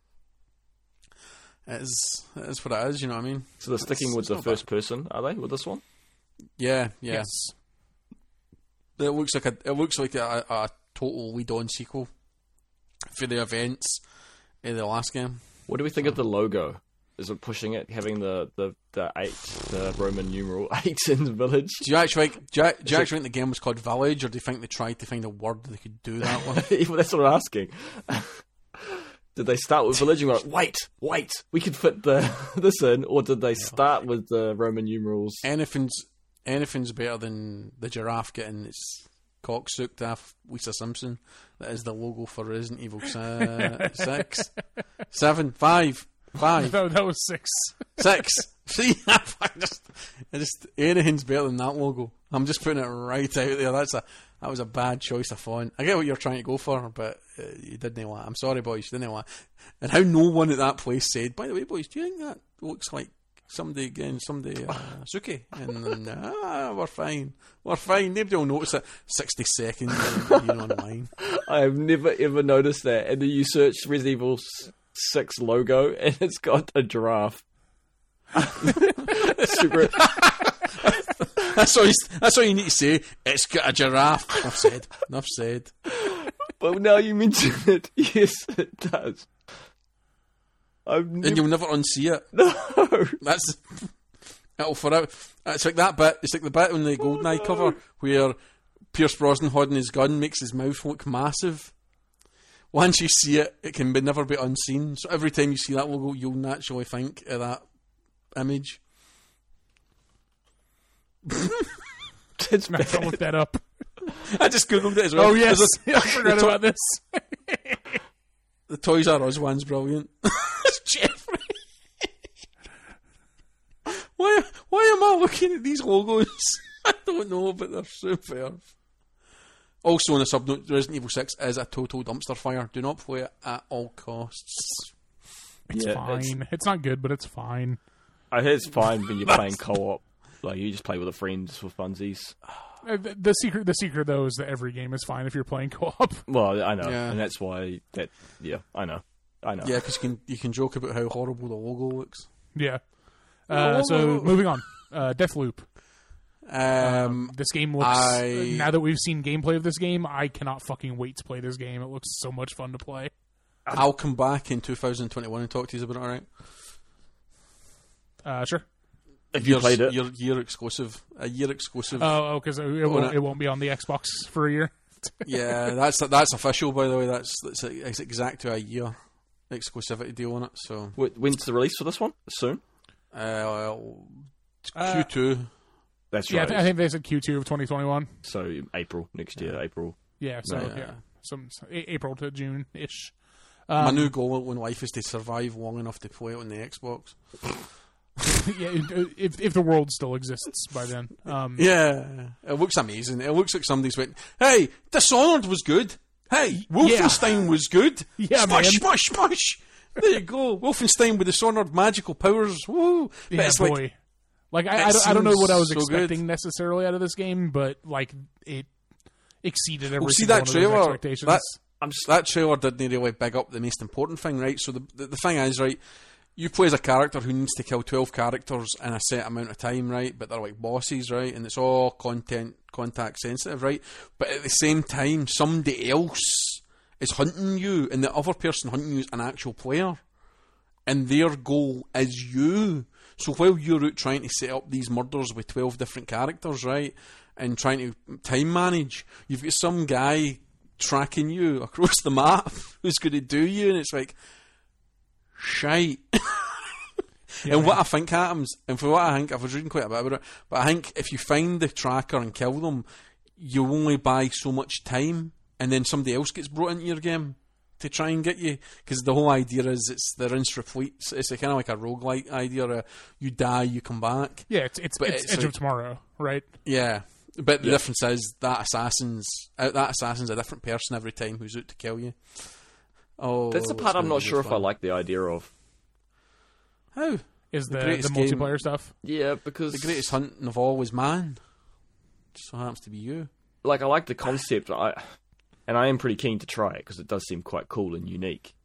S1: It is, it is what it is. You know what I mean?
S2: So they're sticking
S1: It's-
S2: with
S1: it's
S2: the
S1: not
S2: first person, are they, with this one?
S1: Yeah, yeah.
S3: Yes.
S1: It looks like a it looks like a, a total lead-on sequel for the events in the last game.
S2: What do we think of the logo? Is it pushing it, having the, the, the eight, the Roman numeral eight in the village?
S1: Do you actually think, do you, do you actually think the game was called Village, or do you think they tried to find a word they could do that with?
S2: Well, that's what I'm asking. Did they start with village and go, wait, wait, we could fit the this in, or did they start with the Roman numerals?
S1: anything's anything's better than the giraffe getting its cocksooked off Lisa Simpson. That is the logo for Resident Evil si- six, seven, five, five,
S3: that, that was six.
S1: six. See, I just, I just anything's better than that logo. I'm just putting it right out there. That's a that was a bad choice of font. I get what you're trying to go for, but uh, you didn't want. I'm sorry, boys, you didn't want. And how no one at that place said, by the way, boys, do you think that looks like somebody again, somebody, uh, Suki? And then, ah, we're fine. We're fine. Nobody will notice it. sixty seconds being online.
S2: I have never ever noticed that. And then you search Resident Evil six logo, and it's got a giraffe. Super.
S1: That's all, you, that's all you need to say. It's got a giraffe. Enough said. Enough said.
S2: But now you mention it, yes, it does. I've never...
S1: And you'll never unsee it.
S2: No.
S1: That's it'll forever. It's like that bit. It's like the bit on the GoldenEye
S2: oh, no.
S1: cover where Pierce Brosnan holding his gun makes his mouth look massive. Once you see it, it can be, never be unseen. So every time you see that logo, you'll naturally think of that image.
S3: It's not to look that up.
S1: I just googled it as well.
S3: Oh yes,
S1: a,
S3: I forgot
S1: to-
S3: about this.
S1: The Toys R Us one's brilliant. It's Jeffrey. why? Why am I looking at these logos? I don't know, but they're superb. Also, on a sub note, Resident Evil six is a total dumpster fire. Do not play it at all costs.
S3: It's
S2: Yeah,
S3: fine.
S2: it's-
S3: It's not good, but it's fine.
S2: I heard it's fine when you're playing co-op. Like, you just play with a friend for funsies.
S3: Uh, The, the secret, the secret though, is that every game is fine if you're playing co-op.
S2: Well, I know.
S1: Yeah.
S2: And that's why that... Yeah, I know. I know.
S1: Yeah, because you can you can joke about how horrible the logo looks.
S3: Yeah. Uh, so moving on, uh, Deathloop.
S1: Um,
S3: This game looks.
S1: I-
S3: Now that we've seen gameplay of this game, I cannot fucking wait to play this game. It looks so much fun to play.
S1: I'll come back in two thousand twenty-one and talk to you about it. All right?
S3: Uh, sure.
S2: If you
S1: Year's-
S2: played it...
S1: year, year exclusive, a year exclusive.
S3: Oh, because it, it,
S1: On
S3: won't,
S1: it.
S3: it won't be on the Xbox for a year.
S1: Yeah, that's that's official, by the way. That's that's it's exact to a year exclusivity deal on it. So
S2: Wh- When's the release for this one? Soon?
S1: uh,
S3: Uh,
S1: Q two.
S2: That's
S3: Yeah, I,
S2: right.
S3: th- I think they said Q two of twenty twenty-one.
S2: So April, next year, April.
S3: Yeah, so
S2: Yeah.
S3: yeah, some A- April to June ish.
S1: My
S3: Um,
S1: new goal in life is to survive long enough to play it on the Xbox.
S3: yeah, if if the world still exists by then. Um,
S1: Yeah, it looks amazing. It looks like somebody's went, "Hey, Dishonored was good. Hey, Wolfenstein was good.
S3: Yeah,
S1: smush,
S3: man.
S1: smush, smush." There you go, Wolfenstein with Dishonored magical powers. Woo! But
S3: yeah,
S1: it's
S3: boy.
S1: like,
S3: Like, I,
S1: it
S3: I, don't, I don't know what I was
S1: seems so good.
S3: expecting necessarily out of this game, but like it exceeded every
S1: well, see
S3: single
S1: that
S3: one
S1: trailer.
S3: of those expectations.
S1: That,
S2: I'm just...
S1: that trailer didn't really big up the most important thing, right? So the, the the thing is, right, you play as a character who needs to kill twelve characters in a set amount of time, right? But they're like bosses, right? And it's all content contact sensitive, right? But at the same time, somebody else is hunting you, and the other person hunting you is an actual player, and their goal is you. So while you're out trying to set up these murders with twelve different characters, right, and trying to time manage, you've got some guy tracking you across the map who's going to do you, and it's like, shite.
S3: Yeah,
S1: and
S3: man.
S1: what I think happens, and for what I think, I was reading quite a bit about it, but I think if you find the tracker and kill them, you only buy so much time, and then somebody else gets brought into your game to try and get you, because the whole idea is it's the rinse repeat. It's, it's kind of like a roguelike idea. Uh, you die, you come back.
S3: yeah, it's it's,
S1: but
S3: it's,
S1: it's
S3: Edge
S1: like-
S3: of Tomorrow, right?
S1: Yeah, but the
S2: Yeah.
S1: difference is that assassin's uh, that assassin's a different person every time who's out to kill you. Oh,
S2: That's the
S1: it's
S2: part I'm
S1: gonna
S2: not
S1: be
S2: sure if I
S1: fun.
S2: like the idea of.
S1: How
S3: Is
S1: The
S3: the the,
S1: greatest game-
S3: multiplayer stuff?
S2: Yeah, because...
S1: the greatest hunting of all was man. Just so happens to be you.
S2: Like, I like the concept, I, and I am pretty keen to try it, because it does seem quite cool and unique.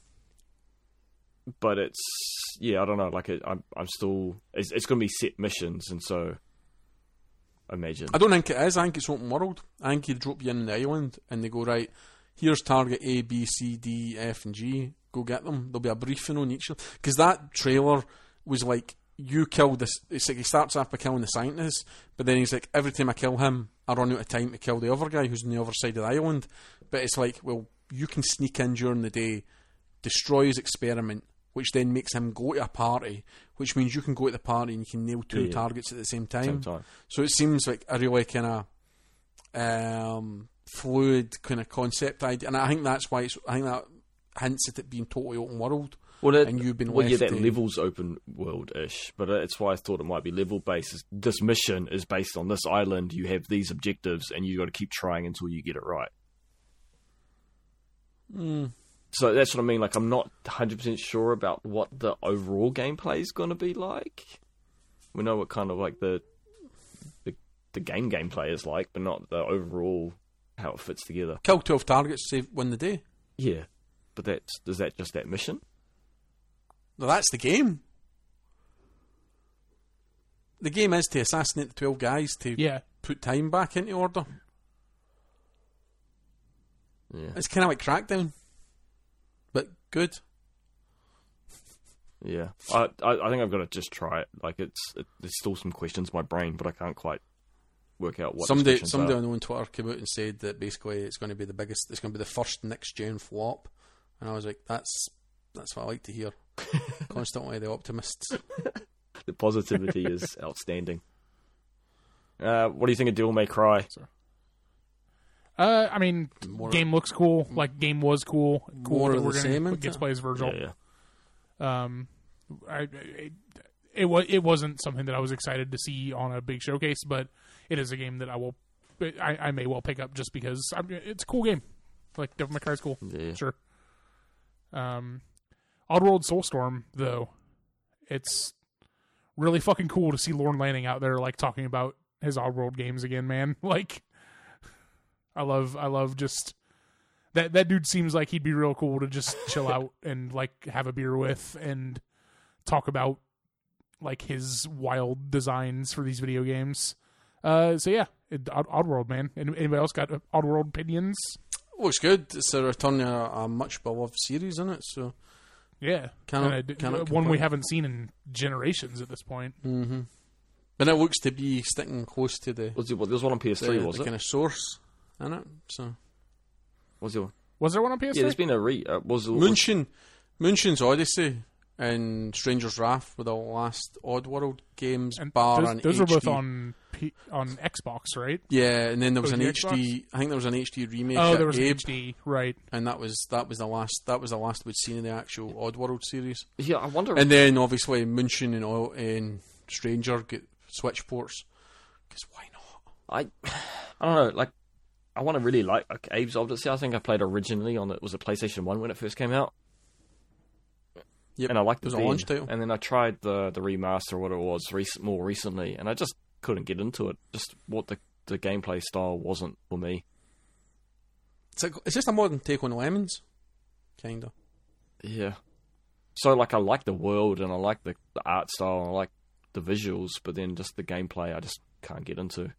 S2: But it's... Yeah, I don't know, like, it, I'm, I'm still... It's, it's going to be set missions, and so... I imagine.
S1: I don't think it is. I think it's open world. I think you drop you in the island and they go, right, here's target A, B, C, D, F, and G. Go get them. There'll be a briefing on each of them. Because that trailer was like, you kill this. It's like he starts off by killing the scientist, but then he's like, every time I kill him, I run out of time to kill the other guy who's on the other side of the island. But it's like, well, you can sneak in during the day, destroy his experiment, which then makes him go to a party, which means you can go to the party and you can nail two
S2: Yeah.
S1: targets at the same time.
S2: Same time.
S1: So it seems like a really kind of um, fluid kind of concept idea, and I think that's why it's. I think that hints at it being totally open world.
S2: Well, it,
S1: and you've been
S2: well, yeah,
S1: left
S2: that
S1: to-
S2: level's open world-ish, but that's why I thought it might be level based. This mission is based on this island. You have these objectives, and you got to keep trying until you get it right.
S1: Mm.
S2: So that's what I mean. Like, I'm not one hundred percent sure about what the overall gameplay is going to be like. We know what kind of like the, the the game gameplay is like, but not the overall how it fits together.
S1: Kill twelve targets, save win the day.
S2: Yeah, but that's is that just that mission?
S1: Well, that's the game. The game is to assassinate the twelve guys to
S3: Yeah.
S1: put time back into order.
S2: Yeah,
S1: It's kind of like Crackdown, but good.
S2: yeah. I I, I think I've got to just try it. Like it's it, there's still some questions in my brain, but I can't quite work out what.
S1: Somebody,
S2: the questions
S1: somebody
S2: are.
S1: I know on Twitter came out and said that basically it's going to be the biggest. It's going to be the first next gen flop, and I was like, that's that's what I like to hear. Constantly the optimists.
S2: The positivity is outstanding. Uh, what do you think of Devil May Cry?
S3: Uh, I mean,
S1: More-
S3: game looks cool. Like, game was cool. Cool
S1: More
S3: that
S1: of
S3: we're
S1: the
S3: gonna
S1: same,
S3: get
S1: isn't
S3: to
S1: it?
S3: play as Virgil.
S2: Yeah, yeah.
S3: Um, I, it, it was it wasn't something that I was excited to see on a big showcase, but it is a game that I will, I, I may well pick up just because I mean, it's a cool game. Like Devil May Cry is cool,
S2: Yeah.
S3: sure. Um, Oddworld Soulstorm though, it's really fucking cool to see Lorne Lanning out there like talking about his Oddworld games again, man. Like, I love I love just. That that dude seems like he'd be real cool to just chill out and like have a beer with and talk about like his wild designs for these video games. Uh, so yeah, it, Odd, Oddworld, man. Any- Anybody else got Oddworld opinions?
S1: Looks good. It's a return to a, a much beloved series, isn't it? So
S3: Yeah,
S1: Cannot-
S3: And I-
S1: cannot
S3: one we
S1: complain.
S3: haven't seen in generations at this point.
S1: mm-hmm. But it looks to be sticking close to the
S2: Was it? Well, there was one on P S three,
S1: the,
S2: was
S1: the
S2: it?
S1: kind of source in it. So
S2: Was there?
S3: Was there one on P S three?
S2: Yeah, there's been a re. Uh, was was-
S1: Moonshin, Moonshin's Odyssey and Stranger's Wrath were the last Oddworld games,
S3: And
S1: bar
S3: those,
S1: an
S3: those
S1: H
S3: were
S1: D.
S3: both on P, on Xbox, right?
S1: Yeah, and then there was
S3: Oh,
S1: an
S3: the
S1: H D. I think there was an H D remake.
S3: Oh,
S1: at
S3: there was an
S1: Abe,
S3: H D, right?
S1: and that was that was the last. That was the last we'd seen in the actual Oddworld series.
S2: Yeah, I wonder.
S1: And then obviously Moonshin and, O- and Stranger get Switch ports because why not?
S2: I, I don't know. Like, I want to really like, like Abe's Odyssey. I think I played originally on it was a PlayStation One when it first came out.
S1: Yep.
S2: And I liked
S1: It was
S2: it
S1: a
S2: then.
S1: launch title.
S2: And then I tried the the remaster, what it was, rec- more recently, and I just couldn't get into it. Just what the the gameplay style wasn't for me.
S1: It's like, it's just a modern take on Lemons, kind of.
S2: Yeah. So like, I like the world and I like the, the art style and I like the visuals, but then just the gameplay, I just can't get into.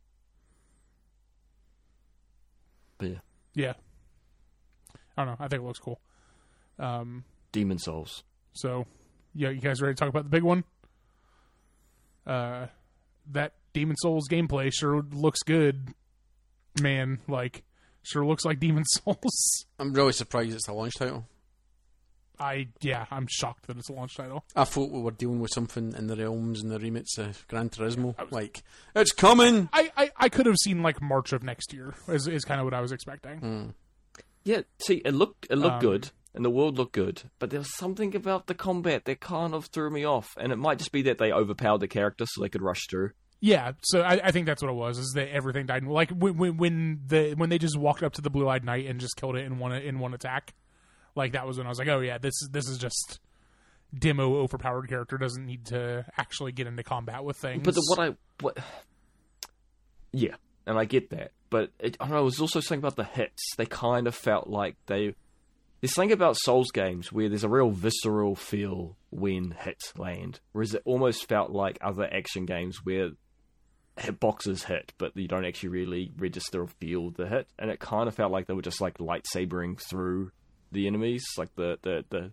S2: But yeah,
S3: Yeah. I don't know. I think it looks cool. Um,
S2: Demon Souls.
S3: So, yeah, you guys ready to talk about the big one? Uh, that Demon Souls gameplay sure looks good, man. Like, sure looks like Demon Souls.
S1: I'm really surprised it's a launch title.
S3: I yeah, I'm shocked that it's a launch title.
S1: I thought we were dealing with something in the realms and the remits of Gran Turismo. Like, it's coming!
S3: I, I, I could have seen like March of next year is is kind of what I was expecting.
S1: Mm.
S2: Yeah, see, it looked it looked
S3: Um,
S2: good and the world looked good, but there was something about the combat that kind of threw me off, and it might just be that they overpowered the character so they could rush through.
S3: Yeah, so I, I think that's what it was. Is that everything died? Like when when when the when they just walked up to the blue eyed knight and just killed it in one in one attack. Like that was when I was like, oh yeah, this is this is just demo overpowered character doesn't need to actually get into combat with things.
S2: But the, what I what, yeah, and I get that, but it, I don't know. It was also something about the hits. They kind of felt like they. There's something about Souls games where there's a real visceral feel when hits land, whereas it almost felt like other action games where hitboxes hit, but you don't actually really register or feel the hit, and it kind of felt like they were just like lightsabering through the enemies, like the the the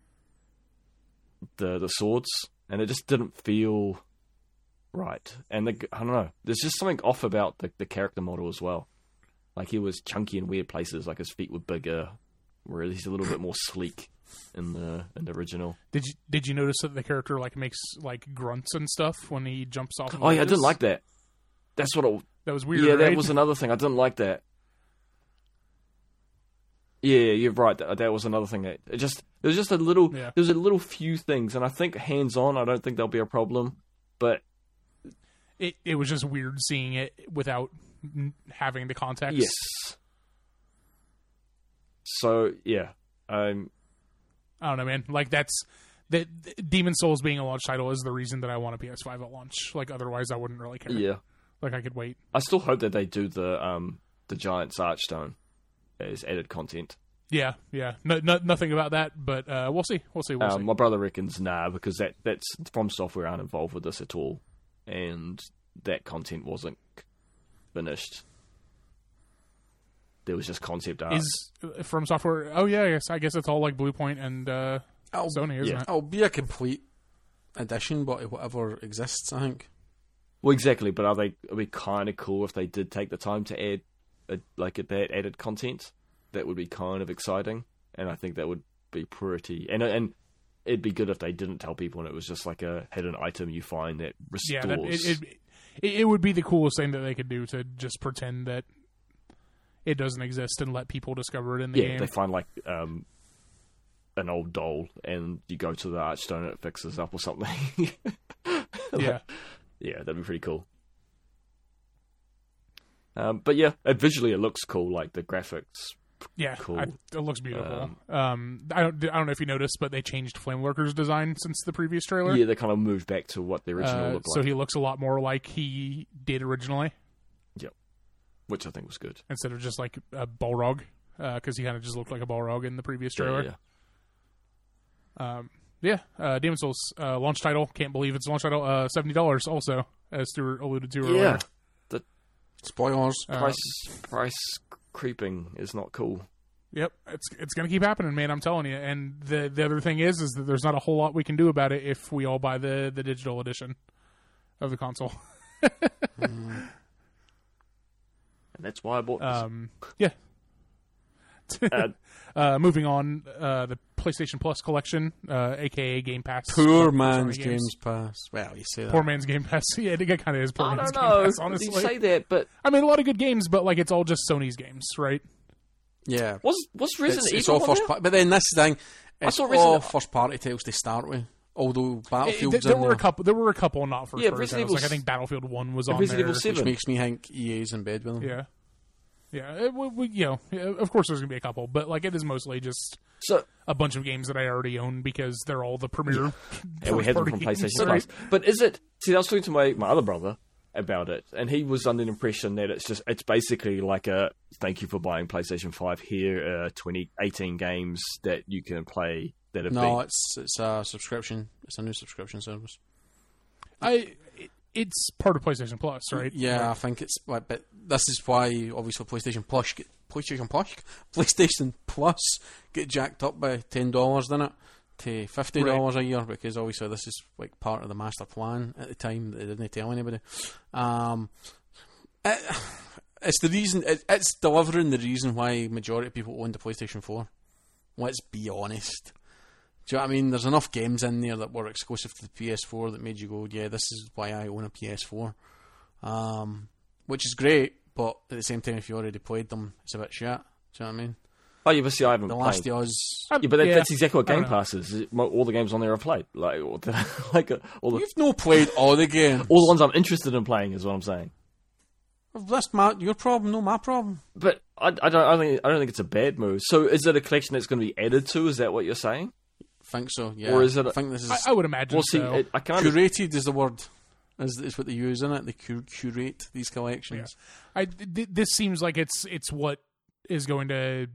S2: the, the swords, and it just didn't feel right. And the, I don't know, there's just something off about the, the character model as well. Like he was chunky in weird places, like his feet were bigger, whereas he's a little bit more sleek in the in the original.
S3: did you did you notice that the character like makes like grunts and stuff when he jumps off? Of
S2: Oh yeah, I
S3: ledges?
S2: didn't like that. That's what it,
S3: That was weird.
S2: Yeah, that
S3: right?
S2: was another thing. I didn't like that. Yeah, you're right. That, that was another thing. That it just there was just a little.
S3: Yeah.
S2: There was a little few things, and I think hands on, I don't think there'll be a problem. But
S3: It it was just weird seeing it without n- having the context.
S2: yes. So yeah, um,
S3: I don't know, man. Like that's that Demon Souls being a launch title is the reason that I want a P S five at launch. Like otherwise, I wouldn't really care.
S2: yeah.
S3: Like I could wait.
S2: I still hope that they do the um the giant Archstone as added content.
S3: Yeah, yeah. No, no, nothing about that, but uh, we'll see. We'll see. We'll
S2: Um,
S3: see.
S2: my brother reckons nah, because that that's From Software aren't involved with this at all, and that content wasn't finished. There was just concept art.
S3: Is uh, From Software? Oh yeah, I guess I guess it's all like Bluepoint and uh,
S1: It'll,
S3: Sony, isn't
S2: yeah.
S3: it?
S1: it'll be a complete addition, but whatever exists, I think.
S2: Well, exactly, but are they? It'd be kind of cool if they did take the time to add, a, like, that added content. That would be kind of exciting, and I think that would be pretty. And and it'd be good if they didn't tell people, and it was just like a hidden item you find that restores.
S3: Yeah, that, it, it, it it would be the coolest thing that they could do to just pretend that it doesn't exist and let people discover it in the
S2: yeah,
S3: game.
S2: they find like um, an old doll, and you go to the Archstone, and it fixes up or something.
S3: Yeah.
S2: Yeah, that'd be pretty cool. Um, but yeah, uh, visually it looks cool. Like the graphics.
S3: Yeah,
S2: Cool.
S3: I, it looks beautiful.
S2: Um,
S3: Um, I don't, I don't know if you noticed, but they changed Flamelurker's design since the previous trailer.
S2: Yeah, they kind of moved back to what the original
S3: Uh,
S2: looked
S3: so
S2: like,
S3: he looks a lot more like he did originally,
S2: which I think was good.
S3: instead of just like a Balrog, because he kind of just looked like a Balrog in the previous trailer.
S2: Yeah, yeah.
S3: Um, yeah, uh, Demon Souls uh, launch title. Can't believe it's a launch title. Uh, seventy dollars also, as Stuart alluded to earlier.
S2: Yeah.
S1: Spoilers.
S3: Uh,
S2: Price price creeping is not cool.
S3: Yep, it's it's gonna keep happening, man. I'm telling you. And the the other thing is, is that there's not a whole lot we can do about it if we all buy the, the digital edition of the console.
S2: And that's why I bought this.
S3: Um, yeah.
S2: Uh,
S3: uh, moving on, uh, the PlayStation Plus collection, uh, aka Game Pass.
S1: Poor
S3: for
S1: man's
S3: Sony
S1: Games Pass. Well, you say that.
S3: Poor man's Game Pass. Yeah, I think it kind of is poor
S2: I
S3: man's
S2: don't
S3: Game
S2: know.
S3: Pass. Honestly,
S2: You say that, but
S3: I mean, a lot of good games, but like it's all just Sony's games, right?
S1: Yeah.
S2: was was Resident
S1: It's,
S2: Evil
S1: it's all
S2: on
S1: first
S2: there?
S1: party. But then this is the thing. It's
S2: saw
S1: all
S2: Resident-
S1: first party titles to start with. Although
S3: It-
S1: Battlefield's
S3: there
S1: in
S3: were
S1: there,
S3: a couple. There were a couple not first
S2: Yeah,
S3: party
S2: Resident
S3: titles. Like I
S2: Evil's-
S3: think Battlefield One was
S2: and
S3: on
S2: Resident
S3: there.
S2: Evil seven.
S1: which makes me think E A's in bed with them.
S3: Yeah, yeah. It, we, we, you know, yeah, of course there's gonna be a couple, but like it is mostly just
S2: So
S3: a bunch of games that I already own because they're all the premier.
S2: and we had them
S3: first-party
S2: from
S3: games,
S2: PlayStation
S3: right?
S2: Plus. But is it? See, I was talking to my, my other brother about it, and he was under the impression that it's just it's basically like a thank you for buying PlayStation Five. Here, uh, twenty, eighteen games that you can play that have
S1: No,
S2: been.
S1: it's it's a subscription. It's a new subscription service.
S3: I. It, it's part of PlayStation Plus, right?
S1: Yeah, I think it's like, but this is why obviously PlayStation Plus, get, PlayStation Plus, PlayStation Plus get jacked up by ten dollars, didn't it, to fifty dollars
S3: Right.
S1: a year, because obviously this is like part of the master plan at the time that they didn't tell anybody. Um, it, it's the reason. It, it's delivering the reason why majority of people own the PlayStation Four. Let's be honest. Do you know what I mean? There's enough games in there that were exclusive to the P S four that made you go, yeah, this is why I own a P S four. Um, which is great, but at the same time, if you already played them, it's a bit shit. Do you know what I mean?
S2: Oh, yeah, but see, I haven't
S1: The
S2: played.
S1: Last of Us...
S2: Yeah, but that,
S3: Yeah.
S2: that's exactly what
S3: I don't
S2: Game
S3: know.
S2: Pass is. It- All the games on there are played. Like, all the, like uh, all the
S1: You've no played all the games.
S2: all the ones I'm interested in playing is what I'm saying.
S1: That's my, your problem, no my problem.
S2: But I, I don't. I think I don't think it's a bad move. So, is it a collection that's going to be added to? Is that what you're saying?
S1: think so, yeah.
S2: Or is it
S1: I
S2: a-
S1: think this is...
S3: I, I would imagine
S2: Well, see,
S3: so.
S2: it, I can't.
S1: curated is the word. Is, is what they use in it. They cur- curate these collections.
S3: I th- this seems like it's it's what is going to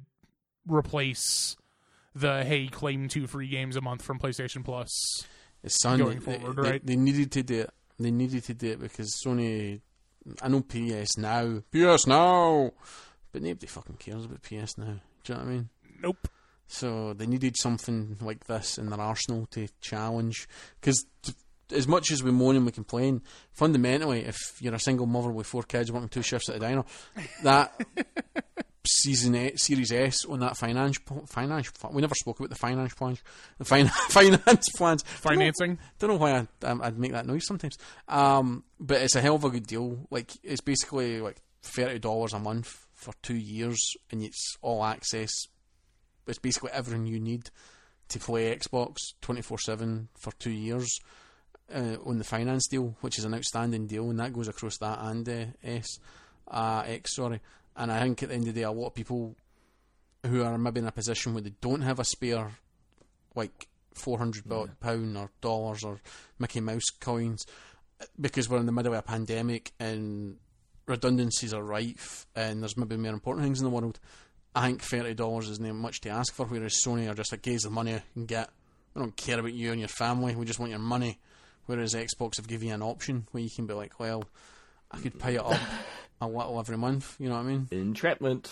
S3: replace the hey claim two free games a month from PlayStation Plus.
S1: It's son,
S3: Going
S1: they,
S3: forward,
S1: they-
S3: right?
S1: they needed to do it. They needed to do it because Sony... I know P S Now. P S Now! But nobody fucking cares about P S Now. Do you know what I mean?
S3: Nope.
S1: So they needed something like this in their arsenal to challenge. Because as much as we moan and we complain, fundamentally, if you're a single mother with four kids working two shifts at a diner, that Season eight, Series S on that finance finance. We never spoke about the finance plans. The fin- finance plans.
S3: Financing.
S1: Don't know, don't know why I'd, I'd make that noise sometimes. Um, but it's a hell of a good deal. Like it's basically like thirty dollars a month for two years, and it's all access. It's basically everything you need to play Xbox twenty-four seven for two years uh, on the finance deal, which is an outstanding deal, and that goes across that and uh, S, uh, X, sorry. And I think at the end of the day, a lot of people who are maybe in a position where they don't have a spare, like four hundred pounds or dollars or Mickey Mouse coins, because we're in the middle of a pandemic and redundancies are rife and there's maybe more important things in the world, I think thirty dollars isn't much to ask for, whereas Sony are just like, here's the money you can get. We don't care about you and your family, we just want your money. Whereas Xbox have given you an option where you can be like, well, I could pay it up a little every month, you know what I mean?
S2: Entrapment.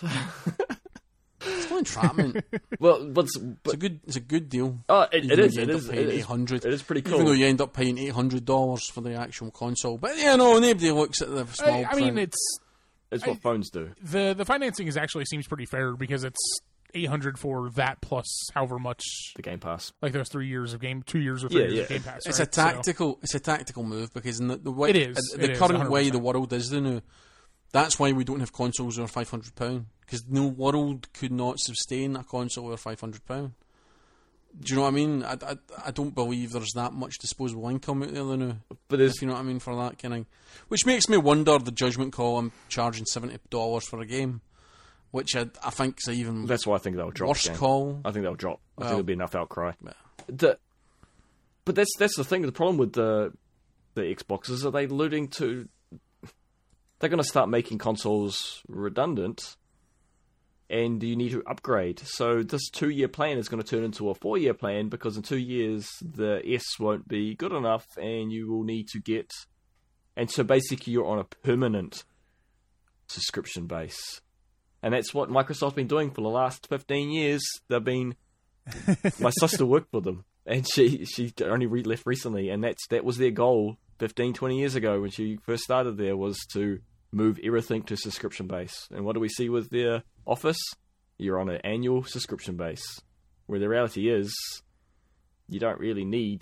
S1: It's not entrapment.
S2: Well, but, but
S1: it's a good, it's a good deal.
S2: Oh, it, it is.
S1: You
S2: It
S1: end
S2: is.
S1: up paying
S2: It
S1: eight
S2: is,
S1: hundred.
S2: it is pretty cool.
S1: Even though you end up paying eight hundred dollars for the actual console, but yeah, no, nobody looks at the small.
S3: I, I mean,
S1: print.
S3: it's
S2: It's what
S3: I-
S2: phones do.
S3: the the financing is actually seems pretty fair because it's eight hundred for that plus however much.
S2: The Game Pass.
S3: Like those three years of game, two years or three
S2: Yeah,
S3: years
S2: yeah.
S3: of Game Pass.
S1: It's
S3: right?
S1: a tactical. It's a tactical move because in the, the way
S3: It is,
S1: uh, the
S3: it is,
S1: current
S3: one hundred
S1: way
S3: percent.
S1: the world is the new. That's why we don't have consoles over five hundred pound, because no world could not sustain a console over five hundred pound. Do you know what I mean? I, I, I don't believe there's that much disposable income out there now.
S2: But there's
S1: If you know what I mean, for that kind of, which makes me wonder the judgment call. I'm charging seventy dollars for a game, which I, I think is an even
S2: that's why I think they'll drop.
S1: worse
S2: the game.
S1: call.
S2: I think they'll drop. I
S1: Well,
S2: think there'll be enough outcry.
S1: yeah.
S2: The, but that's that's the thing. The problem with the the Xbox is that they're alluding to. They're going to start making consoles redundant, and you need to upgrade. So this two-year plan is going to turn into a four-year plan because in two years the S won't be good enough, and you will need to get. And so basically, you're on a permanent subscription base, and that's what Microsoft's been doing for the last fifteen years. They've been. My sister worked for them, and she she only re- left recently, and that's that was their goal fifteen, twenty years ago when she first started there, was to move everything to subscription base. And what do we see with their Office? You're on an annual subscription base, where the reality is you don't really need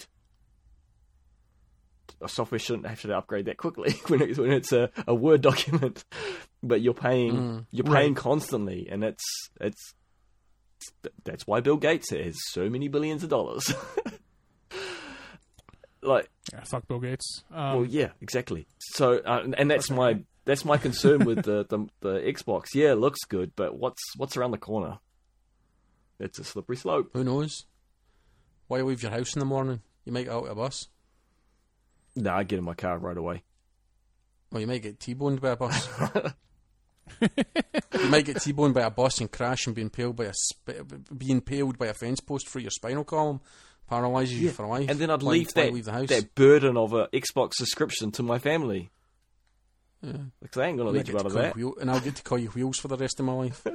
S2: a software shouldn't have to upgrade that quickly when it's, when it's a, a Word document, but you're paying
S1: Mm,
S2: you're paying constantly, and it's it's that's why Bill Gates has so many billions of dollars. Like,
S3: Yeah, fuck Bill Gates. Um,
S2: well, yeah, exactly. So, uh, and that's my that's my concern with the, the the Xbox. Yeah, it looks good, but what's what's around the corner? It's a slippery slope.
S1: Who knows? Why leave your house in the morning? You might get out of a bus.
S2: No, I get in my car right away.
S1: Well, you might get T-boned by a bus. You might get T-boned by a bus and crash and be impaled by a sp- be impaled by a fence post through your spinal column, paralyses you for life.
S2: And then I'd
S1: Why-
S2: leave
S1: why
S2: that
S1: leave the house.
S2: that burden of a Xbox subscription to my family.
S1: Yeah.
S2: Because they ain't gonna
S1: You
S2: let
S1: get
S2: you out
S1: to
S2: of
S1: call
S2: that.
S1: Wheel- and I'll get to call you Wheels for the rest of my life.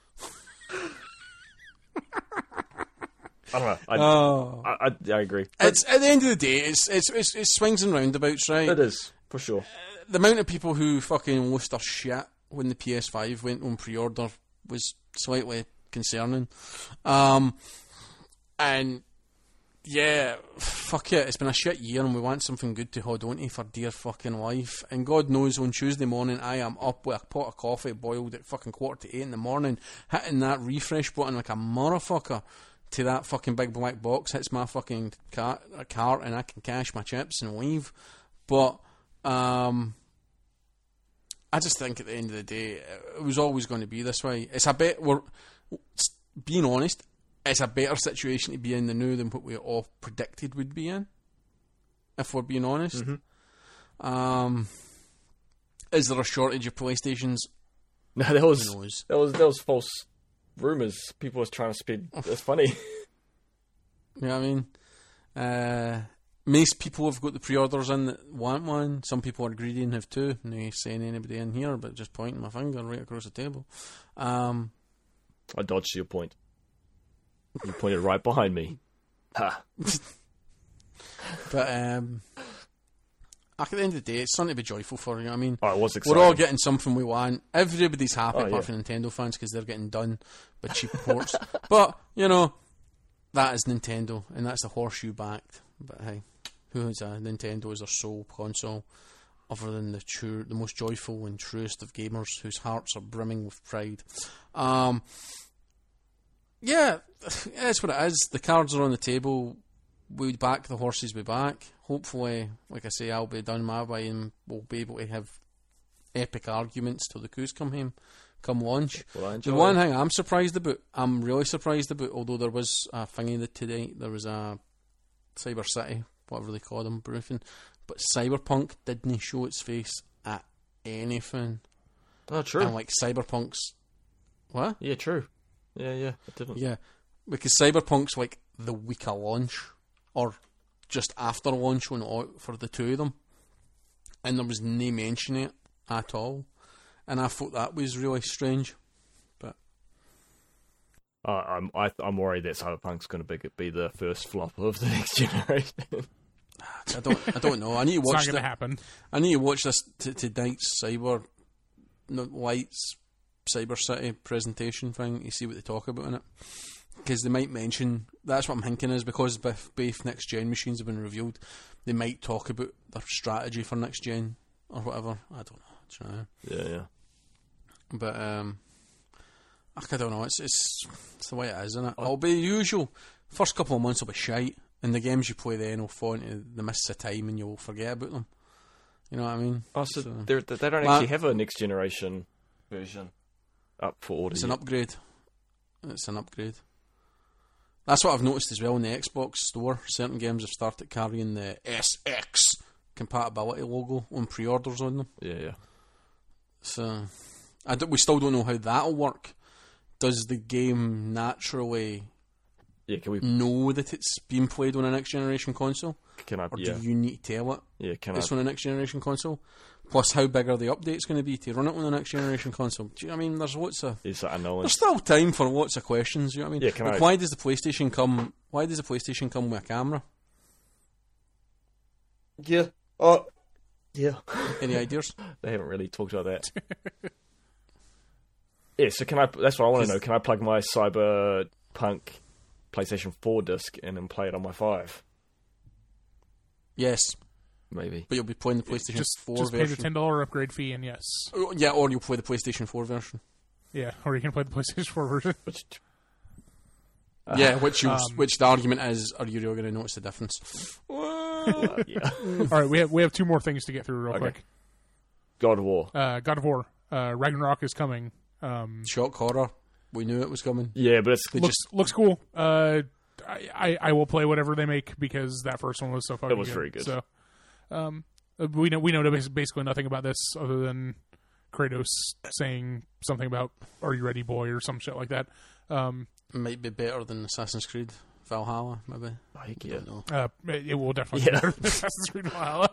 S2: I don't know. I,
S1: Oh.
S2: I, I, I agree.
S1: It's at the end of the day, it's it's it's, it's swings and roundabouts, right?
S2: It is for sure.
S1: The amount of people who fucking lost their shit when the P S five went on pre-order was slightly concerning. Um, and yeah, fuck it, it's been a shit year and we want something good to hold on to for dear fucking life. And God knows on Tuesday morning I am up with a pot of coffee boiled at fucking quarter to eight in the morning, hitting that refresh button like a motherfucker to that fucking big black box, hits my fucking car, cart and I can cash my chips and leave. But um, I just think at the end of the day, it was always going to be this way. It's a bit, we're being honest, it's a better situation to be in the new than what we all predicted would be in, if we're being honest.
S2: Mm-hmm.
S1: Um, is there a shortage of PlayStations?
S2: No, that was
S1: Who knows?
S2: that was that was false rumors. People was trying to spread. It's funny.
S1: You know what I mean? Uh, most people have got the pre-orders in that want one. Some people are greedy and have two. No saying anybody in here, but just pointing my finger right across the table. Um,
S2: I dodged your point. You pointed right behind me. Ha.
S1: but um, at the end of the day, it's something to be joyful for. You know what I mean?
S2: Oh, it was exciting.
S1: We're all getting something we want. Everybody's happy
S2: Oh,
S1: apart
S2: yeah.
S1: from Nintendo fans because they're getting done with cheap ports. But you know, that is Nintendo, and that's the horse you backed. But hey, who is a Nintendo as their sole console, other than the true, the most joyful and truest of gamers whose hearts are brimming with pride? Um, yeah, that's what it is. The cards are on the table. We back the horses. We back. Hopefully, like I say, I'll be done my way, and we'll be able to have epic arguments till the coos come home, come launch.
S2: Well, I
S1: The
S2: enjoy
S1: one
S2: it.
S1: thing I'm surprised about, I'm really surprised about, although there was a thingy that today, there was a Cyber City, whatever they call them, briefing, but Cyberpunk didn't show its face at anything.
S2: Oh, true.
S1: And like Cyberpunk's, what?
S2: Yeah, true. Yeah, yeah, it didn't.
S1: Yeah, because Cyberpunk's like the week of launch, or just after launch when out for the two of them, and there was no mention of it at all, and I thought that was really strange. But
S2: Uh, I'm I, I'm worried that Cyberpunk's going to be be the first flop of the next generation.
S1: I don't, I don't know. I need to
S3: It's
S1: watch
S3: not going to
S1: the,
S3: happen.
S1: I need to watch this t- tonight's Cyber no, Lights Cyber City presentation thing to see what they talk about in it. Because they might mention, that's what I'm thinking is, because both, both next gen machines have been revealed, they might talk about their strategy for next gen or whatever. I don't know. Do you know?
S2: Yeah, yeah.
S1: But um, I don't know. It's, it's it's the way it is, isn't it? It'll be usual. First couple of months will be shite, and the games you play then will fall into the mists of time, and you'll forget about them. You know what I mean?
S2: Oh, so,
S1: So-
S2: they're, they don't
S1: Ma-
S2: actually have a next generation version up for order.
S1: It's an
S2: yet.
S1: upgrade. It's an upgrade. That's what I've noticed as well in the Xbox store. Certain games have started carrying the S X compatibility logo on pre-orders on them.
S2: Yeah, yeah.
S1: So I don't, we still don't know how that'll work. Does the game naturally
S2: Yeah, can we?
S1: know that it's being played on a next generation console,
S2: Can I?
S1: or
S2: Yeah,
S1: do you need to tell it
S2: yeah. Can
S1: it's
S2: I?
S1: on a next generation console? Plus, how big are the updates going to be to run it on the next generation console? Do you know what I mean? There's lots of
S2: Is that unknown?
S1: There's still time for lots of questions. You know what I mean?
S2: Yeah, can
S1: like,
S2: I-
S1: why does the PlayStation come? Why does the PlayStation come with a camera?
S2: Yeah. Oh, yeah.
S1: Any ideas?
S2: They haven't really talked about that. Yeah. So can I? That's what I want to know. Can I plug my Cyberpunk PlayStation four disc in and play it on my five?
S1: Yes,
S2: Maybe.
S1: but you'll be playing the PlayStation
S3: Just,
S1: four
S3: just pay the
S1: version.
S3: ten dollar upgrade fee, and yes,
S1: Oh, yeah, or you'll play the PlayStation four version.
S3: yeah, or you can play the PlayStation four version.
S2: Which,
S1: yeah, which you,
S3: um,
S1: which the argument is, are you really going to notice the difference?
S2: uh, yeah.
S3: All right, we have we have two more things to get through real
S2: Okay.
S3: quick.
S2: God of War.
S3: Uh, God of War, uh, Ragnarok is coming. Um,
S1: Shock horror. We knew it was coming.
S2: Yeah, but it's
S1: They
S3: looks
S1: just
S3: looks cool. Uh, I, I I will play whatever they make because that first one was so fucking.
S2: It was very good.
S3: So, um, uh, we know we know bas- basically nothing about this other than Kratos saying something about "Are you ready, boy?" or some shit like that. Um,
S1: might be better than Assassin's Creed Valhalla, maybe.
S2: like,
S1: I
S2: yeah.
S1: don't know.
S3: uh, it, it will definitely
S2: Yeah.
S3: be better than Assassin's Creed Valhalla.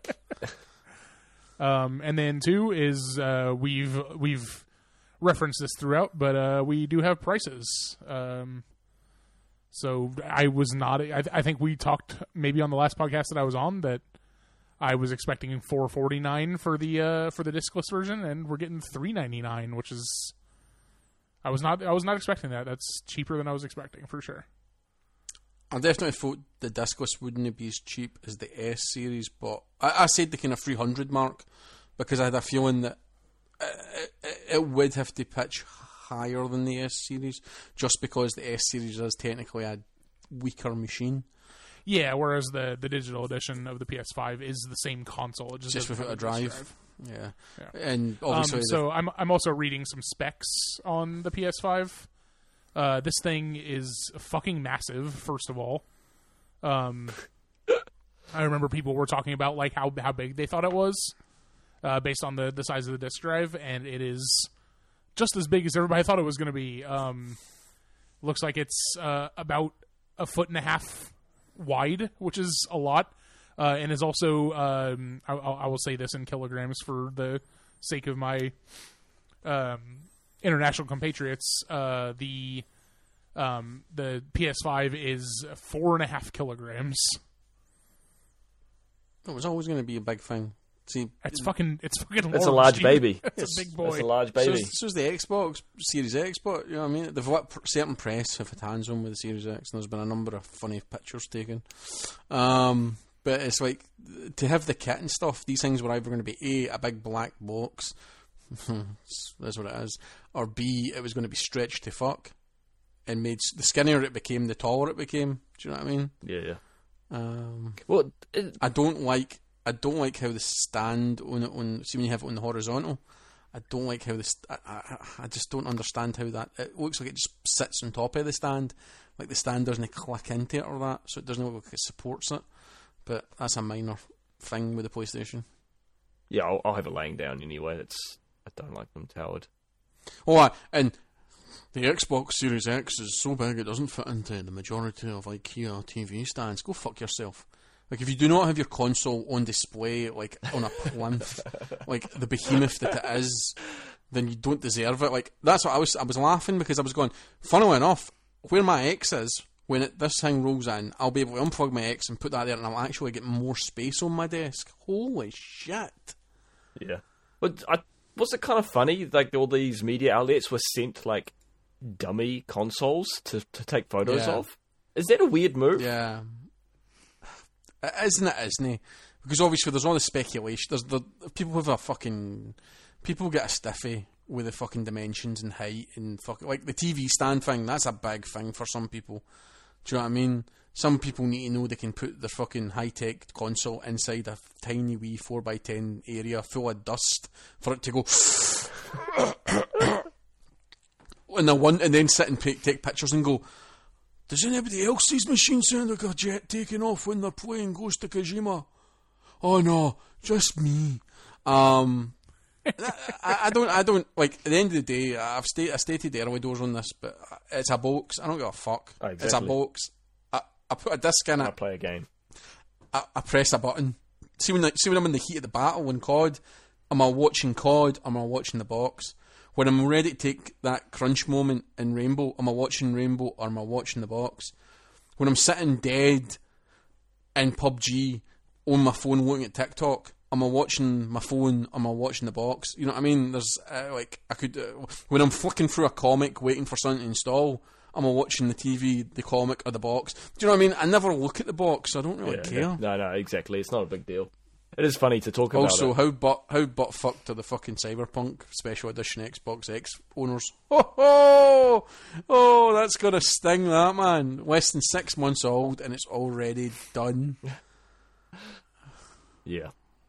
S3: um, and then two is uh, we've we've referenced this throughout, but uh, we do have prices. Um, so I was not. I, I think we talked maybe on the last podcast that I was on that I was expecting four forty nine for the uh, for the discless version, and we're getting three ninety nine, which is I was not I was not expecting that. That's cheaper than I was expecting for sure.
S1: I definitely thought the discless wouldn't be as cheap as the S series, but I, I said the kind of three hundred mark because I had a feeling that it, it, it would have to pitch higher than the S series, just because the S series is technically a weaker machine,
S3: Yeah, whereas the, the digital edition of the P S five is the same console, it just,
S1: just
S3: doesn't
S1: without a
S3: have disk
S1: drive. Yeah.
S3: Yeah.
S1: And
S3: Um,
S1: obviously, the-
S3: so I'm I'm also reading some specs on the P S five. Uh, this thing is fucking massive. First of all, um, I remember people were talking about like how how big they thought it was, uh, based on the the size of the disk drive, and it is just as big as everybody thought it was going to be. Um, looks like it's uh, about a foot and a half wide, which is a lot, uh, and is also um, I, I will say this in kilograms for the sake of my um, international compatriots. Uh, the um, the P S five is four and a half kilograms.
S1: It was always going to be a big thing. See,
S3: It's fucking. It's fucking.
S2: It's a
S3: large,
S2: large baby.
S3: It's a big boy.
S2: It's a large
S1: so
S2: baby.
S1: is, so is the Xbox Series X, but you know what I mean. They've let pr- certain press have had hands on with the Series X, and there's been a number of funny pictures taken. Um, but it's like to have the kit and stuff. These things were either going to be A, a big black box, that's what it is, or B, it was going to be stretched to fuck, and made the skinnier it became, the taller it became. Do you know what I mean?
S2: Yeah, yeah.
S1: Um,
S2: Well, it,
S1: I don't like. I don't like how the stand on it on. See when you have it on the horizontal. I don't like how this. I, I, I just don't understand how that. It looks like it just sits on top of the stand, like the stand doesn't click into it or that, so it doesn't look like it supports it. But that's a minor thing with the PlayStation.
S2: yeah, I'll, I'll have it laying down anyway. It's I don't like them towered.
S1: Oh, I- and the Xbox Series X is so big it doesn't fit into the majority of IKEA T V stands. Go fuck yourself. Like, if you do not have your console on display, like, on a plinth, like, the behemoth that it is, then you don't deserve it. Like, that's what I was, I was laughing because I was going, funnily enough, where my X is, when it, this thing rolls in, I'll be able to unplug my X and put that there and I'll actually get more space on my desk. Holy shit.
S2: Yeah. But I, was it kind of funny? Like, all these media outlets were sent, like, dummy consoles to, to take photos
S1: Yeah.
S2: of? Is that a weird move?
S1: Yeah. It isn't it, isn't it? Because obviously there's all the speculation. There's the people with a fucking people get a stiffy with the fucking dimensions and height and fuck like the T V stand thing. That's a big thing for some people. Do you know what I mean? Some people need to know they can put their fucking high tech console inside a tiny wee four by ten area full of dust for it to go. and then one and then sit and take, take pictures and go. Does anybody else's machine sound like a jet taking off when they're playing Ghost of Kojima? Oh no, just me. Um, I, I don't, I don't like. At the end of the day, I've stated, I stated early doors on this, but it's a box. I don't give a fuck.
S2: Oh,
S1: It's a
S2: exactly.
S1: box. I, I put a disc in
S2: I
S1: it.
S2: play a game.
S1: I, I press a button. See when, like, see when I'm in the heat of the battle in C O D. Am I watching C O D? Am I watching the box? When I'm ready to take that crunch moment in Rainbow, am I watching Rainbow or am I watching the box? When I'm sitting dead in P U B G on my phone looking at TikTok, am I watching my phone or am I watching the box? You know what I mean? There's uh, like I could uh, when I'm flicking through a comic waiting for something to install, am I watching the T V, the comic, or the box? Do you know what I mean? I never look at the box, so I don't really
S2: Yeah,
S1: care.
S2: No, no, exactly. It's not a big deal. It is funny to talk about
S1: Also,
S2: it.
S1: how butt how butt fucked are the fucking Cyberpunk Special Edition Xbox X owners? Oh, oh, oh, that's gonna sting, that man. Less than six months old, and it's already done.
S2: Yeah.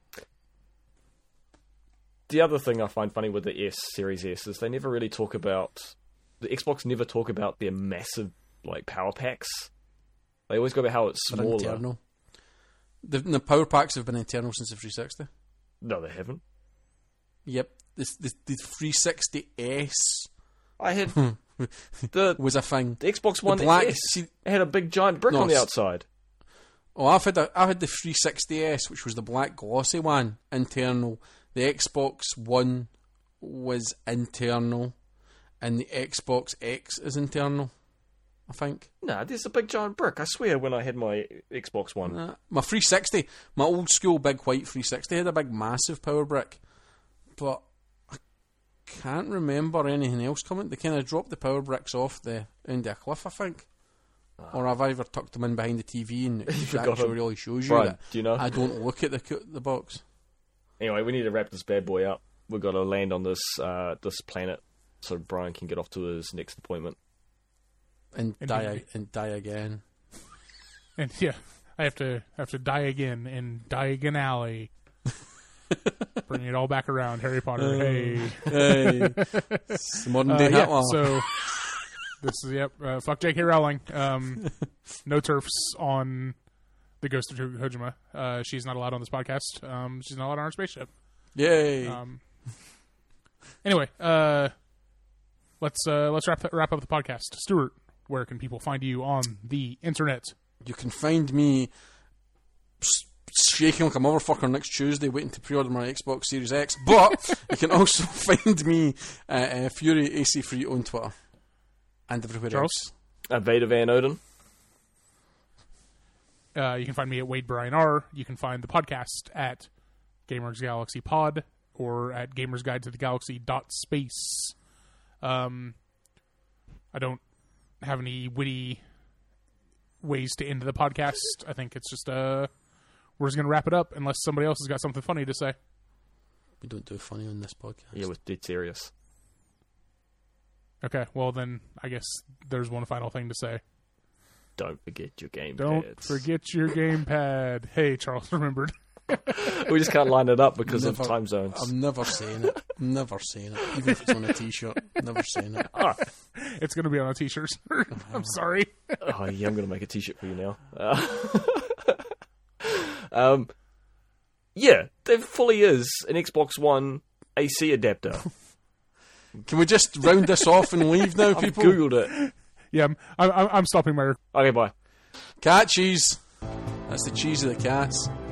S2: The other thing I find funny with the S Series S is they never really talk about the Xbox. Never talk about their massive like power packs. They always go about how it's
S1: They're
S2: smaller.
S1: internal. The, the power packs have been internal since the three sixty.
S2: No, they haven't.
S1: Yep, this the, the three sixty S
S2: I had the
S1: was a thing.
S2: the Xbox One
S1: black-
S2: S.
S1: see-
S2: It had a big giant brick
S1: No,
S2: on the
S1: s-
S2: outside.
S1: Oh, I've had a, I had the three sixty S, which was the black glossy one, internal. The Xbox One was internal, and the Xbox X is internal, I think.
S2: Nah, there's a big giant brick. I swear, when I had my Xbox One.
S1: Uh, my three sixty, my old school big white three sixty had a big massive power brick, but I can't remember anything else coming. They kind of dropped the power bricks off the end of a cliff, I think. Or I've either tucked them in behind the T V and it
S2: forgot
S1: actually
S2: them.
S1: really shows you
S2: Brian,
S1: that
S2: do you know?
S1: I don't look at the co- the box.
S2: Anyway, we need to wrap this bad boy up. We've got to land on this uh, this planet so Brian can get off to his next appointment.
S1: And
S3: Indeed.
S1: die and die again.
S3: And yeah, I have to have to die again in Diagon Alley. Bring it all back around, Harry Potter. Hey,
S1: Hey, it's the modern
S3: uh,
S1: day
S3: yeah.
S1: Hitler.
S3: So this is yep. Uh, fuck J K Rowling. Um, no turfs on the Ghost of Kojima. Uh, she's not allowed on this podcast. Um, she's not allowed on our spaceship.
S1: Yay!
S3: Um, anyway, uh, let's uh, let's wrap wrap up the podcast. Stuart, where can people find you on the internet?
S1: You can find me s- shaking like a motherfucker next Tuesday, waiting to pre-order my Xbox Series X. But you can also find me uh, uh, Fury A C Free on Twitter and everywhere
S3: Charles?
S1: else.
S2: Uh, Vader Van Oden.
S3: Uh, you can find me at Wade Brian R. You can find the podcast at Gamers Galaxy Pod or at Gamers Guide to the Galaxy dot space. Um, I don't have any witty ways to end the podcast. I think it's just uh, we're just gonna wrap it up unless somebody else has got something funny to say.
S1: We don't do funny on this podcast.
S2: Yeah, we're dead serious.
S3: Okay, well then I guess there's one final thing to say.
S2: Don't forget your game
S3: Don't
S2: pads.
S3: forget your gamepad. Hey, Charles remembered.
S2: We just can't line it up because
S1: Never-
S2: of time zones.
S1: I'm never saying it. I'm never saying it. Even if it's on a t-shirt. Never saying it.
S2: All right.
S3: It's going to be on a t-shirt. I'm sorry.
S2: Oh, yeah, I'm going to make a t-shirt for you now. Uh, um, yeah, there fully is an Xbox One A C adapter.
S1: Can we just round this off and leave now,
S2: I've
S1: people?
S2: Googled it.
S3: Yeah, I'm, I'm, I'm stopping my
S2: Okay, bye.
S1: Cat cheese. That's the cheese of the cats.